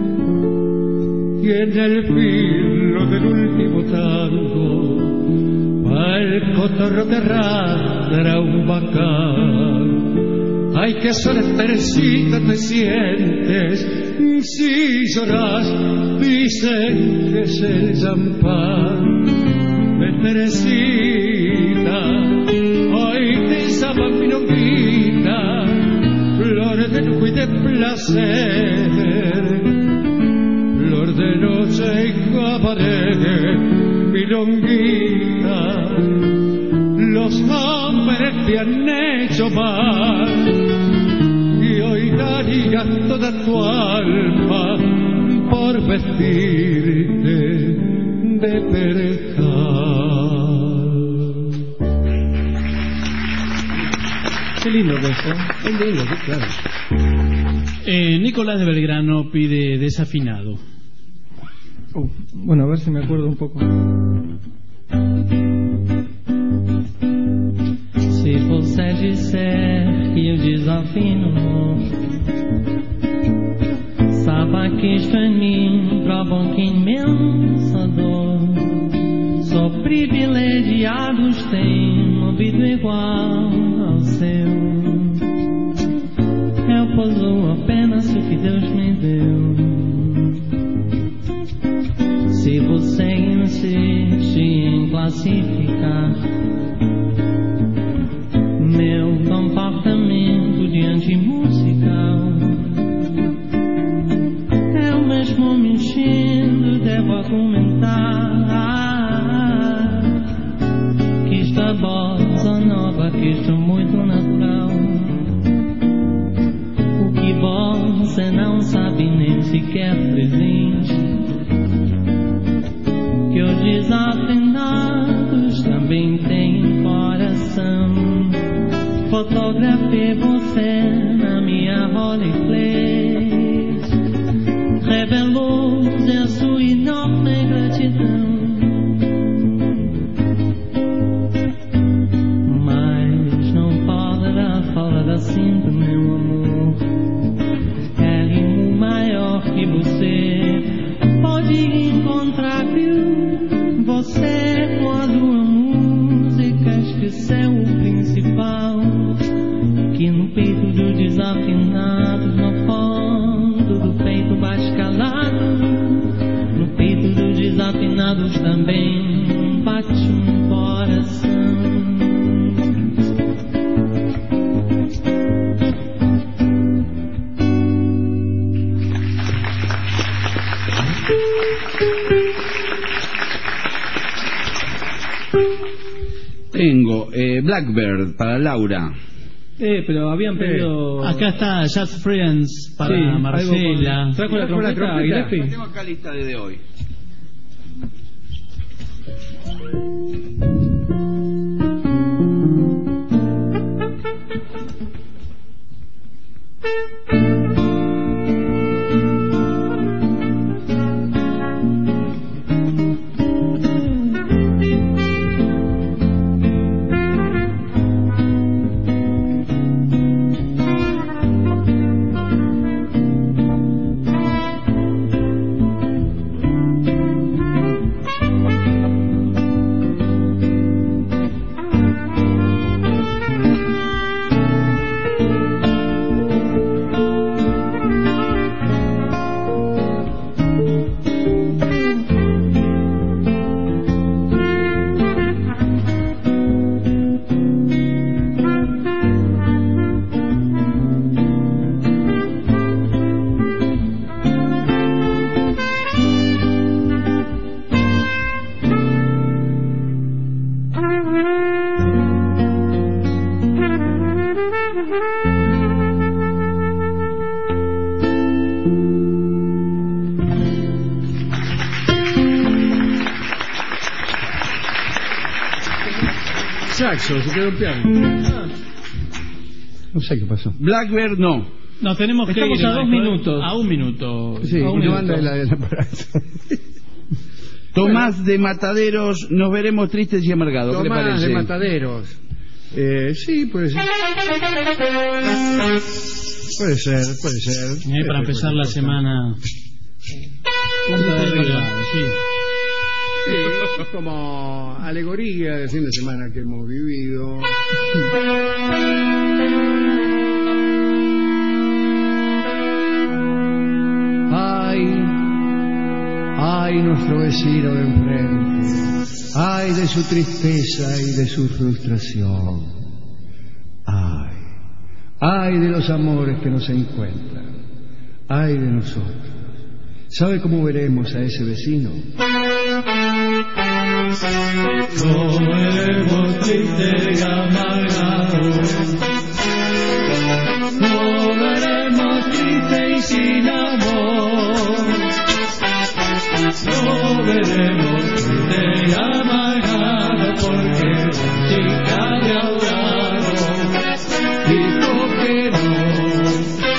Y en el filo del último tango, al cotorro te arrastra un bacán. Ay, que sola Teresita te sientes, si lloras, dicen que es el champán de Teresita. Ay, te llaman milonguita, flores de lujo y de placer, flor de noche y cabaret, milonguita. Los hombres te han hecho mal y hoy darías toda tu alma por vestirte de percal.
Qué lindo eso.
Qué lindo, sí, claro.
Nicolás de Belgrano pide Desafinado.
Bueno, a ver si me acuerdo un poco.
Se você disser que eu desafino, saiba que isto em mim provoca imensa dor. Só privilegiados têm ouvido igual ao seu. Eu possuo apenas o que Deus me deu. Se você insiste em classificar meu comportamento diante musical, eu mesmo mentindo devo argumentar que isto é bossa nova, que isto é muito natural. O que você não sabe nem sequer presente, que os desafinados também têm coração. Fotografei você na minha Rolleiflex, revelou-se a sua enorme gratidão. Mas não poderá falar assim do meu amor. É o maior que você pode encontrar, viu? Você quando a música esqueceu o principal, que no peito dos desafinados, no fundo do peito bate calado, no peito dos desafinados também bate um coração.
Tengo Blackbird para Laura.
Pero habían pedido...
Acá está Just Friends para
Sí,
Marcela.
¿Trajo la trompeta, Gillespie?
Tengo acá lista desde hoy.
Saxo, se quedó un piano. No sé qué pasó.
Blackbird no.
No, tenemos que
Estamos
ir
a 2 minutos.
A 1 minuto.
Sí,
a un
y no
minuto.
anda el aparato.
Tomás de Mataderos, nos veremos tristes y amargados. ¿Qué le
Tomás
parece?
de Mataderos. Sí, puede ser. Puede ser.
Para empezar la semana. Punta de arriba, sí.
Sí, como alegoría del fin de semana que hemos vivido. Ay, nuestro vecino de enfrente. Ay, de su tristeza y de su frustración. Ay, de los amores que nos encuentran. Ay de nosotros. ¿Sabe cómo veremos a ese vecino?
Lo veremos triste y amargado. Lo veremos triste y sin amor. Lo veremos triste y amargado porque la chica de al lado dijo que no.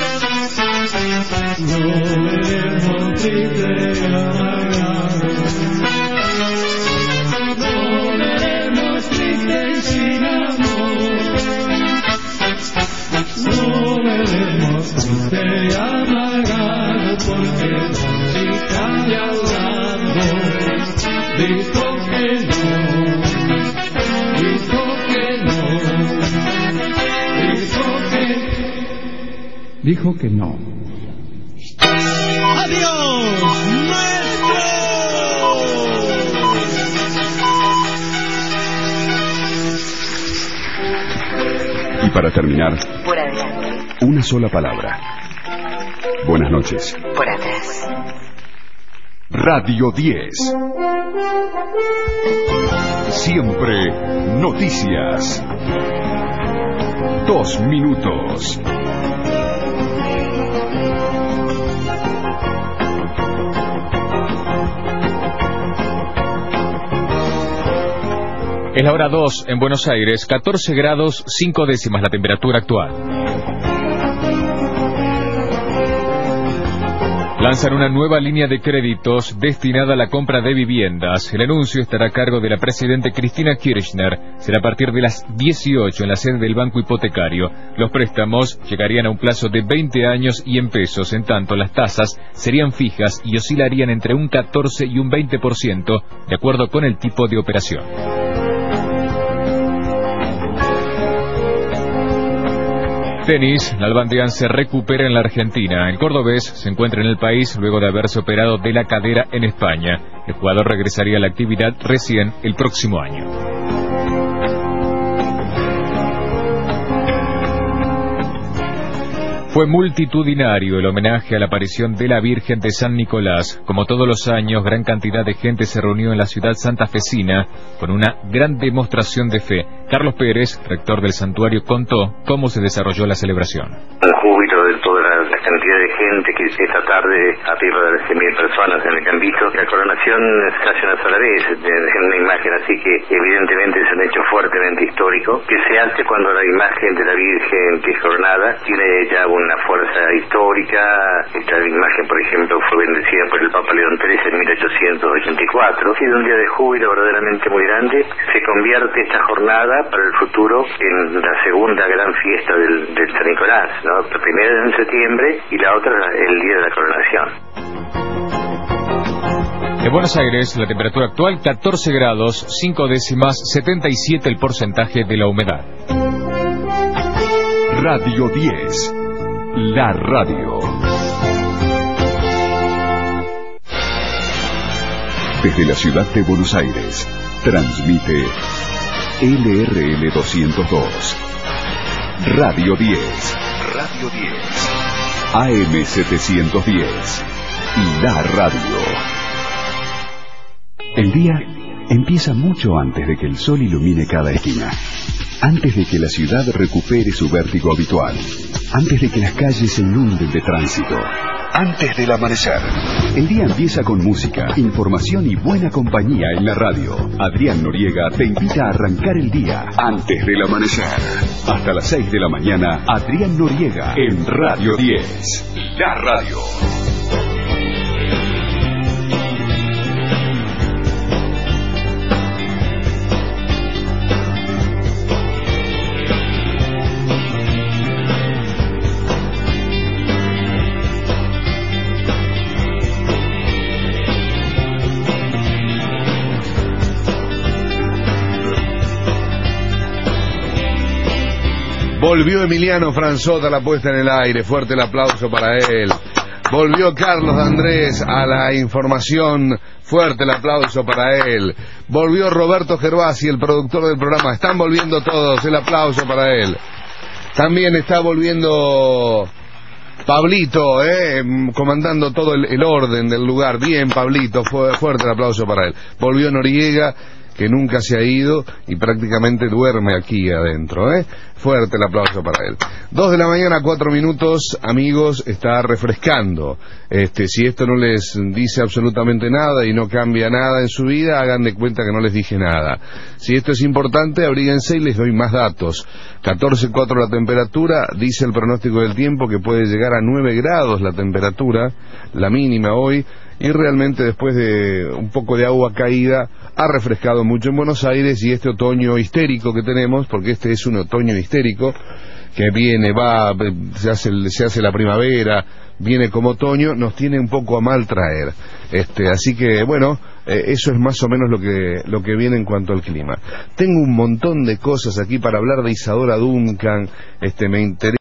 Lo veremos triste y amargado. Lo veremos triste y sin amor. Lo veremos triste y amargado porque la chica de al lado dijo que no. Dijo que no.
Dijo que no.
¡Adiós, maestro!
Y para terminar,
Por adelante.
una sola palabra. Buenas noches.
Por atrás.
Radio 10. Siempre noticias. 2 minutos.
Es la hora 2 en Buenos Aires, 14 grados 5 décimas la temperatura actual. Lanzan una nueva línea de créditos destinada a la compra de viviendas. El anuncio estará a cargo de la presidenta Cristina Kirchner. Será a partir de las 18 en la sede del Banco Hipotecario. Los préstamos llegarían a un plazo de 20 años y en pesos. En tanto, las tasas serían fijas y oscilarían entre un 14 y un 20%, de acuerdo con el tipo de operación. Tenis, Nalbandian se recupera en la Argentina. El cordobés se encuentra en el país luego de haberse operado de la cadera en España. El jugador regresaría a la actividad recién el próximo año. Fue multitudinario el homenaje a la aparición de la Virgen de San Nicolás. Como todos los años, gran cantidad de gente se reunió en la ciudad santafesina con una gran demostración de fe. Carlos Pérez, rector del santuario, contó cómo se desarrolló la celebración.
Un júbilo de toda la cantidad de gente que esta tarde arriba de las 100.000 personas en el campito. La coronación se hace una sola vez, en una imagen así que evidentemente es un hecho fuertemente histórico, que se hace cuando la imagen de la Virgen que es coronada tiene ya una fuerza histórica. Esta imagen, por ejemplo, fue bendecida por el Papa León XIII en 1884. Ha sido un día de júbilo verdaderamente muy grande. Se convierte esta jornada para el futuro en la segunda gran fiesta del San Nicolás, ¿no? La primera es en septiembre y la otra el día de la coronación.
En Buenos Aires, la temperatura actual 14 grados 5 décimas, 77 el porcentaje de la humedad.
Radio 10. La radio. Desde la ciudad de Buenos Aires, transmite LRL 202. Radio 10. Radio 10. AM 710. La radio. El día empieza mucho antes de que el sol ilumine cada esquina. Antes de que la ciudad recupere su vértigo habitual. Antes de que las calles se inunden de tránsito. Antes del amanecer. El día empieza con música, información y buena compañía en la radio. Adrián Noriega te invita a arrancar el día antes del amanecer. Hasta las 6 de la mañana, Adrián Noriega en Radio 10. La radio.
Volvió Emiliano Franzota a la puesta en el aire, fuerte el aplauso para él. Volvió Carlos Andrés a la información, fuerte el aplauso para él. Volvió Roberto Gervasi, el productor del programa. Están volviendo todos, el aplauso para él. También está volviendo Pablito, comandando todo el orden del lugar. Bien, Pablito, fuerte el aplauso para él. Volvió Noriega, que nunca se ha ido y prácticamente duerme aquí adentro, Fuerte el aplauso para él. 2 de la mañana, 4 minutos, amigos, está refrescando. Si esto no les dice absolutamente nada y no cambia nada en su vida, hagan de cuenta que no les dije nada. Si esto es importante, abríguense y les doy más datos. 14,4 la temperatura, dice el pronóstico del tiempo que puede llegar a 9 grados la temperatura, la mínima hoy. Y realmente después de un poco de agua caída ha refrescado mucho en Buenos Aires, y este otoño histérico que tenemos, porque este es un otoño histérico que viene, va, se hace la primavera, viene como otoño, nos tiene un poco a mal traer. Así que bueno, eso es más o menos lo que viene en cuanto al clima. Tengo un montón de cosas aquí para hablar de Isadora Duncan, me interesa